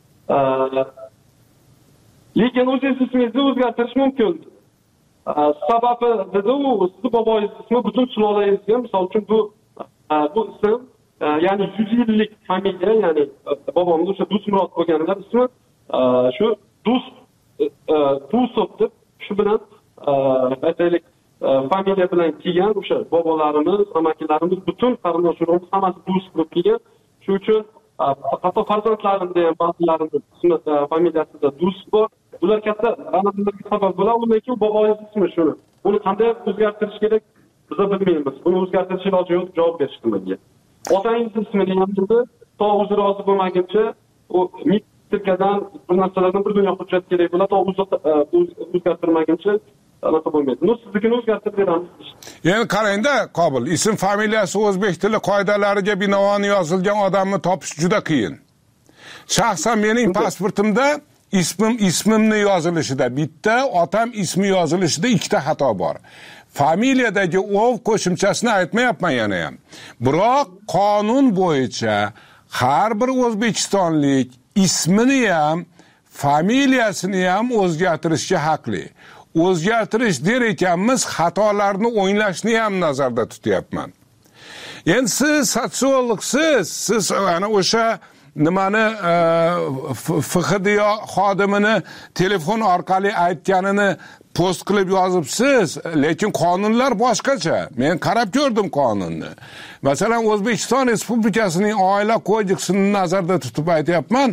Lekin o'zingiz ismingizni o'zgartirish mumkin. Sababi dedi u, sizni bobongiz ismi butun sulolangizga, misol uchun bu bu ism, ya'ni yuz yillik familiya, ya'ni bobomning o'sha Do'stmurod bo'lganlar ismi shu Do'st Do'stov deb shu bilan aytaylik familiya bilan kelgan o'sha bobolarimiz, amakilarimiz, butun qarindosh urug'imiz hammasi Do'st bo'lib kelgan. Shu uchun hatto farzandlarimda ham ba'zilarimning ismi familiyasida Do'st bor. Ular katta aniqlikka sabab bo'ladi. Undan keyin bobongiz ismi shuni. Buni qanday o'zgartirish kerak? Biz bilmaymiz. Buni o'zgartirish iloji yo'q, javob berishdi menga. Otangiz ismini ham dedi, to o'zi rozi bo'lmaguncha u metrikadan bir narsalardan bir dunyo hujjat kerak bo'ladi, to o'zgartirmaguncha anaqa bo'lmaydi. Nu siznikini o'zgartirib beramiz. Endi qarangda, Qobil, ism familiyasi o'zbek tili qoidalariga binoan yozilgan odamni topish juda qiyin. Shaxsan mening pasportimda ismim ismimni yozilishida bitta, otam ismi yozilishida ikkita xato bor. Familiyadagi ov qo'shimchasini aytmayapman yana ham. Biroq qonun bo'yicha har bir o'zbekistonlik ismini ham, familiyasini ham o'zgartirishga haqli. O'zgartirish der ekanmiz, xatolarni o'nglashni ham nazarda tutyapman. Endi siz sotsiologsiz, siz ana o'sha nimani F X D O xodimini telefon orqali aytganini post qilib yozibsiz, lekin qonunlar boshqacha. Men qarab ko'rdim qonunni. Masalan, O'zbekiston Respublikasining Oila kodeksini nazarda tutib aytyapman.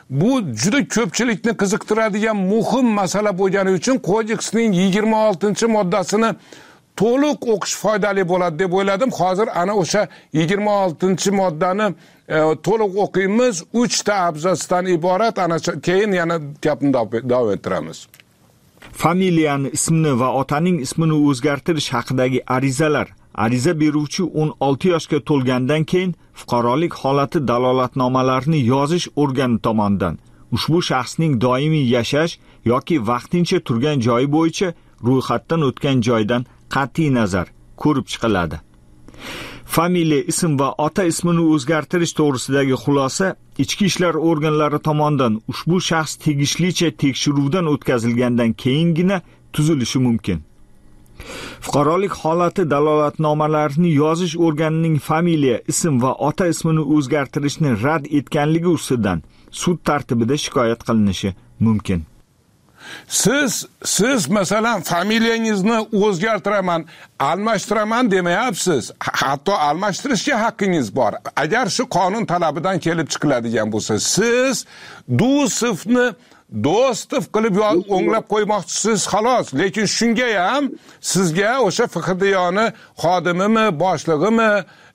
bu juda ko'pchilikni qiziqtiradigan muhim masala bo'lgani uchun kodeksning yigirma oltinchi moddasini to'liq o'qish foydali bo'ladi deb o'yladim. Hozir ana o'sha yigirma oltinchi moddani e, to'liq o'qiymiz. uchta abzatsdan iborat, ana keyin yana gapni davom ettiramiz. Familiyani ismini va otaning ismini o'zgartirish haqidagi arizalar ariza beruvchi o'n olti yoshga to'lgandan keyin fuqarolik holati dalolatnomalarini yozish organi tomonidan ushbu shaxsning doimiy yashash yoki vaqtincha turgan joyi bo'yicha ro'yxatdan o'tgan joydan qat'iy nazar ko'rib chiqiladi. Familiya, ism va ota ismini o'zgartirish to'g'risidagi xulosa ichki ishlar organlari tomonidan ushbu shaxs tegishlicha tekshiruvdan o'tkazilgandan keyingina tuzilishi mumkin. Fuqarolik holati dalolatnomalarini yozish organining familiya, ism va ota ismini o'zgartirishni rad etganligi ustidan sud tartibida shikoyat qilinishi mumkin. Siz siz masalan familiyangizni o'zgartiraman, almashtiraman demayapsiz. Hatto almashtirishga haqqingiz bor. Agar shu qonun talabidan kelib chiqiladigan bo'lsa, siz Dusovni Dostov qilib o'nglab qo'ymoqchisiz xolos. Lekin shunga ham sizga o'sha F X D Yoni xodimimi, boshlig'imi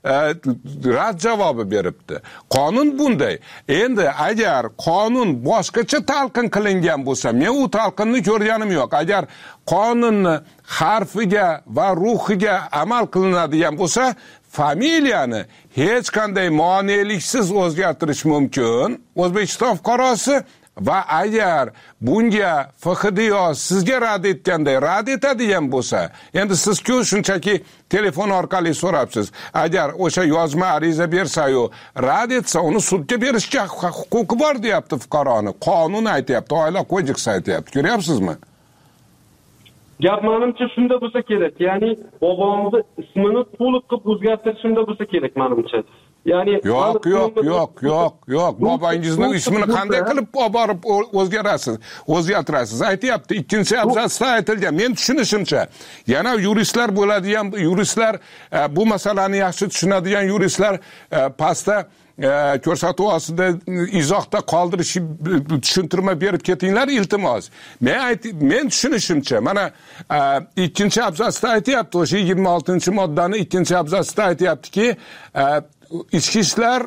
rad javobi beribdi. Qonun bunday. Endi agar qonun boshqacha talqin qilingan bo'lsa, men u talqinni ko'rganim yo'q. Agar qonunni harfiga va ruhiga amal qilinadigan bo'lsa, familiyani hech qanday moneliksiz o'zgartirish mumkin. O'zbekiston fuqarosi va agar bunga F X D Yo sizga rad etganday rad etadigan bo'lsa, endi siz-ku shunchaki telefon orqali so'rabsiz. Agar o'sha yozma ariza bersa-yu rad etsa, uni sudga berishga huquqi bor deyapti fuqaroni. Qonun aytayapti, oila kodeksi aytayapti. Ko'ryapsizmi? Gap menimcha shunda bo'lsa kerak. Ya'ni bobomning ismini to'liq qilib o'zgartirish shunda bo'lsa kerak menimcha. Ya'ni yo'q, yo'q, yo'q, yo'q, yo'q. Bobongizning ismini qanday qilib olib o'zgarasiz, o'zgartirasiz? Aytayapti, ikkinchi abzatsda aytilgan. Men tushunishimcha, yana yuristlar bo'ladigan, yuristlar bu masalani yaxshi tushunadigan yuristlar pastda ko'rsatuv ostida izohda qoldirish, tushuntirma berib ketinglar iltimos. Men ayt, men tushunishimcha, mana ikkinchi abzatsda aytayapti, o'sha yigirma oltinchi moddani ikkinchi abzatsda aytayaptiki, ichki ishlar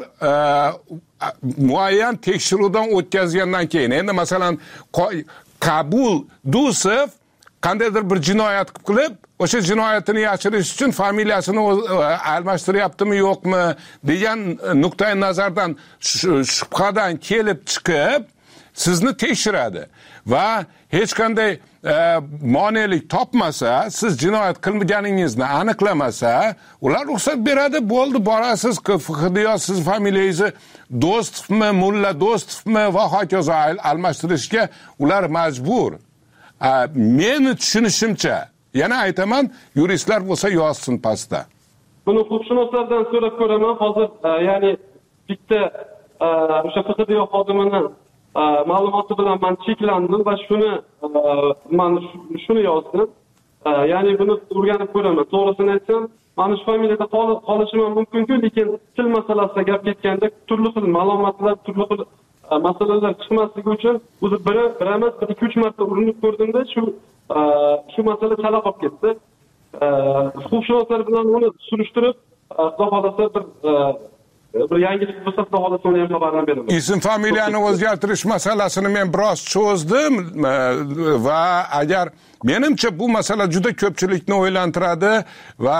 muayyan tekshiruvdan o'tkazgandan keyin, endi masalan Qabul Dusov qandaydir bir jinoyat qilib, o'sha jinoyatini yashirish uchun familiyasini almashtiryaptimi yo'qmi degan nuqtai nazardan shubhadan kelib chiqib sizni tekshiradi va hech qanday monelik topmasa, siz jinoyat qilmaganingizni aniqlamasa, ular ruxsat beradi, bo'ldi, borasiz, F X D Yo siz familiyangizni Dostovmi, Mulla Dostovmi va hokazo almashtirishga ular majbur. Meni tushunishimcha, yana aytaman, yuristlar bo'lsa yozsin pastda. Buni huquqshunoslardan so'rab ko'raman. Hozir ya'ni bitta o'sha F X D Yo xodimini ma'lumoti bilan men cheklandim va shuni men shuni yozdim. Ya'ni buni o'rganib ko'raman. To'g'risini aytsam, mana shu familiyada qolishim mumkin-ku, lekin til masalasida gap ketganda turli xil ma'lumotlar, turli xil masalalar chiqmasligi uchun o'zi biri bir emas, bir ikki uch marta urinib ko'rdimda, shu shu masala chala qolib ketdi. Huquqshunoslar bilan uni surishtirib, xudo xolasa bir bir yangilik bo'lsa, xudo xolasa uni ham xabarini beraman. Ism familiyani o'zgartirish masalasini men biroz cho'zdim va agar menimcha bu masala juda ko'pchilikni o'ylantiradi va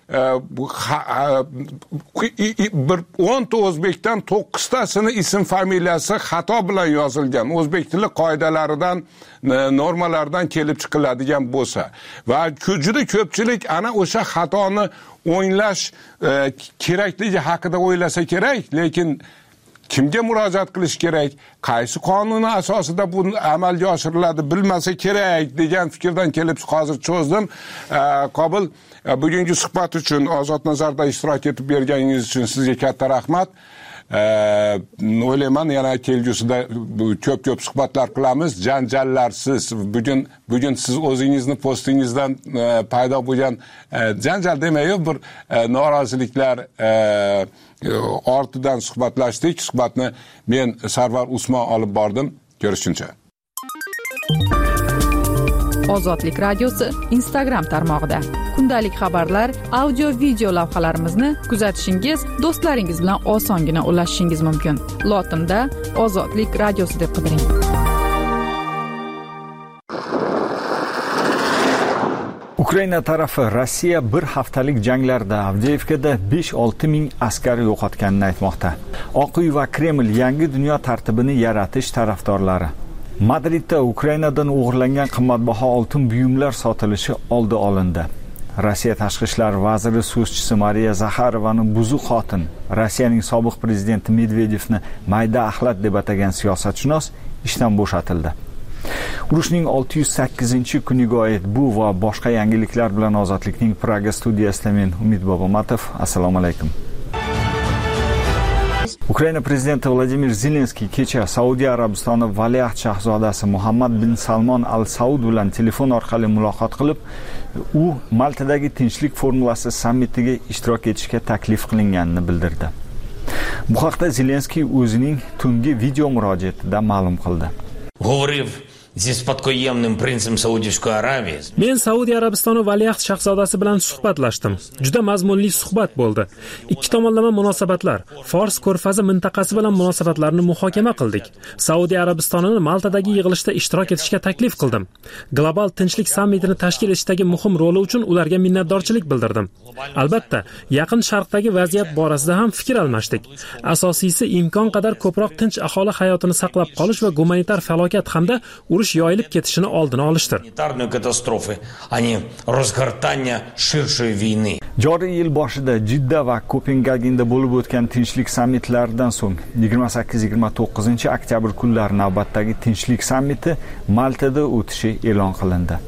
bir o'nta o'zbekdan to'qqiztasini ism familiyasi xato bilan yozilgan. O'zbek tili qoidalaridan, normalaridan kelib chiqiladigan bo'lsa va juda ko'pchilik ana o'sha xatoni o'nglash kerakligi haqida o'ylasa kerak, lekin kimga murojaat qilish kerak, qaysi qonuni asosida bu amalga oshiriladi bilmasa kerak degan fikrdan kelib hozir cho'zdim. Qobil, bugungi suhbat uchun, Ozod Nazarda ishtirok etib berganingiz uchun sizga katta rahmat. o'ylayman yana kelgusida ko'p ko'p suhbatlar qilamiz, janjallarsiz. Bugun bugun siz o'zingizni postingizdan paydo bo'lgan janjal demayman, bir noroziliklar ortidan suhbatlashdik. Suhbatni men Sarvar Usmon olib bordim. Ko'rishguncha. Ozodlik radiosi Instagram tarmog'ida kundalik xabarlar, audio video lavhalarimizni kuzatishingiz, do'stlaringiz bilan osongina ulashishingiz mumkin. Lotinda Ozodlik radiosi deb qidiring. Ukraina tarafi Rossiya bir haftalik janglarda Avdiivkada besh olti ming askar yo'qotganini aytmoqda. Oq uy va Kreml yangi dunyo tartibini yaratish tarafdorlari. Madridda Ukrainadan o'g'irlangan qimmatbaho oltin buyumlar sotilishi oldi olindi. Rossiya tashqi ishlar vaziri so'zchisi Mariya Zaxarovaning buzuq xotin, Rossiyaning sobiq prezidenti Medvedevni mayda axlat deb atagan siyosatshunos ishdan bo'shatildi. Urushning olti yuz sakkizinchi kuniga oid bu va boshqa yangiliklar bilan Ozodlikning Praga studiyasida men Umid Bobomatov. Assalomu alaykum. Ukraina prezidenti Vladimir Zelenskiy kecha Saudiya Arabistoni valiahd shahzodasi Muhammad bin Salmon Al Saud bilan telefon orqali muloqot qilib, u Maltadagi tinchlik formulasi sammitiga ishtirok etishga taklif qilinganini bildirdi. Bu haqda Zelenskiy o'zining tungi video murojaatida ma'lum qildi. Men Saudiya Arabistoni valiahd shahzodasi bilan suhbatlashdim. Juda mazmunli suhbat bo'ldi. Ikki tomonlama munosabatlar, Fors ko'rfazi mintaqasi bilan munosabatlarni muhokama qildik. Saudiya Arabistonini Maltadagi yig'ilishda ishtirok etishga taklif qildim. Global tinchlik sammitini tashkil etishdagi muhim roli uchun ularga minnatdorchilik bildirdim. Albatta, Yaqin Sharqdagi vaziyat borasida ham fikr almashdik. Asosiysi imkon qadar ko'proq tinch aholi hayotini saqlab qolish va gumanitar falokat hamda urush yoyilib ketishini oldini olishdir. Joriy yil boshida Jidda va Kopengagenda bo'lib o'tgan tinchlik sammitlaridan so'ng yigirma sakkiz yigirma to'qqizinchi oktyabr kunlari navbatdagi tinchlik sammiti Maltada o'tishi e'lon qilindi.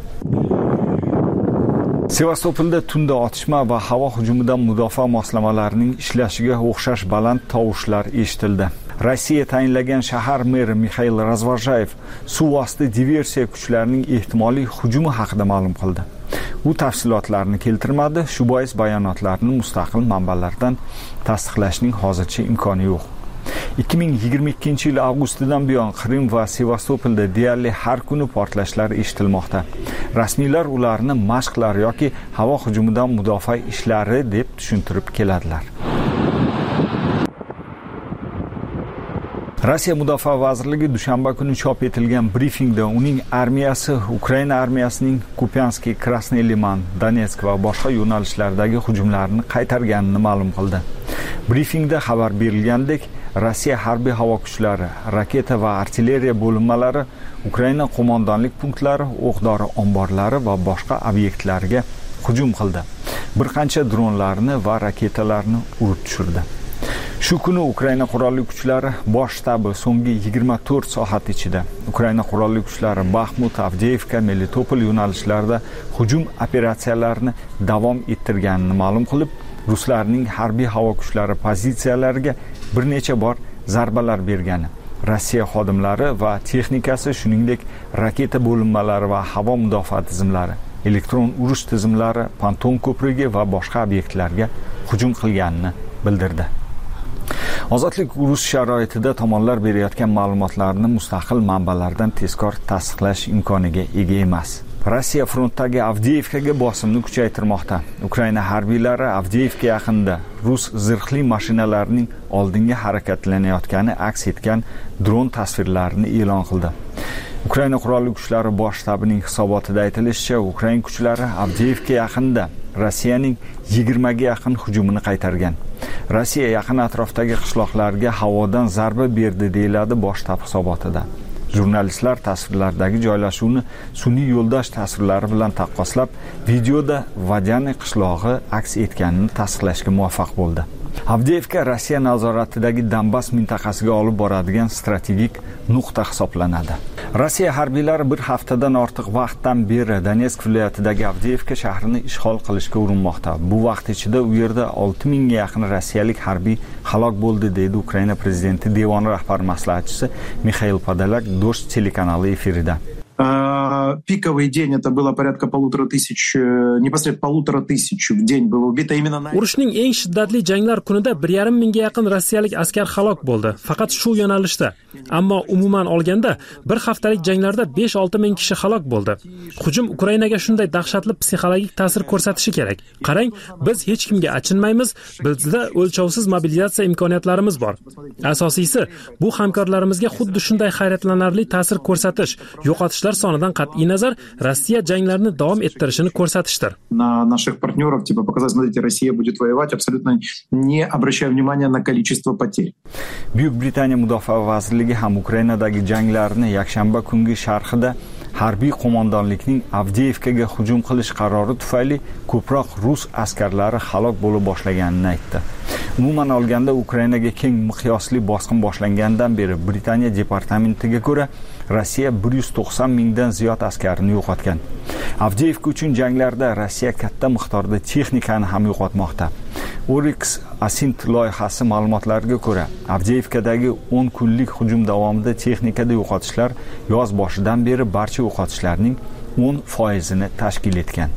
Sevastopolda tunda otishma va havo hujumidan mudofaa moslamalarining ishlashiga o'xshash baland tovushlar eshitildi. Rossiya tayinlagan shahar meri Mikhail Razvozhayev suv osti diversiya kuchlarining ehtimoliy hujumi haqida ma'lum qildi. U tafsilotlarni keltirmadi, shu bois bayonotlarni mustaqil manbalardan tasdiqlashning hozircha imkoni yo'q. ikki ming yigirma ikkinchi yil avgustidan buyon Qrim va Sevastopolda deyarli har kuni portlashlar eshitilmoqda. Rasmiylar ularni mashqlar yoki havo hujumidan mudofaa ishlari deb tushuntirib keladilar. Rossiya Mudofaa vazirligi dushanba kuni chop etilgan brifingda uning armiyasi Ukraina armiyasining Kupianskiy, Krasnoy Liman, Donetsk va boshqa yo'nalishlardagi hujumlarni qaytarganini ma'lum qildi. Brifingda xabar berilgandek, Rossiya harbiy havo kuchlari, raketa va artilleriya bo'linmalari Ukraina qo'mondonlik punktlari, o'q-dori omborlari va boshqa obyektlarga hujum qildi. Bir qancha dronlarni va raketalarni urib tushirdi. Shu kuni Ukraina qurolli kuchlari bosh shtabi so'nggi yigirma to'rt soat ichida Ukraina qurolli kuchlari Bakhmut, Avdiivka, Melitopol yo'nalishlarida hujum operatsiyalarini davom ettirganini ma'lum qilib, ruslarning harbiy havo kuchlari pozitsiyalariga bir necha bor zarbalar bergani, Rossiya xodimlari va texnikasi, shuningdek raketa bo'linmalari va havo mudofaa tizimlari, elektron urush tizimlari, Panton ko'prigi va boshqa obyektlarga hujum qilganini bildirdi. Ozodlik urush sharoitida tomonlar berayotgan ma'lumotlarni mustaqil manbalardan tezkor tasdiqlash imkoniga ega emas. Rossiya frontdagi Avdiivkaga bosimni kuchaytirmoqda. Ukraina harbiylari Avdiivka yaqinida rus zirhli mashinalarining oldinga harakatlanayotgani aks etgan dron tasvirlarini e'lon qildi. Ukraina qurolli kuchlari bosh shtabining hisobotida aytilishicha, Ukraina kuchlari Avdiivka yaqinida Rossiyaning yigirma ga yaqin hujumini qaytargan. Rossiya yaqin atrofdagi qishloqlarga havodan zarba berdi deyiladi bosh shtab hisobotida. Jurnalistlar tasvirlardagi joylashuvni sun'iy yo'ldosh tasvirlari bilan taqqoslab, videoda Vadyani qishlog'i aks etganini tasdiqlashga muvaffaq bo'ldi. Avdiivka Rossiya nazoratidagi Donbass mintaqasiga olib boradigan strategik nuqta hisoblanadi. Rossiya harbiylari bir haftadan ortiq vaqtdan beri Donetsk viloyatidagi Avdiivka shahrini ishg'ol qilishga urinmoqda. Bu vaqt ichida u yerda olti mingga yaqin rossiyalik harbiy halok bo'ldi, deydi Ukraina prezidenti devoni rahbar maslahatchisi Mixail Podolyak Do'st telekanali efirida. Пиковый день это было порядка полутора тысяч, непосредственно полутора тысяч в день было убито именно на... Urushning eng shiddatli janglar kunida bir yarim mingga yaqin rossiyalik askar halok bo'ldi, faqat shu yo'nalishda. Ammo umuman olganda bir haftalik janglarda besh olti ming kishi halok bo'ldi. Hujum Ukrainaga shunday dahshatli psixologik ta'sir ko'rsatishi kerak. Qarang, biz hech kimga achinmaymiz, bizda o'lchovsiz mobilizatsiya imkoniyatlarimiz bor. Asosiysi, bu hamkorlarimizga xuddi shunday hayratlanarli ta'sir ko'rsatish, yo'qotishlar sonidan qat'iy nazar Rossiya janglarini davom ettirishini ko'rsatishdir. На наших партнеров типа показать, смотрите, Россия будет воевать, абсолютно не обращая внимания на количество потерь. Buyuk Britaniya Mudofaa vazirligi ham Ukrainadagi janglarni yakshanba kungi sharhida harbiy qo'mondonlikning Avdiivkaga hujum qilish qarori tufayli ko'proq rus askarlari halok bo'lib boshlaganini aytdi. Umuman olganda Ukrainaga keng miqyosli bosqin boshlangandan beri Britaniya departamentiga ko'ra Rossiya bir yuz to'qson mingdan ziyod askarni yo'qotgan. Avdiivka uchun janglarda Rossiya katta miqdorda texnikani ham yo'qotmoqda. Oryx Asint loyihasi ma'lumotlariga ko'ra, Avdiivkadagi o'n kunlik hujum davomida texnikada yo'qotishlar yoz boshidan beri barcha yo'qotishlarning o'n foizini tashkil etgan.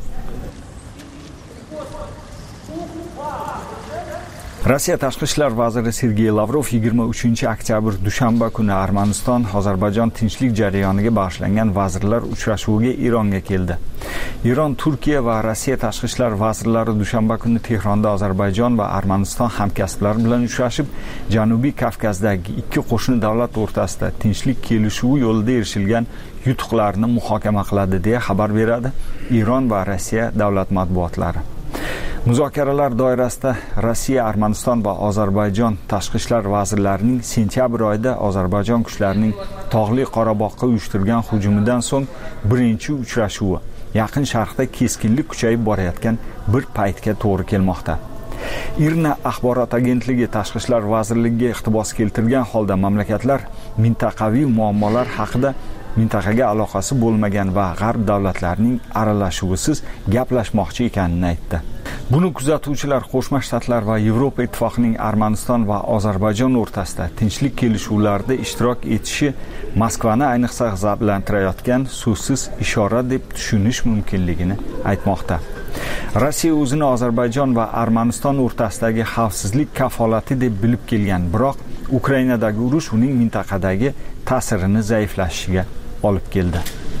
Rossiya tashqi ishlar vaziri Sergey Lavrov yigirma uchinchi oktyabr dushanba kuni Armaniston Ozarbayjon tinchlik jarayoniga bag'ishlangan vazirlar uchrashuviga Eronga keldi. Eron, Turkiya va Rossiya tashqi ishlar vazirlari dushanba kuni Tehronda Ozarbayjon va Armaniston hamkasblari bilan uchrashib, Janubiy Kavkazdagi ikki qo'shni davlat o'rtasida tinchlik kelishuvi yo'lida erishilgan yutuqlarni muhokama qiladi deya xabar beradi Eron va Rossiya davlat matbuotlari. Muzokaralar doirasida Rossiya, Armaniston va Ozarbayjon tashqi ishlar vazirlarining sentyabr oyida Ozarbayjon kuchlarining Tog'li Qorabog'ga uyushtirgan hujumidan so'ng birinchi uchrashuvi Yaqin Sharqda keskinlik kuchayib borayotgan bir paytga to'g'ri kelmoqda. IRNA axborot agentligi tashqi ishlar vazirligiga iqtibos keltirgan holda mamlakatlar mintaqaviy muammolar haqida mintaqaga aloqasi bo'lmagan va g'arb davlatlarining aralashuvisiz gaplashmoqchi ekanini aytdi. Buni kuzatuvchilar Qo'shma Shtatlar va Yevropa Ittifoqining Armaniston va Ozarbayjon o'rtasida tinchlik kelishuvlarida ishtirok etishi Moskvani ayniqsa g'azablantirayotgan so'zsiz ishora deb tushunish mumkinligini aytmoqda. Rossiya o'zini Ozarbayjon va Armaniston o'rtasidagi xavfsizlik kafolati deb bilib kelgan, biroq Ukrainadagi urush uning mintaqadagi ta'sirini zaiflashishiga olib keldi.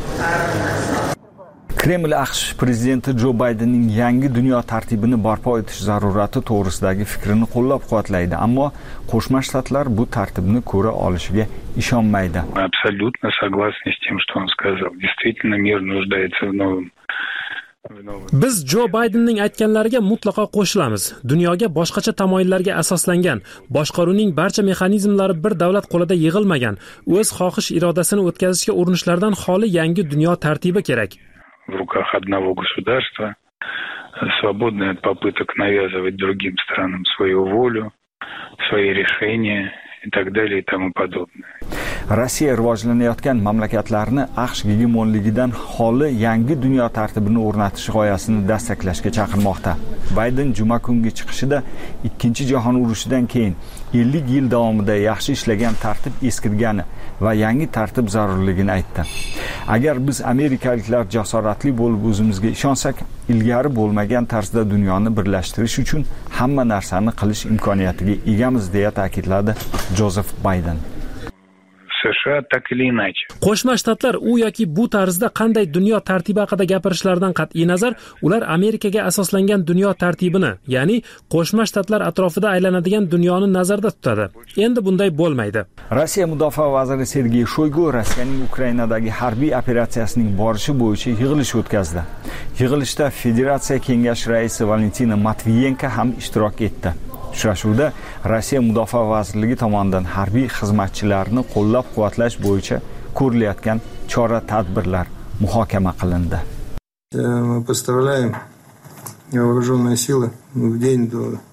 Kreml AQSh prezidenti Jo Baydenning yangi dunyo tartibini barpo etish zarurati to'g'risidagi fikrini qo'llab-quvvatlaydi, ammo Qo'shma Shtatlar bu tartibni ko'ra olishiga ishonmaydi. Абсолютно согласны с тем, что он сказал. Действительно, мир нуждается в новом. Biz Jo Baydenning aytganlariga mutlaqo qo'shilamiz. Dunyoga boshqacha tamoyillarga asoslangan, boshqaruvning barcha mexanizmlari bir davlat qo'lida yig'ilmagan, o'z xohish irodasini o'tkazishga urinishlardan xoli yangi dunyo tartibi kerak. В руках одного государства, свободное от попыток навязывать другим странам свою волю, свои решения и так далее и тому подобное. Rossiya rivojlanayotgan mamlakatlarni AQSh gegemonligidan xoli yangi dunyo tartibini o'rnatish g'oyasini dastaklashga chaqirmoqda. Bayden juma kungi chiqishida ikkinchi jahon urushidan keyin ellik yil davomida yaxshi ishlagan tartib eskirgani va yangi tartib zarurligini aytdi. Agar biz amerikaliklar jasoratli bo'lib o'zimizga ishonsak, ilgari bo'lmagan tarzda dunyoni birlashtirish uchun hamma narsani qilish imkoniyatiga egamiz deya ta'kidladi Jozef Bayden. США так или иначе. Qo'shma Shtatlar u yoki bu tarzda qanday dunyo tartibi haqida gapirishlaridan qat'iy nazar, ular Amerikaga asoslangan dunyo tartibini, ya'ni Qo'shma Shtatlar atrofida aylanadigan dunyoni nazarda tutadi. Endi bunday bo'lmaydi. Rossiya mudofaa vaziri Sergey Shoygu Rossiyaning Ukrainadagi harbiy operatsiyasining borishi bo'yicha yig'ilish o'tkazdi. Yig'ilishda Federatsiya Kengashi raisi Valentina Matviyenko ham ishtirok etdi. Uchrashuvda Rossiya Mudofaa vazirligi tomonidan harbiy xizmatchilarni qo'llab-quvvatlash bo'yicha ko'rilayotgan chora-tadbirlar muhokama qilindi. Мы поставляем вооруженные силы в день до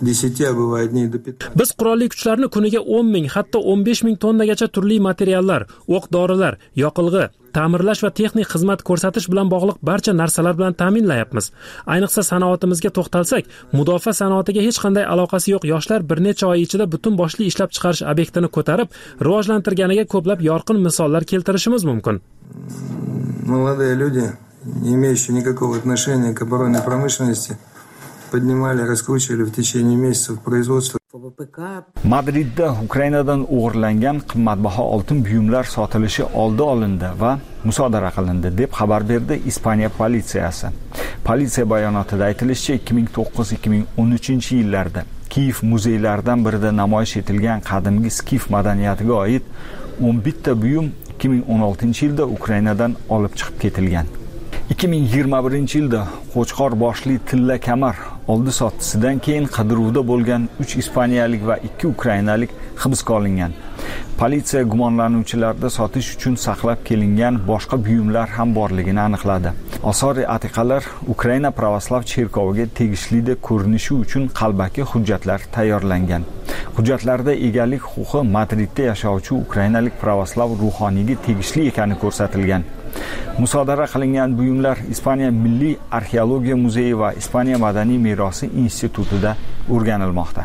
десяти, а бывает дней до пятнадцати. Biz qurolli kuchlarni kuniga o'n ming, hatto o'n besh ming tonnagacha turli materiallar, o'q-dorilar, yoqilg'i, ta'mirlash va texnik xizmat ko'rsatish bilan bog'liq barcha narsalar bilan ta'minlayapmiz. Ayniqsa sanoatimizga to'xtalsak, mudofaa sanoatiga hech qanday aloqasi yo'q yoshlar bir necha oy ichida butun boshli ishlab chiqarish obyektini ko'tarib, rivojlantirganiga ko'plab yorqin misollar keltirishimiz mumkin. Молодые люди, не имеющие никакого отношения к оборонной промышленности, поднимали, раскручивали в течение месяцев производство. Madridda Ukrainadan o'g'irlangan qimmatbaho oltin buyumlar sotilishi oldi olindi va musodara qilindi deb xabar berdi Ispaniya politsiyasi. Politsiya bayonotida aytilishicha, ikki ming to'qqiz ikki ming o'n uchinchi yillarda Kiyev muzeylaridan birida namoyish etilgan qadimgi skif madaniyatiga oid o'n bitta buyum ikki ming o'n oltinchi yilda Ukrainadan olib chiqib ketilgan. ikki ming yigirma birinchi yilda Qo'chqor boshli tilla kamar oldi sottisidan keyin qidiruvda bo'lgan uch ispaniyalik va ikki ukrainalik hibsga olingan. Politsiya gumonlanuvchilarda sotish uchun saqlab kelingan boshqa buyumlar ham borligini aniqladi. Osori atiqalar Ukraina pravoslav cherkoviga tegishli ko'rinishi uchun qalbaki hujjatlar tayyorlangan. Hujjatlarda egalik huquqi Madridda yashovchi ukrainalik pravoslav ruhoniyga tegishli ekani ko'rsatilgan. Musodara qilingan buyumlar Ispaniya Milliy arxeologiya muzeyi va Ispaniya madaniy merosi institutida o'rganilmoqda.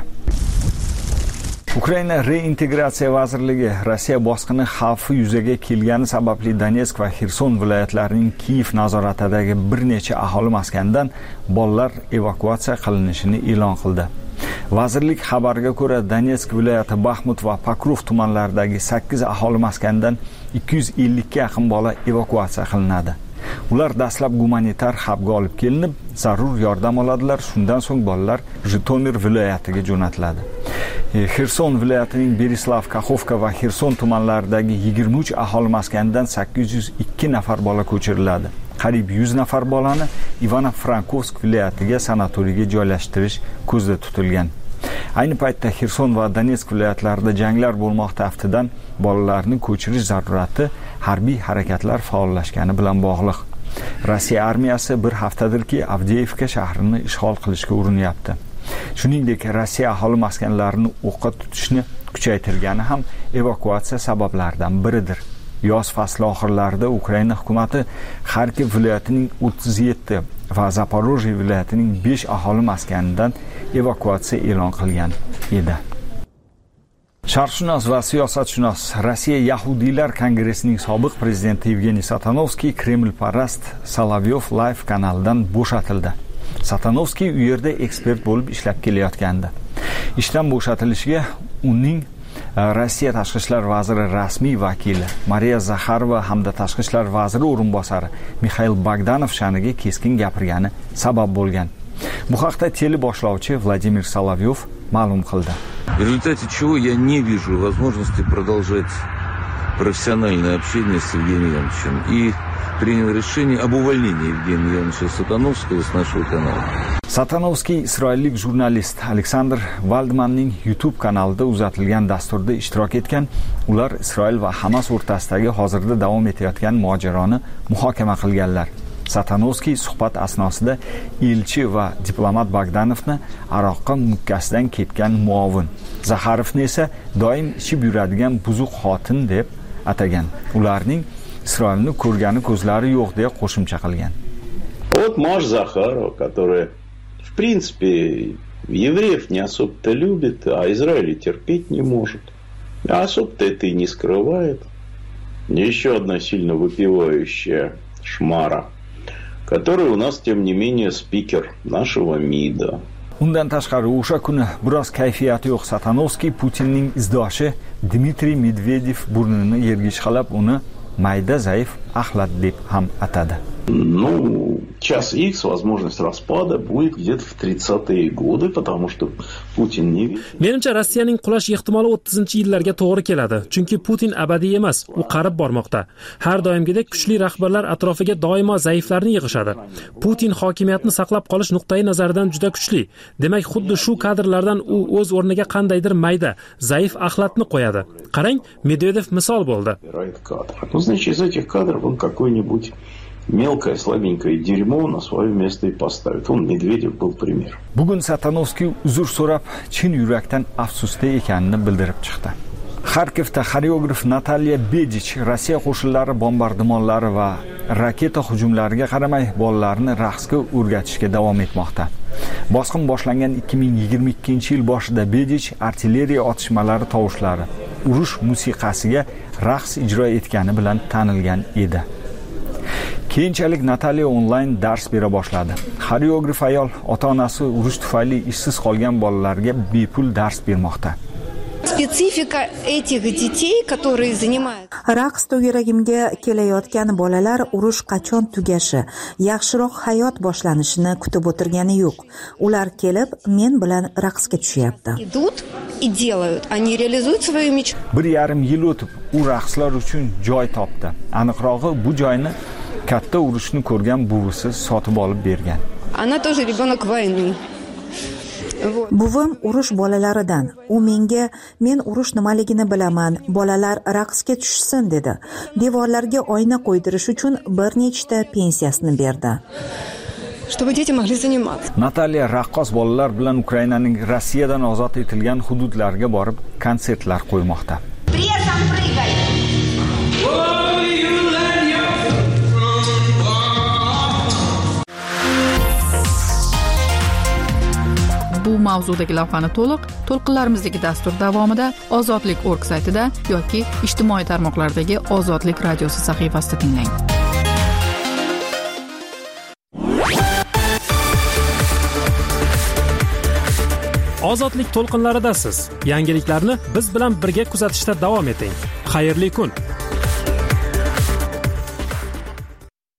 Ukraina reintegratsiya vazirligi Rossiya bosqini xavfi yuzaga kelgani sababli Donetsk va Xerson viloyatlarining Kiyev nazoratidagi bir necha aholi maskanidan bolalar evakuatsiya qilinishini e'lon qildi. Vazirlik xabariga ko'ra, Donetsk viloyati Baxmut va Pokrov tumanlaridagi sakkiz aholi maskanidan ikki yuz ellikka yaqin bola evakuatsiya qilinadi. Ular dastlab gumanitar hubga olib kelinib, zarur yordam oladilar. Shundan so'ng bolalar Jitomir viloyatiga jo'natiladi. Xerson viloyatining Berislav, Kaxovka va Xerson tumanlaridagi yigirma uch aholi maskanidan sakkiz yuz ikki nafar bola ko'chiriladi. Qariyb yuz nafar bolani Ivano-Frankovsk viloyatiga sanatoriyga joylashtirish ko'zda tutilgan. Ayni paytda Xerson va Donetsk viloyatlarida janglar bo'lmoqda. Aftidan bolalarni ko'chirish zarurati harbiy harakatlar faollashgani bilan bog'liq. Rossiya armiyasi bir haftadirki Avdeyevka shahrini ishg'ol qilishga urinyapti. Shuningdek, Rossiya aholi maskanlarini o'qqa tutishni kuchaytirgani ham evakuatsiya sabablaridan biridir. Yoz fasli oxirlarida Ukraina hukumatı Kharkiv viloyatining o'ttiz yetti va Zaporojye viloyatining besh aholi maskanidan evakuatsiya e'lon qilgan edi. Sharqshunos va siyosatshunos Rossiya Yahudiylar kongressining sobiq prezidenti Evgeniy Satanovskiy Kremlparast Solovyov Live kanalidan bo'shatildi. Satanovskiy u yerda ekspert bo'lib ishlab kelayotgandi. Ishdan bo'shatilishiga uning Rossiya tashqi ishlar vaziri rasmiy vakili Mariya Zakharova hamda tashqi ishlar vaziri o'rinbosari Mikhail Bogdanov sha'niga keskin gapirgani sabab bo'lgan. Bu haqda teleboshlovchi Vladimir Solovyov ma'lum qildi. В результате чего я не вижу возможности продолжать профессиональное общение с Евгением Ивановичем и принял решение об увольнении Евгения Ивановича Сатановского с нашего канала. Satanovskiy isroillik jurnalist Aleksandr Valdmanning YouTube kanalida uzatilgan dasturda ishtirok etgan. Ular Isroil va Hamas o'rtasidagi hozirda davom etayotgan mojaroni muhokama qilganlar. Satanovskiy suhbat asnosida elchi va diplomat Bogdanovni aroqqa mukkasidan ketgan muovin, Zakharovni esa doim ichib yuradigan buzuq xotin deb atagan. Ularning Isroilni ko'rgani ko'zlari yo'q deb qo'shimcha qilgan. Вот Маш Захарова, которая в принципе евреев не особо-то любит, а Израиль терпеть не может. А особо-то это и не скрывает. Еще одна сильно выпивающая шмара, который у нас, тем не менее, спикер нашего МИДа. Undan tashqari o'sha kuni biroz kayfiyati yo'q Satanovskiy Putinning izdoshi Dmitriy Medvedev burnini yerga ishqalab uni mayda zaif axlat deb ham atadi. Ну, час X, возможность распада будет где-то в тридцатые годы, потому что Putin не видит. Menimcha Rossiyaning qulash ehtimoli o'ttizinchi yillarga to'g'ri keladi, chunki Putin abadiy emas, u qarib bormoqda. Har doimgidek kuchli rahbarlar atrofiga doimo zaiflarni yig'ishadi. Putin hokimiyatni saqlab qolish nuqtai nazaridan juda kuchli. Demak, xuddi shu kadrlardan u o'z o'rniga qandaydir mayda, zaif axlatni qo'yadi. Qarang, Medvedev misol bo'ldi. Ну, значит, из этих кадров он какой-нибудь мелкое, слабенькое дерьмо на свое место и поставит. Он, Медведев, был пример. Bugun Satanovskiy uzr so'rab, chin yurakdan afsusda ekanini bildirib chiqdi. Xarkovda xoreograf Natalya Bedich Rossiya qo'shinlari bombardimonlari va raketa hujumlariga qaramay bolalarni raqsga o'rgatishga davom etmoqda. Bosqin boshlangan ikki ming yigirma ikkinchi yil boshida Bedich artilleriya otishmalari tovushlari, urush musiqasiga raqs ijro etgani bilan tanilgan edi. Keyinchalik Natalya onlayn dars bera boshladi. Xoreograf ayol ota-onasi urush tufayli ishsiz qolgan bolalarga bepul dars bermoqda. Специфика этих детей, которые занимают. Raqs yuragimga kelayotgan bolalar urush qachon tugashi, yaxshiroq hayot boshlanishini kutib o'tirgani yo'q. Ular kelib, men bilan raqsga tushyapti. Идут и делают, они реализуют свою мечту. Bir yarim yil o'tib, u raqslar uchun joy topdi. Aniqrog'i, bu joyni katta urushni ko'rgan buvisi sotib olib bergan. Она тоже ребенок войны. Buvim urush bolalaridan. U menga men urush nimaligini bilaman, bolalar raqsga tushsin dedi. Devorlarga oyna qo'ydirish uchun bir nechta pensiyasini berdi. Чтобы дети могли заниматься. Natalya raqqos bolalar bilan Ukrainaning Rossiyadan ozod etilgan hududlarga borib konsertlar qo'ymoqda. Bu mavzudagi lavhani to'liq to'lqinlarimizdagi dastur davomida ozodlik nokta org saytida yoki ijtimoiy tarmoqlardagi Ozodlik radiosi sahifasida tinglang. Ozodlik to'lqinlaridasiz. Yangiliklarni biz bilan birga kuzatishda davom eting. Xayrli kun.